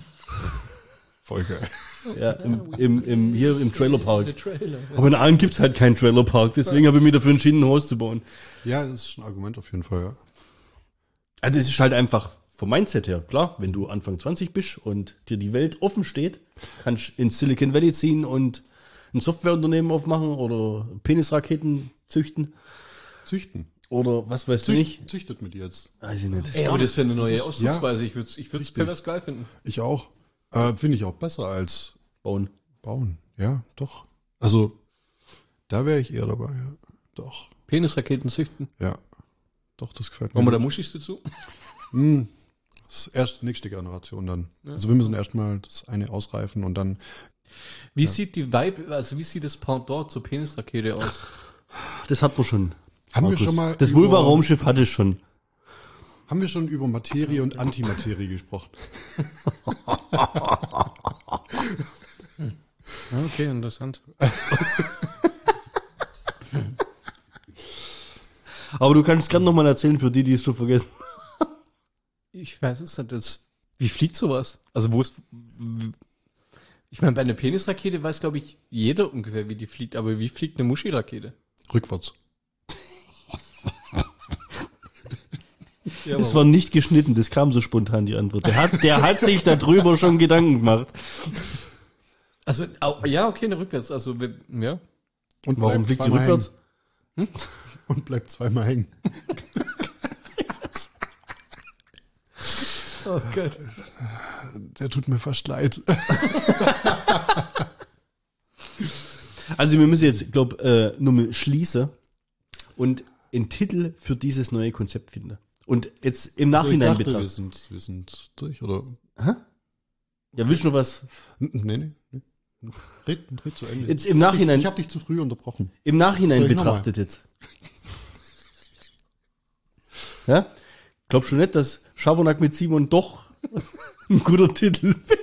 [SPEAKER 2] Voll geil.
[SPEAKER 5] Ja, im, im, im, hier im Trailerpark.
[SPEAKER 4] Trailer, ja.
[SPEAKER 5] Aber in Aalen gibt's halt keinen Trailerpark, deswegen habe ich mich dafür entschieden, ein Haus zu bauen.
[SPEAKER 2] Ja, das ist ein Argument auf jeden Fall, ja.
[SPEAKER 5] Also das ist halt einfach vom Mindset her, klar, wenn du Anfang zwanzig bist und dir die Welt offen steht, kannst ins Silicon Valley ziehen und ein Softwareunternehmen aufmachen oder Penisraketen züchten.
[SPEAKER 2] Züchten.
[SPEAKER 5] Oder was weiß du
[SPEAKER 2] Zücht,
[SPEAKER 5] nicht.
[SPEAKER 2] Züchtet mit jetzt.
[SPEAKER 5] Weiß ich nicht.
[SPEAKER 4] Ey, aber das wäre eine neue
[SPEAKER 2] ist-
[SPEAKER 4] Ausdrucksweise. Ich würde es ich würd's
[SPEAKER 2] Richtig.
[SPEAKER 4] pervers geil finden.
[SPEAKER 2] Ich auch. Äh, Finde ich auch besser als
[SPEAKER 5] Bauen.
[SPEAKER 2] bauen. Ja, doch. Also, da wäre ich eher dabei, ja. Doch.
[SPEAKER 4] Penisraketen züchten.
[SPEAKER 2] Ja. Doch, das gefällt mir.
[SPEAKER 4] Machen wir da
[SPEAKER 2] gut.
[SPEAKER 4] Muschis dazu?
[SPEAKER 2] Hm, das ist erst die nächste Generation dann. Also wir müssen erstmal das eine ausreifen und dann.
[SPEAKER 4] Wie sieht die Vibe, also wie sieht das Pendant zur Penisrakete aus?
[SPEAKER 5] Das hat man schon.
[SPEAKER 2] Haben
[SPEAKER 5] Markus.
[SPEAKER 2] wir schon mal.
[SPEAKER 5] Das
[SPEAKER 2] über-
[SPEAKER 5] Vulva-Raumschiff hatte es schon.
[SPEAKER 2] Haben wir schon über Materie und Antimaterie gesprochen?
[SPEAKER 4] Okay, interessant.
[SPEAKER 5] Aber du kannst gerne nochmal erzählen für die, die es schon vergessen.
[SPEAKER 4] Ich weiß es nicht. Das, wie fliegt sowas? Also wo ist... Ich meine, bei einer Penisrakete weiß, glaube ich, jeder ungefähr, wie die fliegt. Aber wie fliegt eine Muschi-Rakete?
[SPEAKER 2] Rückwärts.
[SPEAKER 4] Ja,
[SPEAKER 5] Es war nicht geschnitten, das kam so spontan, die Antwort. Der hat, der hat sich darüber schon Gedanken gemacht.
[SPEAKER 4] Also, au- ja, okay, eine Rückwärts. Also, wir- ja.
[SPEAKER 2] Und
[SPEAKER 5] Warum
[SPEAKER 2] bleibt
[SPEAKER 5] fliegt die
[SPEAKER 2] zweimal
[SPEAKER 5] rückwärts?
[SPEAKER 2] hängen. Und bleibt zweimal hängen.
[SPEAKER 4] Oh Gott.
[SPEAKER 2] Der tut mir fast leid.
[SPEAKER 5] Also wir müssen jetzt, glaube äh, nur mal schließen und einen Titel für dieses neue Konzept finden. Und jetzt im
[SPEAKER 2] Also ich
[SPEAKER 5] Nachhinein
[SPEAKER 2] dachte, wir
[SPEAKER 5] betrachtet.
[SPEAKER 2] sind, wir sind durch, oder?
[SPEAKER 5] Ja, willst du noch was?
[SPEAKER 2] N- Nee, nee, nee. Red, red zu Ende.
[SPEAKER 5] Jetzt im Nachhinein.
[SPEAKER 2] Ich, ich habe dich zu früh unterbrochen.
[SPEAKER 5] Im Nachhinein betrachtet jetzt. Ja? Glaubst du nicht, dass Schabernack mit Simon doch ein guter Titel wäre?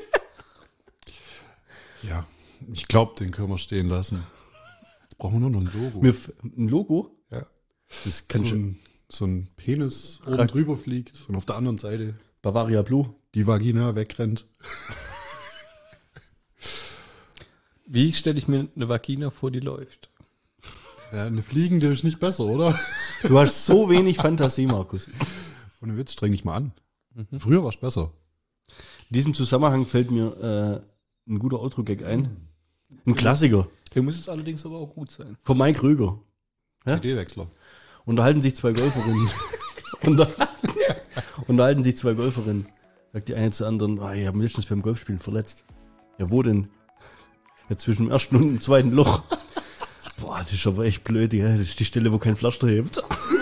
[SPEAKER 2] Ja, ich glaube, den können wir stehen lassen. Jetzt brauchen wir nur noch ein Logo.
[SPEAKER 5] Mir f- ein Logo?
[SPEAKER 2] Ja.
[SPEAKER 5] Das kann
[SPEAKER 2] so,
[SPEAKER 5] schon.
[SPEAKER 2] ein, so ein Penis oben drüber fliegt und auf der anderen Seite
[SPEAKER 5] Bavaria Blue.
[SPEAKER 2] die Vagina wegrennt.
[SPEAKER 4] Wie stelle ich mir eine Vagina vor, die läuft?
[SPEAKER 2] Ja, eine fliegende ist nicht besser, oder?
[SPEAKER 5] Du hast so wenig Fantasie, Markus.
[SPEAKER 2] Ohne Witz, streng dich mal an. Mhm. Früher war es besser.
[SPEAKER 5] In diesem Zusammenhang fällt mir äh, ein guter Outro-Gag ein. Ein Klassiker.
[SPEAKER 4] Der muss es allerdings aber auch gut sein.
[SPEAKER 5] Von Mike Krüger. Ja?
[SPEAKER 2] C D-Wechsler.
[SPEAKER 5] Unterhalten sich zwei Golferinnen. Unter, unterhalten sich zwei Golferinnen. Sagt die eine zur anderen, ah, ich habe mich letztens beim Golfspielen verletzt. Ja, wo denn? Ja, zwischen dem ersten und dem zweiten Loch. Boah, das ist aber echt blöd, ja. Das ist die Stelle, wo kein Pflaster hebt.